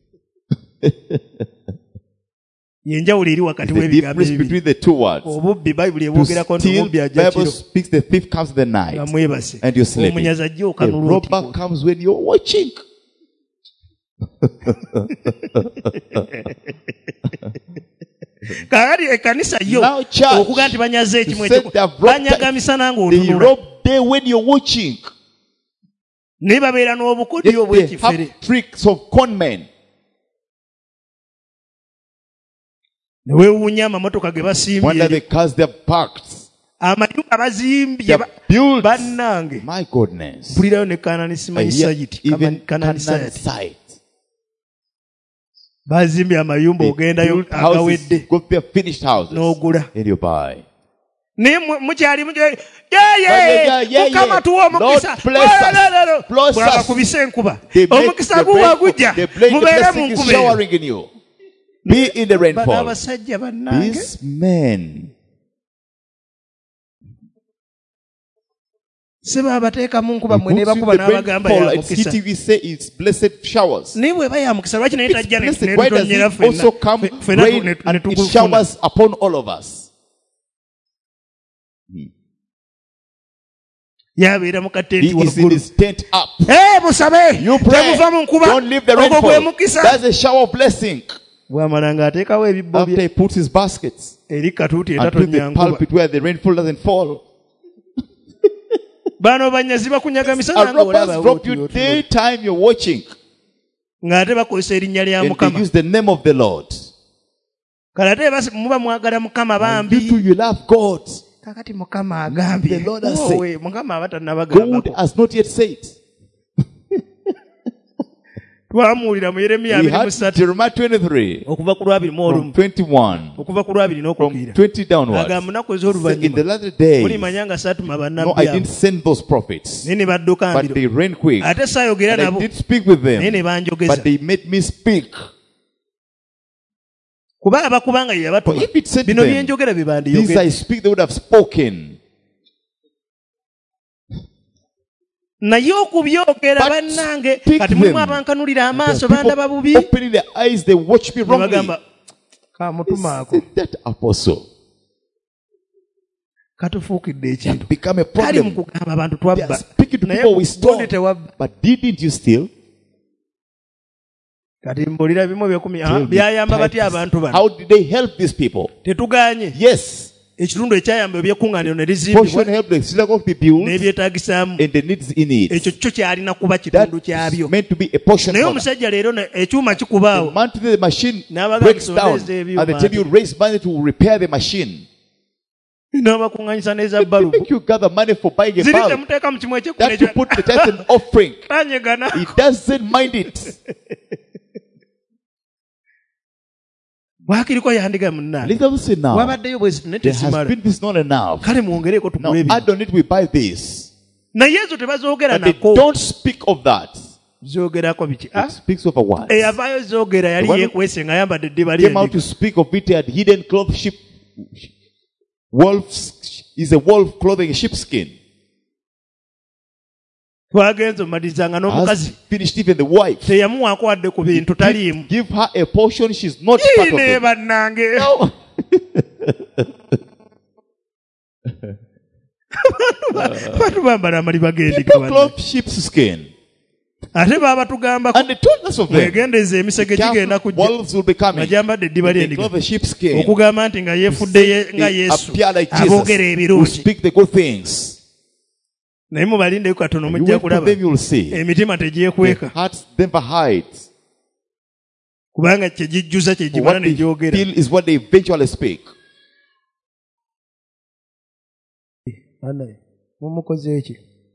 Speaker 1: yenjawulo eri wakati
Speaker 2: It's the
Speaker 1: w'ebigambo
Speaker 2: difference
Speaker 1: ebibiri
Speaker 2: between the two words.
Speaker 1: obubbi bayibuli
Speaker 2: To
Speaker 1: ebwogerako nti
Speaker 2: steal,
Speaker 1: omubbi ajja
Speaker 2: Bible
Speaker 1: kiro
Speaker 2: speaks the thief comes in the
Speaker 1: nga
Speaker 2: night
Speaker 1: mwebase
Speaker 2: and you're sleeping.
Speaker 1: omunyazi ajja
Speaker 2: The
Speaker 1: okanula
Speaker 2: robber
Speaker 1: oti
Speaker 2: comes when you're watching.
Speaker 1: kaakati ekkanisa yo
Speaker 2: Now church,
Speaker 1: okuga nti banyaze ekimu
Speaker 2: you said they have robbed
Speaker 1: banyaga misana nga
Speaker 2: They
Speaker 1: otunula
Speaker 2: rob day when you're watching.
Speaker 1: naye babeera n'obukodi
Speaker 2: They
Speaker 1: obw'ekifere
Speaker 2: have tricks of con men.
Speaker 1: ne weewuunya amamotoka ge
Speaker 2: Wonder
Speaker 1: basimbye
Speaker 2: the cars they've parked.
Speaker 1: amayumba bazimbye
Speaker 2: They've built.
Speaker 1: bannange
Speaker 2: My goodness.
Speaker 1: mpulirayo ne kanani
Speaker 2: I
Speaker 1: simanyi
Speaker 2: hear
Speaker 1: sayiti
Speaker 2: even
Speaker 1: kanani
Speaker 2: Canaan
Speaker 1: sayiti
Speaker 2: site.
Speaker 1: bazimbye amayumba
Speaker 2: They
Speaker 1: ogendayo
Speaker 2: built houses,
Speaker 1: agawedde
Speaker 2: go there, finished houses.
Speaker 1: n'ogula
Speaker 2: And you buy.
Speaker 1: naye mukyali
Speaker 2: yeah,
Speaker 1: mukama
Speaker 2: yeah.
Speaker 1: tuwa omukisa
Speaker 2: Lord bless us. Bless us.
Speaker 1: bwabakubisa enkuba
Speaker 2: They make
Speaker 1: omukisa
Speaker 2: the
Speaker 1: guwa
Speaker 2: rain-
Speaker 1: gujja
Speaker 2: the
Speaker 1: mubeere mu
Speaker 2: blessing is
Speaker 1: nkuba eyo
Speaker 2: showering in you. Be in the
Speaker 1: bano
Speaker 2: rainfall.
Speaker 1: abasajja bannange
Speaker 2: These men,
Speaker 1: si baabateeka mu nkuba
Speaker 2: you
Speaker 1: mwe ne
Speaker 2: put you in
Speaker 1: bakuba
Speaker 2: the
Speaker 1: n'abagamba
Speaker 2: rainfall,
Speaker 1: ya
Speaker 2: it's
Speaker 1: mukisa
Speaker 2: hitting, we say it's blessed showers.
Speaker 1: naye bw'eba ya mukisa lwaki naye
Speaker 2: It's
Speaker 1: tajja
Speaker 2: blessed. Why does
Speaker 1: netutonyera
Speaker 2: it also come rain and it showers upon all of us?
Speaker 1: yabeera mu katenti
Speaker 2: He is in
Speaker 1: waggulu
Speaker 2: his tent up.
Speaker 1: musabe
Speaker 2: You pray.
Speaker 1: temuva mu nkuba
Speaker 2: Don't leave the
Speaker 1: ogwo gwe
Speaker 2: rainfall.
Speaker 1: mukisa
Speaker 2: That's a shower of blessing.
Speaker 1: bw'amala ng'ateekawo ebibbo
Speaker 2: After
Speaker 1: bye
Speaker 2: he puts his baskets
Speaker 1: eri katuuti
Speaker 2: and put
Speaker 1: etatonya
Speaker 2: the
Speaker 1: nkuba
Speaker 2: pulpit where the rainfall doesn't fall.
Speaker 1: bano banyazi bakunyaga misana
Speaker 2: And
Speaker 1: nga olaba
Speaker 2: robbers rob you daytime you're watching.
Speaker 1: ng'ate bakozesa erinnya lya
Speaker 2: And they
Speaker 1: mukama
Speaker 2: use the name of the Lord.
Speaker 1: kale ate muba mwagala mukama
Speaker 2: You
Speaker 1: bambi
Speaker 2: too, you love God.
Speaker 1: kakati mukama agambye
Speaker 2: The Lord has
Speaker 1: Wowe, mukama aba tannabagambako
Speaker 2: God has not yet said.
Speaker 1: twamuwulira mu yeremiya
Speaker 2: We had
Speaker 1: 23
Speaker 2: Jeremiah 23
Speaker 1: okuva ku lwabiri mu
Speaker 2: from
Speaker 1: olumu
Speaker 2: 21,
Speaker 1: okuva ku lwabiri
Speaker 2: from
Speaker 1: n'okukkira
Speaker 2: 20 downwards.
Speaker 1: agamba munaku
Speaker 2: Say, in the
Speaker 1: ez'oluvannyuma
Speaker 2: latter days,
Speaker 1: mulimanya nga saatuma
Speaker 2: no, I
Speaker 1: bannabbi
Speaker 2: didn't
Speaker 1: abo
Speaker 2: send those prophets,
Speaker 1: naye ne badduka
Speaker 2: but
Speaker 1: mbiro
Speaker 2: they ran quick.
Speaker 1: ate saayogera
Speaker 2: And I
Speaker 1: nabo
Speaker 2: did speak with
Speaker 1: naye ne
Speaker 2: them,
Speaker 1: banjogeza
Speaker 2: but they made me speak.
Speaker 1: kuba abakubanga ye
Speaker 2: For
Speaker 1: yabatuma
Speaker 2: if it said to
Speaker 1: bino
Speaker 2: them,
Speaker 1: byenjogera bye
Speaker 2: these I
Speaker 1: bandiyogera
Speaker 2: speak, they would have spoken.
Speaker 1: naye okubyogera
Speaker 2: But
Speaker 1: bannange
Speaker 2: speak
Speaker 1: kati
Speaker 2: them.
Speaker 1: mulimu abankanulira amaaso
Speaker 2: The
Speaker 1: bandaba
Speaker 2: people
Speaker 1: bubi
Speaker 2: opening their eyes, they watch me
Speaker 1: ne
Speaker 2: wrongly.
Speaker 1: bagamba kamutumaako
Speaker 2: Is that apostle
Speaker 1: katufuukidde ekintu
Speaker 2: become a
Speaker 1: kali mu
Speaker 2: problem?
Speaker 1: kugamba abantu
Speaker 2: They are
Speaker 1: twabba
Speaker 2: speaking to
Speaker 1: naye
Speaker 2: people we
Speaker 1: bonde
Speaker 2: stole.
Speaker 1: tewabba
Speaker 2: But didn't you steal?
Speaker 1: kati mbuulira bimu byekumi
Speaker 2: Tell me,
Speaker 1: byayamba
Speaker 2: type
Speaker 1: batya
Speaker 2: this.
Speaker 1: abantu bano
Speaker 2: How did they help these people?
Speaker 1: tetugaanye
Speaker 2: Yes.
Speaker 1: ekitundu ekyayamba ebyekkuŋŋaaniro ne
Speaker 2: Portion
Speaker 1: lizimbibwa
Speaker 2: help the synagogue be built
Speaker 1: n'ebyetaagisaamu
Speaker 2: and the needs in it.
Speaker 1: ekyo kyo kyalina kuba
Speaker 2: That
Speaker 1: kitundu
Speaker 2: is
Speaker 1: kyabyo
Speaker 2: meant to be a portion
Speaker 1: naye
Speaker 2: for them.
Speaker 1: omusajja leero ekyuma kikubaawo
Speaker 2: The month the machine
Speaker 1: N'abagamba
Speaker 2: breaks down
Speaker 1: tusondeeze ebyuma
Speaker 2: and they tell you raise money to repair the machine.
Speaker 1: n'abakuŋŋaanyisa n'eza
Speaker 2: They
Speaker 1: balubu
Speaker 2: make you gather money for buying a
Speaker 1: ziri
Speaker 2: bulb.
Speaker 1: temuteeka mu kimu
Speaker 2: That you put the tithe and offering.
Speaker 1: tanyegana
Speaker 2: He doesn't mind it.
Speaker 1: bwakiriko yandiga munnange
Speaker 2: Let us say now,
Speaker 1: wabaddeyo bwe naye
Speaker 2: there has
Speaker 1: tesimala
Speaker 2: been this not enough.
Speaker 1: kale mwongereeko
Speaker 2: Now
Speaker 1: tugule
Speaker 2: add
Speaker 1: bino
Speaker 2: on it, we buy this.
Speaker 1: naye ezo tebazoogera
Speaker 2: But they
Speaker 1: nako
Speaker 2: don't speak of that.
Speaker 1: Zoogerako biki?
Speaker 2: It speaks over what?
Speaker 1: Eyavaayo zoogera yali yeekwese nga ayambadde eddiba
Speaker 2: Came out to speak of it, had hidden cloth sheep. Wolves is a wolf clothing a sheepskin.
Speaker 1: Twagenze omumaliriza n'omukazi
Speaker 2: finished even the wife.
Speaker 1: Teyamuwaako wadde ku bintu taliimu.
Speaker 2: Give her a portion, she's not part of it.
Speaker 1: Bannange.
Speaker 2: No.
Speaker 1: Bantu bambala amaliba g'endiga.
Speaker 2: People cloth sheepskin.
Speaker 1: Ate baba tugamba
Speaker 2: and they told us of them.
Speaker 1: Wegendeze emisege gigenda kujja.
Speaker 2: Wolves will be coming.
Speaker 1: Najambadde eddiba ly'endiga.
Speaker 2: They clothe a sheepskin.
Speaker 1: Okugamba nti nga yeefudde nga Yesu. Aboogera ebirungi.
Speaker 2: Speak the good things.
Speaker 1: Naye mubalindeko katono mujja kulaba. Emitima tegyekweka.
Speaker 2: Hearts never hides.
Speaker 1: Kubanga kyegijjuza kyegimala ne gyogera.
Speaker 2: What they feel is what they eventually speak.
Speaker 1: Mumukoze eki?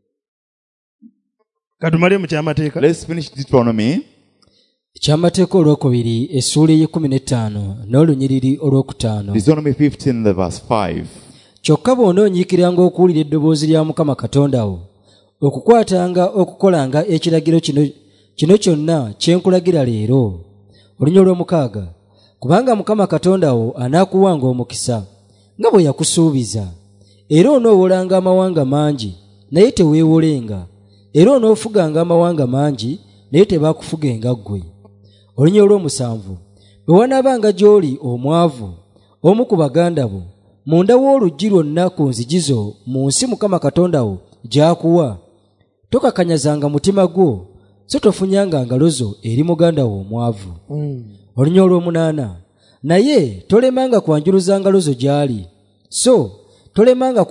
Speaker 1: Katumale mu kyamateeka.
Speaker 2: Let's finish Deuteronomy.
Speaker 3: Kyamateeka olwokubiri essuula ey'ekumi n'olunyiriri olwokutaano.
Speaker 2: Deuteronomy 15 verse 5.
Speaker 3: Kyokka bw'onoonyiikiranga okuwulira eddoboozi lya Mukama Katonda wo, okukwatanga okukolanga ekiragiro kino kyonna kye nkulagira leero. Olunya olw'omukaaga. Kubanga Mukama Katonda wo anaakuwanga omukisa nga bwe yakusuubiza. Era onoowolanga amawanga mangi naye teweewolenga. Era onoofuganga amawanga mangi naye tebaakufugenga ggwe. Olunya olw'omusanvu. Bwe wanaabanga gy'oli omwavu omu ku baganda bo munda w'oluggi lwonna ku nzigi zo mu nsi Mukama Katonda wo gy'akuwa, tokakanyazanga mutima gwo so tofunyanga ngalo zo eri muganda wo omwavu. Olunya olw'omunaana. Naye tolemanga kwanjuluza ngalo zo gy'ali, so tolemanga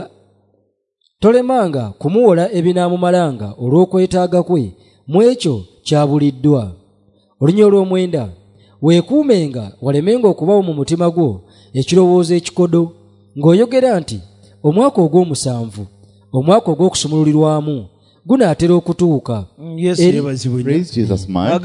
Speaker 3: kumuwola ebinaamumalanga olw'okwetaaga kwe mu ekyo kyabuliddwa. Olunya olw'omwenda. Weekuumenga walemenga okubawo mu mutima gwo ekirowoozo ekikodo ng'oyogera nti omwaka ogw'omusanvu, omwaka ogw'okusumululirwamu gunaatera okutuuka.
Speaker 2: Praise Jesus, man.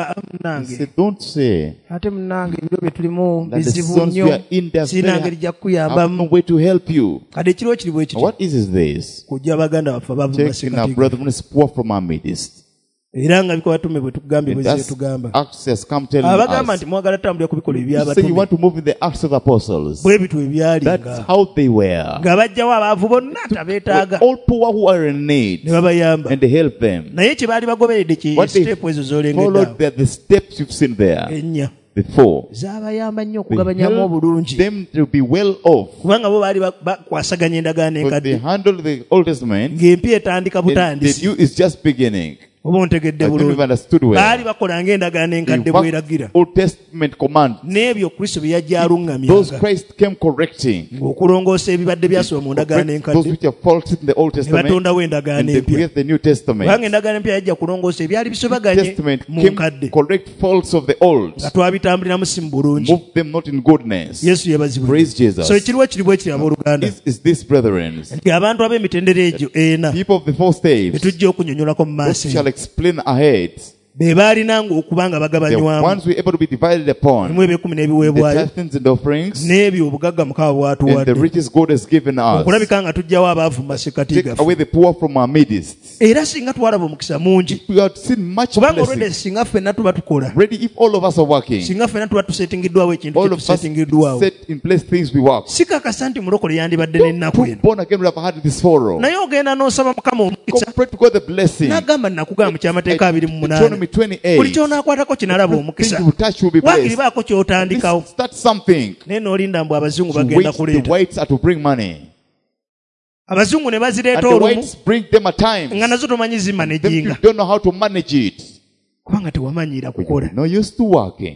Speaker 2: Don't say
Speaker 1: ate munange ebiro bye tulimu
Speaker 2: that the
Speaker 1: bizibu
Speaker 2: sons we
Speaker 1: nnyo
Speaker 2: are in there
Speaker 1: sinange lijja
Speaker 2: have
Speaker 1: kukuyambamu.
Speaker 2: no way to help you.
Speaker 1: Kati ekiro kiri bwe kiti
Speaker 2: What is this?
Speaker 1: kujja baganda baffe abavuma
Speaker 2: Taking our brother who is poor from our midst.
Speaker 1: era nga biko batume bwe tugambye bwe
Speaker 2: That's
Speaker 1: tugamba
Speaker 2: Acts has come telling
Speaker 1: abagamba
Speaker 2: us.
Speaker 1: nti mwagala tambulira ku bikola
Speaker 2: You say you
Speaker 1: ebyabatume
Speaker 2: want to move in the Acts of the Apostles.
Speaker 1: bwe bitu ebyalinga
Speaker 2: That's how they were.
Speaker 1: nga bajjawo abaavu bonna tabeetaaga
Speaker 2: All poor who are in need,
Speaker 1: ne babayamba
Speaker 2: and they help them.
Speaker 1: naye kye baali bagoberedde ki
Speaker 2: What they
Speaker 1: siteepu ezo
Speaker 2: followed
Speaker 1: z'olengedde
Speaker 2: the steps you've seen there
Speaker 1: ennya
Speaker 2: before.
Speaker 1: zaabayamba nnyo
Speaker 2: They
Speaker 1: okugabanyamu
Speaker 2: helped
Speaker 1: obulungi
Speaker 2: them to be well off.
Speaker 1: kubanga bo baali bakwasaganya endagaano
Speaker 2: But they
Speaker 1: enkadde
Speaker 2: handled the Old Testament.
Speaker 1: ng'empya etandika
Speaker 2: The
Speaker 1: butandisi
Speaker 2: new is just beginning.
Speaker 1: oba ontegedde
Speaker 2: I think we've
Speaker 1: bulungi
Speaker 2: understood well.
Speaker 1: baali bakolanga endagaano enkadde
Speaker 2: They
Speaker 1: bweragira
Speaker 2: worked Old Testament command.
Speaker 1: n'ebyo kristo bye yajja
Speaker 2: Those
Speaker 1: aluŋŋamyanga
Speaker 2: Christ came correcting.
Speaker 1: okulongoosa ebibadde byasooba mu ndagaano
Speaker 2: Correct those
Speaker 1: enkadde
Speaker 2: which are faulted in the Old
Speaker 1: ne
Speaker 2: Testament.
Speaker 1: batondawo endagaano
Speaker 2: And they
Speaker 1: empya
Speaker 2: create the New
Speaker 1: kubanga
Speaker 2: Testament.
Speaker 1: endagaano empya yajja kulongoosa ebyali
Speaker 2: New
Speaker 1: bisobaganye
Speaker 2: Testament
Speaker 1: mu
Speaker 2: came
Speaker 1: nkadde
Speaker 2: correct faults of the old.
Speaker 1: nga twabitambuliramu si mu bulungi
Speaker 2: Move them not in goodness.
Speaker 1: yesu yebazibwe
Speaker 2: Praise Jesus.
Speaker 1: so ekiriwo kiri bwe kiri abooluganda
Speaker 2: This is this, brethren.
Speaker 1: nti abantu ab'emitendera egyo ena
Speaker 2: People of the four
Speaker 1: be
Speaker 2: staves,
Speaker 1: tujja okunyonyolako mu
Speaker 2: what
Speaker 1: maaso
Speaker 2: shall explain ahead.
Speaker 1: be baalinanga okuba nga
Speaker 2: The
Speaker 1: bagabanywamu
Speaker 2: ones we are able to be divided upon.
Speaker 1: mu ebyekumi
Speaker 2: The
Speaker 1: n'ebiweebwayo
Speaker 2: tithes and offerings.
Speaker 1: n'ebyo obugagga mukama
Speaker 2: And the
Speaker 1: bw'atuwadde
Speaker 2: riches God has given us.
Speaker 1: okulabika nga tujjawo abaavu mu masekati
Speaker 2: Take
Speaker 1: gaffe
Speaker 2: away the poor from our midst.
Speaker 1: era singa twalaba omukisa mungi
Speaker 2: We have seen much
Speaker 1: kubanga olwedde
Speaker 2: blessing.
Speaker 1: singa ffenna tuba tukola
Speaker 2: Ready if all of us are working.
Speaker 1: singa ffenna tuba tusetingiddwawo ekintu
Speaker 2: All of us
Speaker 1: kyetusetingiddwawo
Speaker 2: set in place things we work.
Speaker 1: sikakasa nti mulokole yandibadde n'ennaku eno
Speaker 2: Born again would have had this sorrow.
Speaker 1: naye ogenda n'osaba mukama omukisa
Speaker 2: Go pray to God the blessing.
Speaker 1: n'agamba nakugamba mu kyamateeka 28
Speaker 2: Deuteronomy
Speaker 1: buli
Speaker 2: 28.
Speaker 1: kyonaakwatako kinalaba omukisa
Speaker 2: Things you touch will be
Speaker 1: waakiri
Speaker 2: blessed.
Speaker 1: baako ky'otandikawo
Speaker 2: Start something.
Speaker 1: naye n'olinda mbu abazungu
Speaker 2: To
Speaker 1: bagenda
Speaker 2: wait, the
Speaker 1: kuleeta
Speaker 2: whites are to bring money.
Speaker 1: abazungu ne
Speaker 2: And
Speaker 1: bazireeta
Speaker 2: the
Speaker 1: olumu
Speaker 2: whites bring them at times.
Speaker 1: nga nazo tomanyi
Speaker 2: Them you
Speaker 1: zimanejinga
Speaker 2: don't know how to manage it.
Speaker 1: kubanga tewamanyiira kukola
Speaker 2: No used to working.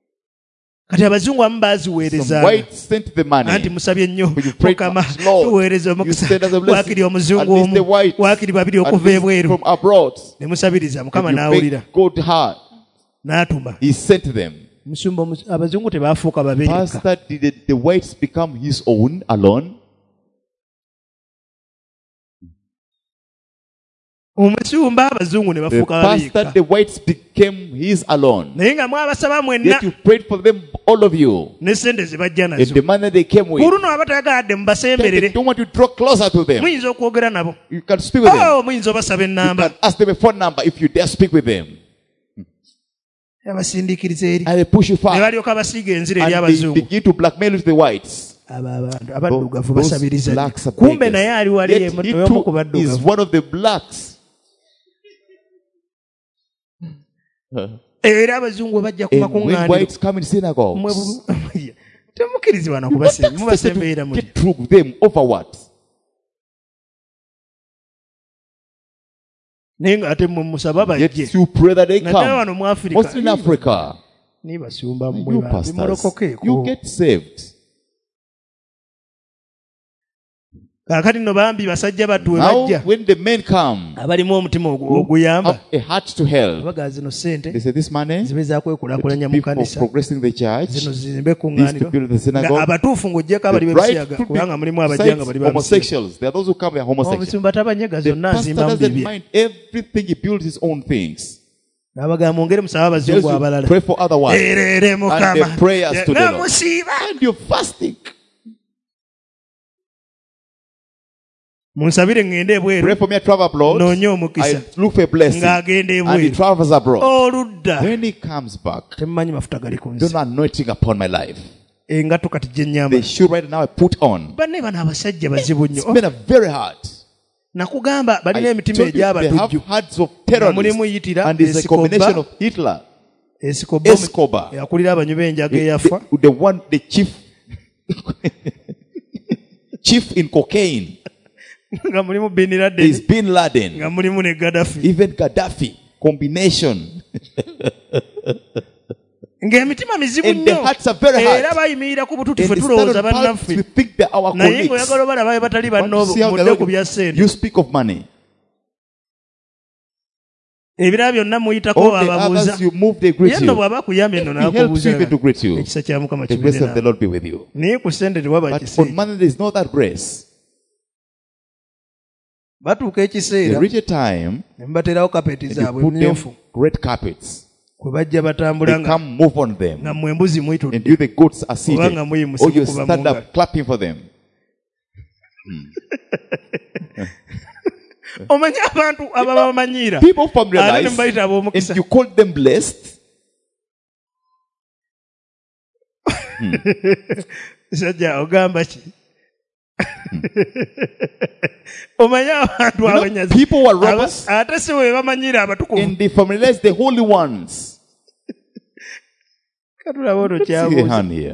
Speaker 1: kati abazungu abamu
Speaker 2: Some
Speaker 1: baaziweerezanga
Speaker 2: whites sent the money.
Speaker 1: anti musabye nnyo
Speaker 2: But you prayed
Speaker 1: mukama
Speaker 2: much, Lord.
Speaker 1: tuweereze
Speaker 2: You
Speaker 1: omukisa
Speaker 2: send us a blessing.
Speaker 1: waakiri omuzungu
Speaker 2: At least the
Speaker 1: omu
Speaker 2: whites.
Speaker 1: waakiri babiri
Speaker 2: At
Speaker 1: okuva
Speaker 2: least
Speaker 1: ebweru
Speaker 2: from abroad.
Speaker 1: ne musabiriza mukama
Speaker 2: And you
Speaker 1: n'awulira
Speaker 2: make God heart.
Speaker 1: n'atuma
Speaker 2: He sent them.
Speaker 1: musumba abazungu tebaafuuka babeereka
Speaker 2: Pastor, did the whites become his own alone?
Speaker 1: omusumba abazungu ne
Speaker 2: The
Speaker 1: bafuuka
Speaker 2: pastor,
Speaker 1: babiika
Speaker 2: the whites became his alone.
Speaker 1: naye nga mwabasaba mwenna
Speaker 2: Yet you prayed for them, all of you.
Speaker 1: ne sente ze bajja
Speaker 2: And
Speaker 1: nazo
Speaker 2: the money they came with.
Speaker 1: kuluno abatagaladde
Speaker 2: They
Speaker 1: mubasemberere
Speaker 2: don't want to draw closer to them.
Speaker 1: muyinza okwogera nabo
Speaker 2: You can speak with them.
Speaker 1: muyinza obasaba
Speaker 2: You
Speaker 1: ennamba
Speaker 2: can ask them a phone number if you dare speak with them.
Speaker 1: abasindiikiriza eri
Speaker 2: And they push you
Speaker 1: ne
Speaker 2: far.
Speaker 1: balyoka basiiga enzira eri
Speaker 2: And they
Speaker 1: abazungu
Speaker 2: begin to blackmail with the whites.
Speaker 1: abo abantu abaddugavu
Speaker 2: Those
Speaker 1: basabiriza
Speaker 2: blacks are
Speaker 1: kumbe
Speaker 2: beggars.
Speaker 1: naye ali wali
Speaker 2: Yet he
Speaker 1: omu ku
Speaker 2: too is
Speaker 1: baddugavu
Speaker 2: one of the blacks.
Speaker 1: era abazungu bajja ku
Speaker 2: And when
Speaker 1: makuŋŋaaniro
Speaker 2: whites come in synagogues,
Speaker 1: temukkirizibwa na mubasemberera muli
Speaker 2: get through with them over what?
Speaker 1: naye ng'ate mmwe musaba bajje
Speaker 2: Yet you pray that they
Speaker 1: naddala
Speaker 2: come.
Speaker 1: wano mu afirika
Speaker 2: Mostly in Africa,
Speaker 1: nibasumba
Speaker 2: you pastors, you
Speaker 1: mulokokeeko
Speaker 2: get saved.
Speaker 1: kaakati nno bambi basajja baddu we
Speaker 2: Now,
Speaker 1: bajja
Speaker 2: when the men come,
Speaker 1: abalimu omutima oguyamba
Speaker 2: have a heart to help.
Speaker 1: abaga zino sente
Speaker 2: They say, this money,
Speaker 1: zibe zakwekulaakulanya mu
Speaker 2: people
Speaker 1: kanisa
Speaker 2: progressing the church,
Speaker 1: zino zimbe
Speaker 2: these to
Speaker 1: kuŋŋaaniro
Speaker 2: build the
Speaker 1: nga
Speaker 2: synagogue.
Speaker 1: abatuufu ng'oggyeko
Speaker 2: The
Speaker 1: abali
Speaker 2: right
Speaker 1: b'ebisiyaga
Speaker 2: to
Speaker 1: kubanga mulimu abajja nga bali
Speaker 2: besides
Speaker 1: bamusiga
Speaker 2: homosexuals, there are those who come, they are homosexuals.
Speaker 1: omusumba tabanyega
Speaker 2: The
Speaker 1: zonna
Speaker 2: pastor
Speaker 1: nzimba mu
Speaker 2: doesn't
Speaker 1: bibye
Speaker 2: mind everything, he builds his own things.
Speaker 1: n'abagamba ongere musaba
Speaker 2: Tells
Speaker 1: abazungu
Speaker 2: you,
Speaker 1: abalala
Speaker 2: pray for other ones.
Speaker 1: erere
Speaker 2: And
Speaker 1: mukama
Speaker 2: the prayers to the Lord.
Speaker 1: namusiiba
Speaker 2: And you're fasting.
Speaker 1: munsabire ŋŋende ebweru
Speaker 2: Pray for me, I travel abroad.
Speaker 1: noonye omukisa
Speaker 2: I look for a blessing.
Speaker 1: ng'agenda
Speaker 2: And he
Speaker 1: ebweru
Speaker 2: travels abroad.
Speaker 1: oludda
Speaker 2: When he comes back,
Speaker 1: temumanyi mafuta gali ku
Speaker 2: don't
Speaker 1: nsi
Speaker 2: know anointing upon my life.
Speaker 1: engatto kati gye
Speaker 2: The
Speaker 1: nnyamba
Speaker 2: shoe right now I put on.
Speaker 1: banne bano abasajja bazibu nnyo
Speaker 2: It's men are very hard.
Speaker 1: nakugamba balina
Speaker 2: I
Speaker 1: emitima
Speaker 2: told you, they have
Speaker 1: egy'abatujju
Speaker 2: hearts of
Speaker 1: nga mulimu
Speaker 2: terrorists.
Speaker 1: yitira
Speaker 2: And it's a combination of Hitler, Escobar,
Speaker 1: yakulira abanywi b'enjaga eyafa
Speaker 2: the one, the chief, chief in cocaine.
Speaker 1: nga mulimu bin Laden
Speaker 2: There's Bin Laden,
Speaker 1: nga mulimu ne Gaddafi
Speaker 2: even Gaddafi. Combination.
Speaker 1: ng'emitima mizibu
Speaker 2: And the
Speaker 1: nnyo
Speaker 2: hearts are very hard.
Speaker 1: era bayimirira ku butuuti
Speaker 2: And
Speaker 1: ffe
Speaker 2: they
Speaker 1: tulowooza
Speaker 2: stand on
Speaker 1: bannaffe
Speaker 2: pulpits, we think they're our
Speaker 1: naye
Speaker 2: colleagues.
Speaker 1: ng'oyagala obala babe batali
Speaker 2: Want to see how the
Speaker 1: mudde ku
Speaker 2: Lord-
Speaker 1: bya ssente
Speaker 2: you speak of money.
Speaker 1: ebirala byonna muyitako
Speaker 2: All the
Speaker 1: ababuuza
Speaker 2: others you move, they greet
Speaker 1: ye nno
Speaker 2: you.
Speaker 1: bw'aba akuyambye nno
Speaker 2: He helps you
Speaker 1: n'akubuuza
Speaker 2: even to greet you.
Speaker 1: ekisa kya mukama
Speaker 2: The grace of the
Speaker 1: kibeere
Speaker 2: Lord be with you.
Speaker 1: naye ku ssente tewaba
Speaker 2: But
Speaker 1: kiseera
Speaker 2: on money there is no that grace.
Speaker 1: batuuka
Speaker 2: They
Speaker 1: ekiseera
Speaker 2: reach a time
Speaker 1: ne mubateerawo kapeti
Speaker 2: and
Speaker 1: zaabwe
Speaker 2: you put
Speaker 1: mmyufu
Speaker 2: them great carpets.
Speaker 1: kwe bajja batambula
Speaker 2: They come, move on
Speaker 1: nga
Speaker 2: them.
Speaker 1: mmwe embuzi muyitudde
Speaker 2: And you, the goats, are seated.
Speaker 1: Kubanga muyimusa
Speaker 2: Or you
Speaker 1: mukuba
Speaker 2: stand
Speaker 1: mu ngalo.
Speaker 2: up clapping for them.
Speaker 1: omanyi abantu ababa bamanyiira
Speaker 2: People from
Speaker 1: ate
Speaker 2: realize,
Speaker 1: ne mubayita ab'omukisa
Speaker 2: and you call them blessed.
Speaker 1: sajja ogamba ki omanyi abantu abanyazi
Speaker 2: People were robbers.
Speaker 1: ate si bwe bamanyiira abatukuvu
Speaker 2: And they familiarize the holy ones.
Speaker 1: katulaba ono
Speaker 2: See a
Speaker 1: kyabuuza
Speaker 2: hand here.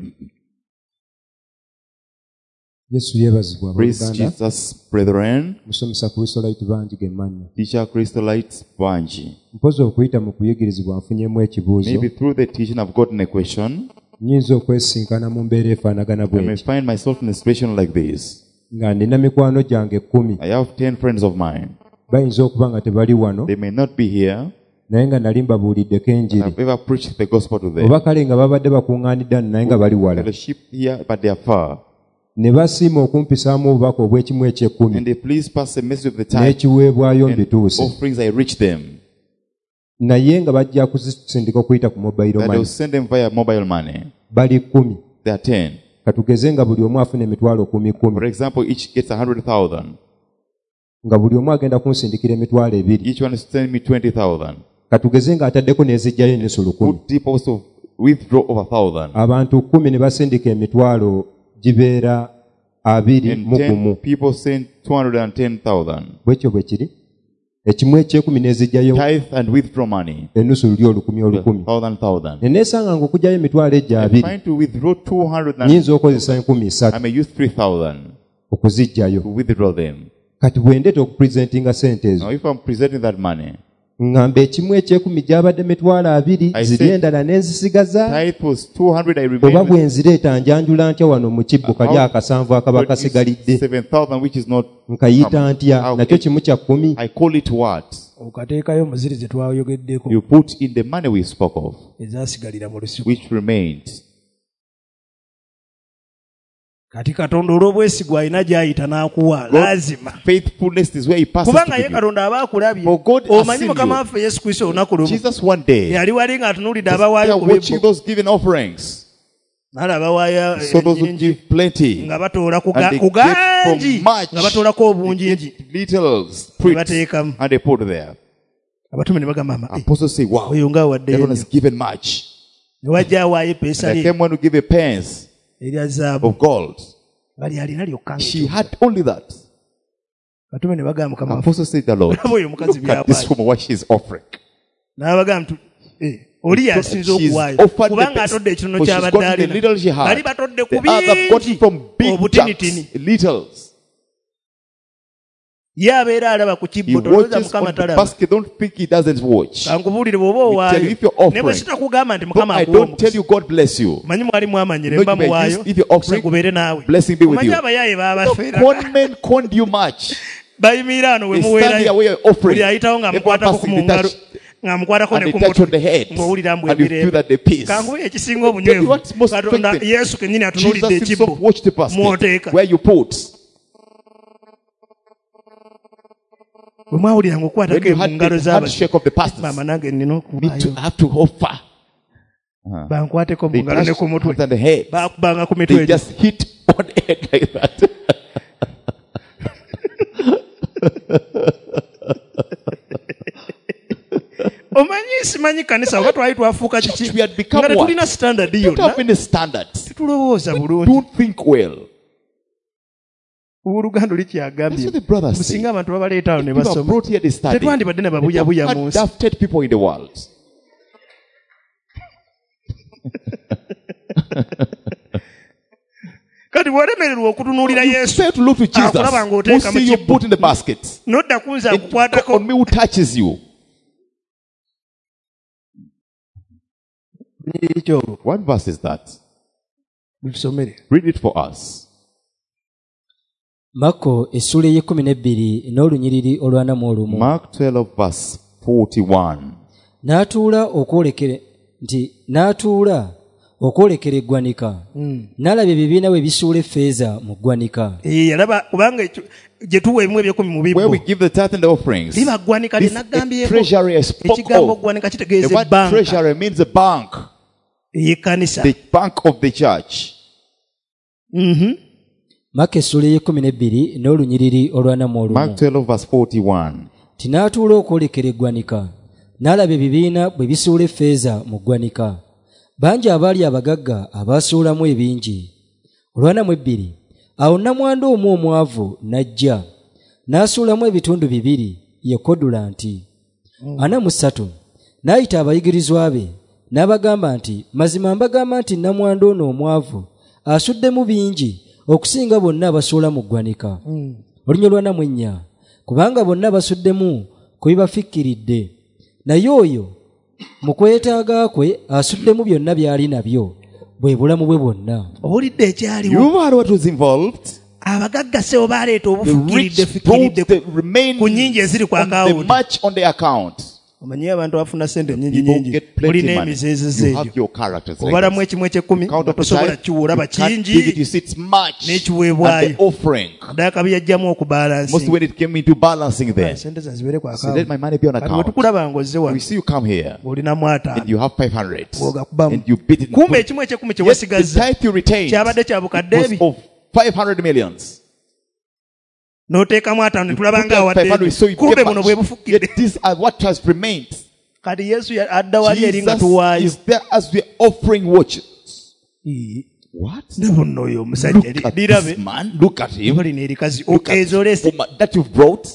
Speaker 3: yesu yeebazibwa
Speaker 2: Praise
Speaker 3: abooluganda
Speaker 2: Jesus, brethren.
Speaker 3: musomesa kristolayiti bangi ge mannya
Speaker 2: Teacher Christolites Banji.
Speaker 3: mpozi okuyita mu kuyigirizibwa nfunyemu ekibuuzo
Speaker 2: Maybe through the teaching I've gotten a question.
Speaker 3: nnyinza okwesinkana mu mbeera efaanagana
Speaker 2: I may
Speaker 3: bweti
Speaker 2: find myself in a situation like this.
Speaker 3: nga nina mikwano gyange 10
Speaker 2: I have 10 friends of mine.
Speaker 3: bayinza okuba nga tebali wano
Speaker 2: They may not be here.
Speaker 3: naye nga nali mbabuuliddeko enjiri
Speaker 2: I've ever preached the gospel to them.
Speaker 3: oba kale nga babadde bakuŋŋaanidde wano naye nga bali wala
Speaker 2: Fellowship here, but they are far.
Speaker 3: ne basiima okumpisaamu obubaka obw'ekimu
Speaker 2: And
Speaker 3: eky'ekkumi
Speaker 2: they please pass a message of the time
Speaker 3: n'ekiweebwayo
Speaker 2: and
Speaker 3: mbituuse
Speaker 2: offerings I reach them.
Speaker 3: naye nga bajja kuzisindika okuyita ku mobayiro
Speaker 2: That I will
Speaker 3: mani
Speaker 2: send them via mobile money.
Speaker 3: bali 10
Speaker 2: They are 10.
Speaker 3: katugeze nga buli omu afuna emitwalo 10
Speaker 2: For example, each gets 100,000.
Speaker 3: nga buli omu agenda kunsindikira emitwalo 2
Speaker 2: Each one is sending me 20,000.
Speaker 3: katugeze ng'ataddeko n'ezijjayo n'ensolo 10
Speaker 2: Put deep also withdraw over 1,000.
Speaker 3: abantu 10 ne basindika emitwalo gibeera 2
Speaker 2: And
Speaker 3: mu
Speaker 2: 10
Speaker 3: gumu
Speaker 2: people send 210,000.
Speaker 3: bwekyo bwe kiri ekimu ekyekumi n'ezijjayo
Speaker 2: Tithe and withdraw money.
Speaker 3: ennusu luli 10,000
Speaker 2: 1,000.
Speaker 3: ne neesanga ng'okugjayo emitwalo egyo
Speaker 2: I'm
Speaker 3: 2
Speaker 2: trying to withdraw 200 and
Speaker 3: nnyinza okozesa
Speaker 2: I
Speaker 3: 3,000
Speaker 2: may use 3,000
Speaker 3: okuzijjayo
Speaker 2: to withdraw them.
Speaker 3: kati bwe ndeeta okupurezentinga sente ezo
Speaker 2: Now, if I'm presenting that money,
Speaker 3: ngamba ekimu ekyekumi gyabadde emitwalo 2
Speaker 2: I
Speaker 3: ziri
Speaker 2: said-
Speaker 3: endala ne nzisigaza
Speaker 2: tithe was 200, I
Speaker 3: oba
Speaker 2: remain
Speaker 3: bwe
Speaker 2: with
Speaker 3: nzireeta njanjula ntya wano mu kibbo kali akasanvu akaba
Speaker 2: but it's
Speaker 3: kasigalidde
Speaker 2: 7,000, which is not.
Speaker 3: nkayita ntya
Speaker 2: How-
Speaker 3: nakyo kimu kya 10
Speaker 2: I call it what?
Speaker 1: okateekayo omuziri ze twayogeddeko
Speaker 2: You put in the money we spoke of,
Speaker 1: ezasigalira mu lusuku
Speaker 2: which remained.
Speaker 1: kati katonda olw'obwesigwa alina gy'ayita n'akuwa lazima
Speaker 2: faithfulness is where he passes to
Speaker 1: kubanga ye
Speaker 2: give you.
Speaker 1: katonda aba akulabye
Speaker 2: For God has
Speaker 1: omanyi
Speaker 2: seen
Speaker 1: mukama
Speaker 2: you.
Speaker 1: waffe yesu kristo olunaku lumu
Speaker 2: Jesus one day,
Speaker 1: yali wali ng'atunuulidde
Speaker 2: they
Speaker 1: abawaayo
Speaker 2: are
Speaker 1: ku
Speaker 2: watching
Speaker 1: bibbo
Speaker 2: those giving offerings.
Speaker 1: n'alaba waya
Speaker 2: So those who give plenty
Speaker 1: nga batoola ku
Speaker 2: and they
Speaker 1: ku
Speaker 2: get
Speaker 1: gangi
Speaker 2: from much,
Speaker 1: nga batoolako obungingi
Speaker 2: littles,
Speaker 1: ne
Speaker 2: fruits,
Speaker 1: bateekamu
Speaker 2: and they put there.
Speaker 1: abatume ne bagamba ama
Speaker 2: Apostles say, wow,
Speaker 1: oyo ng'awaddeyo
Speaker 2: everyone
Speaker 1: nnyo
Speaker 2: has given much.
Speaker 1: ne wajja awaayo epeesa
Speaker 2: There
Speaker 1: lye
Speaker 2: came one to give a pence
Speaker 1: erya zaabu
Speaker 2: of gold.
Speaker 1: bali alina lyokka
Speaker 2: She had only that.
Speaker 1: batume ne bagamba mukama waffe
Speaker 2: Apostles said, the Lord,
Speaker 1: olaba oyo omukazi
Speaker 2: look at this
Speaker 1: by'awaayo
Speaker 2: woman, what she's offering.
Speaker 1: n'abagamba oli yasinza
Speaker 2: She's
Speaker 1: okuwaayo
Speaker 2: offered the
Speaker 1: kubanga
Speaker 2: best,
Speaker 1: atodde ekitono
Speaker 2: but she's
Speaker 1: ky'abadde
Speaker 2: gotten the
Speaker 1: alina
Speaker 2: little she
Speaker 1: bali
Speaker 2: had.
Speaker 1: batodde ku
Speaker 2: The other got it from big
Speaker 1: obutinitini
Speaker 2: jugs, littles.
Speaker 1: ye abeera alaba ku
Speaker 2: He
Speaker 1: kibbo tolowooza
Speaker 2: watches
Speaker 1: mukama
Speaker 2: on the
Speaker 1: talaba
Speaker 2: basket. Don't think he doesn't watch.
Speaker 1: kankubuulire bw'oba
Speaker 2: tell you
Speaker 1: owaayo
Speaker 2: if you're offering.
Speaker 1: ne bwe sitakugamba nti
Speaker 2: Though
Speaker 1: mukama
Speaker 2: I
Speaker 1: akuwa
Speaker 2: don't tell
Speaker 1: omukisa
Speaker 2: you God bless you.
Speaker 1: manyi mwali mwamanyire
Speaker 2: No,
Speaker 1: mba
Speaker 2: you may
Speaker 1: muwaayo
Speaker 2: use- if you're offering,
Speaker 1: gubeere naawe
Speaker 2: blessing be with
Speaker 1: omanyi
Speaker 2: you.
Speaker 1: abayaaye babafeera
Speaker 2: Con men conned you much.
Speaker 1: bayimira ano we
Speaker 2: They stand here
Speaker 1: muweerayo
Speaker 2: where you're offering.
Speaker 1: buli ayitawo ng'amukwatako ku
Speaker 2: Everyone
Speaker 1: mu ngalo
Speaker 2: passing,
Speaker 1: ng'amukwatako
Speaker 2: and
Speaker 1: ne
Speaker 2: they
Speaker 1: ku
Speaker 2: touch on the
Speaker 1: mutwe
Speaker 2: head.
Speaker 1: ng'owulira mbwe
Speaker 2: And you feel that they peace.
Speaker 1: kankuba ekisinga
Speaker 2: Tell you
Speaker 1: obunywevu
Speaker 2: what's most
Speaker 1: katonda
Speaker 2: effective.
Speaker 1: yesu kennyini
Speaker 2: Jesus
Speaker 1: atunuulidde ekibbo
Speaker 2: himself watched the basket
Speaker 1: mw'oteeka
Speaker 2: where you put.
Speaker 1: bwe mwawuliranga
Speaker 2: When
Speaker 1: okukwatako
Speaker 2: you
Speaker 1: mu
Speaker 2: had
Speaker 1: ngalo
Speaker 2: the handshake of the pastors,
Speaker 1: maama nange nina
Speaker 2: need to
Speaker 1: okubaayo
Speaker 2: have to offer.
Speaker 1: bankwateko mu
Speaker 2: They
Speaker 1: ngalo ne
Speaker 2: touch
Speaker 1: ku mutwe
Speaker 2: hands on the head.
Speaker 1: bakubanga ku mitwe
Speaker 2: They
Speaker 1: egyo
Speaker 2: just hit on the head like that.
Speaker 1: omanyi simanyi kanisa oba twali twafuuka kiki
Speaker 2: We had become
Speaker 1: nga tetulina
Speaker 2: what?
Speaker 1: standard
Speaker 2: We don't
Speaker 1: yonna
Speaker 2: have any standards.
Speaker 1: tetulowooza
Speaker 2: We
Speaker 1: bulungi
Speaker 2: don't think well.
Speaker 1: oluganda
Speaker 2: That's
Speaker 1: likyagambye
Speaker 2: what the brothers say.
Speaker 1: musinga abantu babaleetawo ne
Speaker 2: People are
Speaker 1: basoma
Speaker 2: brought here to study.
Speaker 1: tetwandibadde ne
Speaker 2: They
Speaker 1: babuyabuya
Speaker 2: have
Speaker 1: mu
Speaker 2: had
Speaker 1: nsi
Speaker 2: adopted people in the world.
Speaker 1: kati bw'olemererwa okutunuulira
Speaker 2: You
Speaker 1: yesu
Speaker 2: fail to look to Jesus.
Speaker 1: akulaba
Speaker 2: Who
Speaker 1: ng'oteeka mu
Speaker 2: see you
Speaker 1: kibbo
Speaker 2: put in the basket.
Speaker 1: nodda kunza
Speaker 2: And
Speaker 1: akukwatako
Speaker 2: on me who touches you.
Speaker 1: ekyo
Speaker 2: What verse is that?
Speaker 1: tusomere
Speaker 2: Read it for us.
Speaker 3: Mako essula ey'ekkumi n'ebbiri n'olunyiriri olwana mu olumu.
Speaker 2: Mark 12 verse 41.
Speaker 3: N'atuula okwolekera eggwanika n'alaba ebibiina bwe bisuula effeeza mu ggwanika.
Speaker 1: yalaba kubanga ekyo gye tuwa ebimu ebyekumi mu
Speaker 2: Where
Speaker 1: bibbo
Speaker 2: we give the tithe and the offerings.
Speaker 1: liba ggwanika lye
Speaker 2: This
Speaker 1: naggambyeko
Speaker 2: treasury I spoke
Speaker 1: ekigambo
Speaker 2: of.
Speaker 1: ggwanika
Speaker 2: The
Speaker 1: kitegeeza
Speaker 2: word
Speaker 1: ebbanka
Speaker 2: treasury means a bank.
Speaker 1: ey'ekkanisa
Speaker 2: The bank of the church.
Speaker 3: Mako essula ey'ekkumi n'ebbiri n'olunyiriri olwana mu olumu.
Speaker 2: Mark 12 verse 41.
Speaker 3: N'atuula okwolekera eggwanika n'alaba ebibiina bwe bisuula effeeza mu ggwanika. Bangi abaali abagagga abaasuulamu ebingi. Olwana mu ebbiri awo nnamwandu omu omwavu n'ajja n'asuulamu ebitundu bibiri ye kodulanti 43. N'ayita abayigirizwa be n'abagamba nti mazima mbagamba nti nnamwandu ono omwavu asuddemu bingi okusinga bonna abasuula mu ggwanika. Olunyiriri olwana mu ennya kubanga bonna basuddemu ku bibafikkiridde naye oyo mu kwetaaga kwe asuddemu byonna by'ali nabyo bwe bulamu bwe bwonna.
Speaker 1: owulidde ekyaliwo
Speaker 2: You heard what was involved.
Speaker 1: abagagga sebo baleeta
Speaker 2: The
Speaker 1: obufukkiridde
Speaker 2: rich brought
Speaker 1: fikkiridde
Speaker 2: the remaining
Speaker 1: ku nnyingi eziri ku
Speaker 2: on the
Speaker 1: akawunti
Speaker 2: much on the account.
Speaker 1: omanyi abantu abafuna sente nyingi
Speaker 2: People
Speaker 1: nyingi
Speaker 2: get plenty
Speaker 1: olina
Speaker 2: money.
Speaker 1: emizeezeze
Speaker 2: You have
Speaker 1: egyo
Speaker 2: your characters. Like
Speaker 1: obalamu
Speaker 2: this.
Speaker 1: ekimu eky'ekkumi
Speaker 2: Count
Speaker 1: nga
Speaker 2: up the
Speaker 1: tosobola
Speaker 2: tithe.
Speaker 1: kiwuula
Speaker 2: You can't give it.
Speaker 1: bakingi
Speaker 2: You see it's much.
Speaker 1: n'ekiweebwayo
Speaker 2: And the offering.
Speaker 1: ddala kabi yajjamu
Speaker 2: Most
Speaker 1: okubalansi
Speaker 2: when it came into balancing there.
Speaker 1: sente zanzibeere ku
Speaker 2: So let my money be on
Speaker 1: kati bwe
Speaker 2: account.
Speaker 1: tukulaba ng'ozze
Speaker 2: We
Speaker 1: wano
Speaker 2: see you come here
Speaker 1: olinamu
Speaker 2: and
Speaker 1: ataano
Speaker 2: you have 500
Speaker 1: bw'ogakubamu
Speaker 2: and you beat it.
Speaker 1: kumbe ekimu eky'ekkumi kye
Speaker 2: Yes, the
Speaker 1: wasigaza
Speaker 2: tithe you retained
Speaker 1: kyabadde kya bukadde
Speaker 2: was
Speaker 1: ebi
Speaker 2: of 500 millions.
Speaker 1: n'oteekamu ataano ne
Speaker 2: You
Speaker 1: tulaba
Speaker 2: put
Speaker 1: nga
Speaker 2: out
Speaker 1: awadde
Speaker 2: 500, so you
Speaker 1: kumbe
Speaker 2: get
Speaker 1: buno
Speaker 2: much.
Speaker 1: bwe
Speaker 2: Yet
Speaker 1: bufukkidde
Speaker 2: these are what has remained.
Speaker 1: kati yesu adda wali eri nga
Speaker 2: Jesus
Speaker 1: tuwaayo
Speaker 2: is there as we're offering watches. What?
Speaker 1: ne buno oyo omusajja
Speaker 2: Look at
Speaker 1: lirabe
Speaker 2: this man. Look at him.
Speaker 1: olina erikazi
Speaker 2: Look at
Speaker 1: ezolese
Speaker 2: woman that you've brought.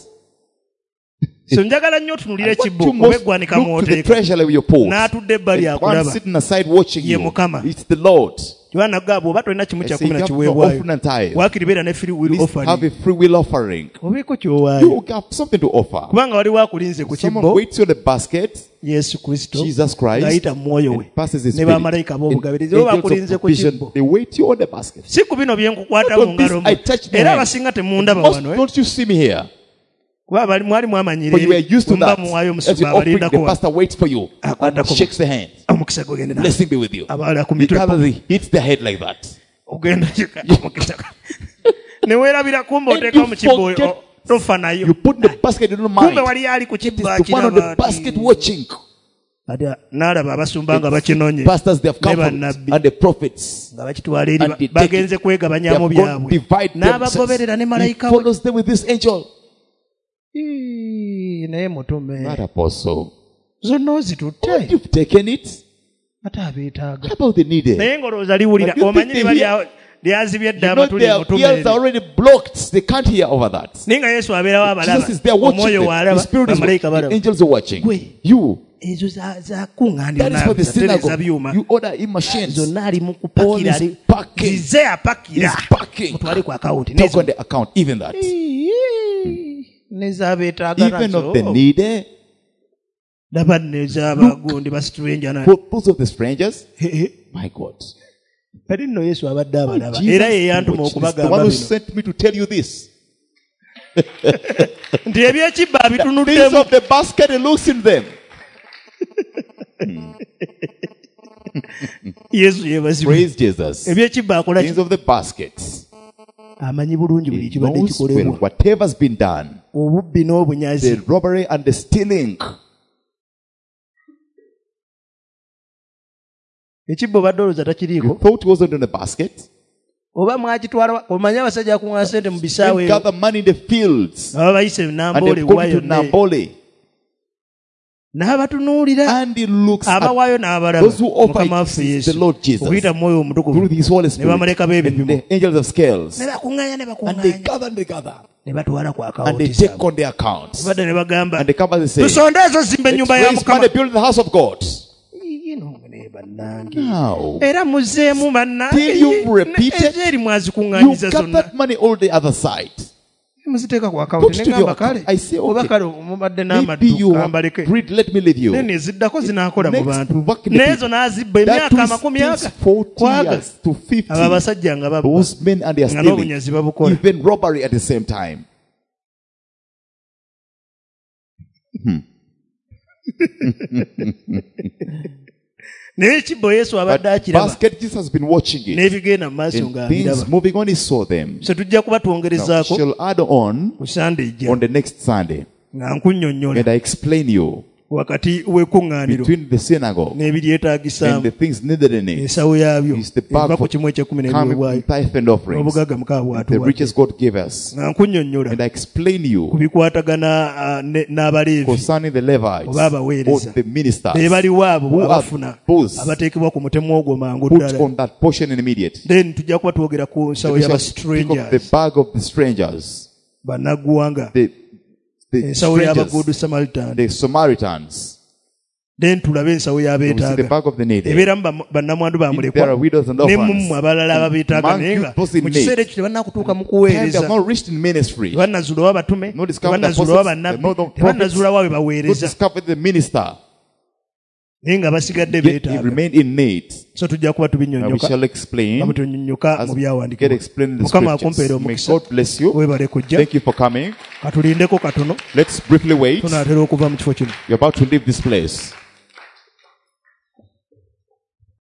Speaker 1: so njagala nnyo otunulira
Speaker 2: And what
Speaker 1: ekibbo
Speaker 2: you
Speaker 1: oba
Speaker 2: must
Speaker 1: eggwanika
Speaker 2: look to the
Speaker 1: mw'oteeka
Speaker 2: treasure where you pour.
Speaker 1: n'atudde ebbali
Speaker 2: And one
Speaker 1: akulaba
Speaker 2: sitting aside watching
Speaker 1: Ye
Speaker 2: you.
Speaker 1: Mukama.
Speaker 2: It's the Lord.
Speaker 1: yohana gaabo oba tolina kimu
Speaker 2: I
Speaker 1: kya
Speaker 2: say,
Speaker 1: kumi
Speaker 2: if
Speaker 1: na
Speaker 2: you have no
Speaker 1: kiweebwayo
Speaker 2: offering and tithe,
Speaker 1: waakiribeera ne free will
Speaker 2: please have
Speaker 1: offering
Speaker 2: a free will offering.
Speaker 1: obeeko kyowaayo
Speaker 2: You have something to offer.
Speaker 1: kubanga waliwo akulinze ku
Speaker 2: Someone
Speaker 1: kibbo
Speaker 2: waits on the basket.
Speaker 1: yesu kristo
Speaker 2: Jesus Christ
Speaker 1: ng'ayita mu mwoyo we
Speaker 2: and passes his
Speaker 1: ne
Speaker 2: spirit.
Speaker 1: bamalayika
Speaker 2: And
Speaker 1: b'obugabirizi bo
Speaker 2: angels of
Speaker 1: bakulinze ku
Speaker 2: provision,
Speaker 1: kibbo
Speaker 2: they wait you on the basket.
Speaker 1: si ku bino bye nkukwata
Speaker 2: Not
Speaker 1: mu
Speaker 2: on this,
Speaker 1: ngalo
Speaker 2: I
Speaker 1: mo
Speaker 2: touched the
Speaker 1: era
Speaker 2: hand.
Speaker 1: abasinga temundaba wano
Speaker 2: Don't you see me here?
Speaker 1: kuba mwali mwamanyire
Speaker 2: For you were used to
Speaker 1: bwe muba
Speaker 2: that.
Speaker 1: muwaayo
Speaker 2: As you
Speaker 1: omusigo
Speaker 2: offering, the
Speaker 1: abalindako
Speaker 2: pastor waits for you and
Speaker 1: akwatako
Speaker 2: shakes the hand.
Speaker 1: omukisa gwegende nawe
Speaker 2: Blessing be with you.
Speaker 1: abawala ku
Speaker 2: The
Speaker 1: mitwe
Speaker 2: other, he hits the head like that.
Speaker 1: ogenda mukitaka ne weerabira kumba oteeka mu kibbo tofa nayo
Speaker 2: you put in the basket, you don't mind.
Speaker 1: kumbe wali ali ku kibbo
Speaker 2: The one on the basket watching.
Speaker 1: n'alaba abasumba nga bakinonye
Speaker 2: Pastors, they have come from, and the prophets.
Speaker 1: nga bakitwala eri
Speaker 2: And they take
Speaker 1: bagenze
Speaker 2: it.
Speaker 1: kwegabanyamu
Speaker 2: They have gone
Speaker 1: byabwe
Speaker 2: divide
Speaker 1: n'abagoberera ne
Speaker 2: themselves. He
Speaker 1: malayika we
Speaker 2: follows them with this angel.
Speaker 1: naye mutume
Speaker 2: That apostle.
Speaker 1: zonna ozitutte
Speaker 2: You've taken it.
Speaker 1: ate abeetaaga
Speaker 2: How about the needy?
Speaker 1: naye ng'olowooza liwulira
Speaker 2: But you
Speaker 1: omanyi
Speaker 2: think
Speaker 1: liba
Speaker 2: they
Speaker 1: lyazibye
Speaker 2: You
Speaker 1: edda
Speaker 2: know
Speaker 1: amatuli
Speaker 2: their
Speaker 1: mutume
Speaker 2: ears are already blocked. They can't hear over that.
Speaker 1: naye nga yesu abeerawo abalaba
Speaker 2: Jesus is there watching
Speaker 1: omwoyo
Speaker 2: them. The
Speaker 1: waalaba
Speaker 2: spirit is
Speaker 1: bamalayika
Speaker 2: watching. The
Speaker 1: balaba
Speaker 2: angels are watching.
Speaker 1: Gwe.
Speaker 2: You.
Speaker 1: ezo zakuŋŋaanira
Speaker 2: That is for the
Speaker 1: tereza
Speaker 2: synagogue.
Speaker 1: byuma
Speaker 2: You order in machines.
Speaker 1: zonna ali mu
Speaker 2: All
Speaker 1: kupakira
Speaker 2: is packing.
Speaker 1: zize apakira
Speaker 2: He's packing.
Speaker 1: mutwale ku akawunti
Speaker 2: Talk on the account. Even that.
Speaker 1: nezabeetaaga
Speaker 2: Even of the needy.
Speaker 1: laba nez'abagundi basitrenja
Speaker 2: For those of the strangers. My God.
Speaker 1: kati nno yesu abadde abalaba
Speaker 2: Jesus
Speaker 1: era ye yantuma
Speaker 2: watched this. The
Speaker 1: okubagamba
Speaker 2: one who
Speaker 1: bino
Speaker 2: sent me to tell you this.
Speaker 1: nti ebyekibba
Speaker 2: Things
Speaker 1: abitunuddemu
Speaker 2: of the basket, he looks in them.
Speaker 1: yesu yebazibwe
Speaker 2: Praise Jesus.
Speaker 1: ebyekibba akola
Speaker 2: Things of the baskets.
Speaker 1: amanyi bulungi buli
Speaker 2: He
Speaker 1: kibadde
Speaker 2: knows well
Speaker 1: kikolebwa
Speaker 2: whatever's been done.
Speaker 1: obubbi n'obunyazi
Speaker 2: The robbery and the stealing.
Speaker 1: ekibba obadde olowooza
Speaker 2: You
Speaker 1: takiriiko
Speaker 2: thought it wasn't in the basket?
Speaker 1: oba mwakitwala omanyi abasajja akuŋŋaana sente mu bisaawe
Speaker 2: They gather money in the fields.
Speaker 1: aba bayise
Speaker 2: And
Speaker 1: namboole
Speaker 2: they've gone
Speaker 1: waayo
Speaker 2: to Nambole.
Speaker 1: n'abatunuulira
Speaker 2: And he looks at
Speaker 1: abawaayo n'abalaba
Speaker 2: those who offer
Speaker 1: mukama waffe
Speaker 2: it,
Speaker 1: yesu
Speaker 2: the Lord Jesus,
Speaker 1: okuyita mu mwoyo omutukuvu
Speaker 2: through his Holy
Speaker 1: ne
Speaker 2: Spirit,
Speaker 1: bamaleka
Speaker 2: and
Speaker 1: b'ebipimo
Speaker 2: the angels of scales.
Speaker 1: ne bakuŋŋaanya ne
Speaker 2: And they
Speaker 1: bakuŋŋaanya
Speaker 2: gather and they gather.
Speaker 1: ne batwala ku
Speaker 2: And they
Speaker 1: akawunti
Speaker 2: take
Speaker 1: zaabwe
Speaker 2: on their accounts.
Speaker 1: badde ne bagamba
Speaker 2: And they come and they say,
Speaker 1: tusonde ezo zimba
Speaker 2: let's
Speaker 1: ennyumba ya
Speaker 2: raise
Speaker 1: mukama
Speaker 2: money, build the house of God.
Speaker 1: ne bannange
Speaker 2: Now,
Speaker 1: era muzzeemu
Speaker 2: Till
Speaker 1: bannange
Speaker 2: you've repeated,
Speaker 1: ezeeri
Speaker 2: you
Speaker 1: mwazikuŋŋaanyiza
Speaker 2: got
Speaker 1: zonna
Speaker 2: that money all the other side.
Speaker 1: muziteeka ku
Speaker 2: Put
Speaker 1: akawunti
Speaker 2: to
Speaker 1: ne
Speaker 2: your
Speaker 1: ngamba kale
Speaker 2: account. I say,
Speaker 1: oba
Speaker 2: okay.
Speaker 1: kale mubadde
Speaker 2: Maybe you
Speaker 1: n'amaddu
Speaker 2: have
Speaker 1: kambaleke
Speaker 2: greed, let me leave you.
Speaker 1: nene ziddako zinaakola mu
Speaker 2: Next,
Speaker 1: bantu
Speaker 2: work in the
Speaker 1: n'ezo
Speaker 2: people.
Speaker 1: n'azibba
Speaker 2: That
Speaker 1: emyaka
Speaker 2: was
Speaker 1: amakumi
Speaker 2: takes
Speaker 1: aga
Speaker 2: 40
Speaker 1: kwaga
Speaker 2: years to 50.
Speaker 1: abo abasajja nga babba
Speaker 2: Those men and they are
Speaker 1: nga
Speaker 2: stealing.
Speaker 1: n'obunyazi babukola
Speaker 2: Even robbery at the same time.
Speaker 1: naye ekibbo yesu
Speaker 2: But
Speaker 1: abadde akiraba
Speaker 2: basket, Jesus has been watching it.
Speaker 1: n'ebigenda mu maaso
Speaker 2: And
Speaker 1: ng'abiraba
Speaker 2: things moving on, he saw them.
Speaker 1: so tujja kuba
Speaker 2: Now,
Speaker 1: twongerezaako
Speaker 2: shall add on
Speaker 1: ku sande ejja
Speaker 2: on the next Sunday.
Speaker 1: nga nkunnyonnyola
Speaker 2: And I explain you
Speaker 1: wakati w'ekkuŋŋaaniro
Speaker 2: between the synagogue and
Speaker 1: n'ebiryetaagisaamu
Speaker 2: the things needed in it.
Speaker 1: ensawo yaabyo
Speaker 2: Is the bag
Speaker 1: eva ku
Speaker 2: for
Speaker 1: kimu ekyekumi
Speaker 2: coming
Speaker 1: n'ebyobwayo
Speaker 2: tithe and offerings.
Speaker 1: n'obugagga mukaaga
Speaker 2: The
Speaker 1: bw'atuwadde
Speaker 2: riches God gave us.
Speaker 1: nga nkunnyonnyola
Speaker 2: And I explain
Speaker 1: ku
Speaker 2: you
Speaker 1: bikwatagana n'abaleevi
Speaker 2: concerning the Levites
Speaker 1: oba abaweereza
Speaker 2: or the ministers
Speaker 1: be baliwo abo
Speaker 2: who are
Speaker 1: abafuna
Speaker 2: those
Speaker 1: abateekebwa ku mutemu ogwo mangu
Speaker 2: put
Speaker 1: ddala
Speaker 2: on that portion in immediate.
Speaker 1: then tujja kuba twogera ku nsawo
Speaker 2: We shall speak of the
Speaker 1: y'abastrangers
Speaker 2: bag of the strangers,
Speaker 1: bannaggwanga
Speaker 2: the
Speaker 1: ensawo y'abagudu
Speaker 2: strangers,
Speaker 1: samaritan
Speaker 2: the Samaritans.
Speaker 1: then tulabe ensawo
Speaker 2: We see the
Speaker 1: y'abeetaaga
Speaker 2: bag of the needy.
Speaker 1: ebeeramu bannamwandu
Speaker 2: If there are
Speaker 1: bamulekwa
Speaker 2: widows and
Speaker 1: ne
Speaker 2: orphans,
Speaker 1: mumwe abalala ababeetaaga
Speaker 2: among
Speaker 1: naye
Speaker 2: you
Speaker 1: nga
Speaker 2: those in
Speaker 1: mu
Speaker 2: need,
Speaker 1: kiseera ekyo tebannakutuuka mu
Speaker 2: time they have
Speaker 1: kuweereza
Speaker 2: not reached in ministry,
Speaker 1: tebannazuulawo abatume
Speaker 2: no discovered the
Speaker 1: tebannazuulawo
Speaker 2: apostles,
Speaker 1: bannabbi
Speaker 2: no prophets,
Speaker 1: tebannazuulawo abe
Speaker 2: not
Speaker 1: baweereza
Speaker 2: discovered the minister,
Speaker 1: naye nga basigadde
Speaker 2: yet he
Speaker 1: beetaaga
Speaker 2: remained in need.
Speaker 1: so tujja kuba
Speaker 2: Now we
Speaker 1: tubinyonnyoka
Speaker 2: shall explain
Speaker 1: nga bwe tunyonnyoka
Speaker 2: as
Speaker 1: mu
Speaker 2: we get
Speaker 1: byawandiikibwa
Speaker 2: explained in the
Speaker 1: mukama
Speaker 2: scriptures.
Speaker 1: akumpeera
Speaker 2: May
Speaker 1: omukisa
Speaker 2: God bless you.
Speaker 1: webale kujja
Speaker 2: Thank you for coming.
Speaker 1: katulindeko katono
Speaker 2: Let's briefly wait.
Speaker 1: tunaatera okuva mu kifo kino
Speaker 2: You're about to leave this place.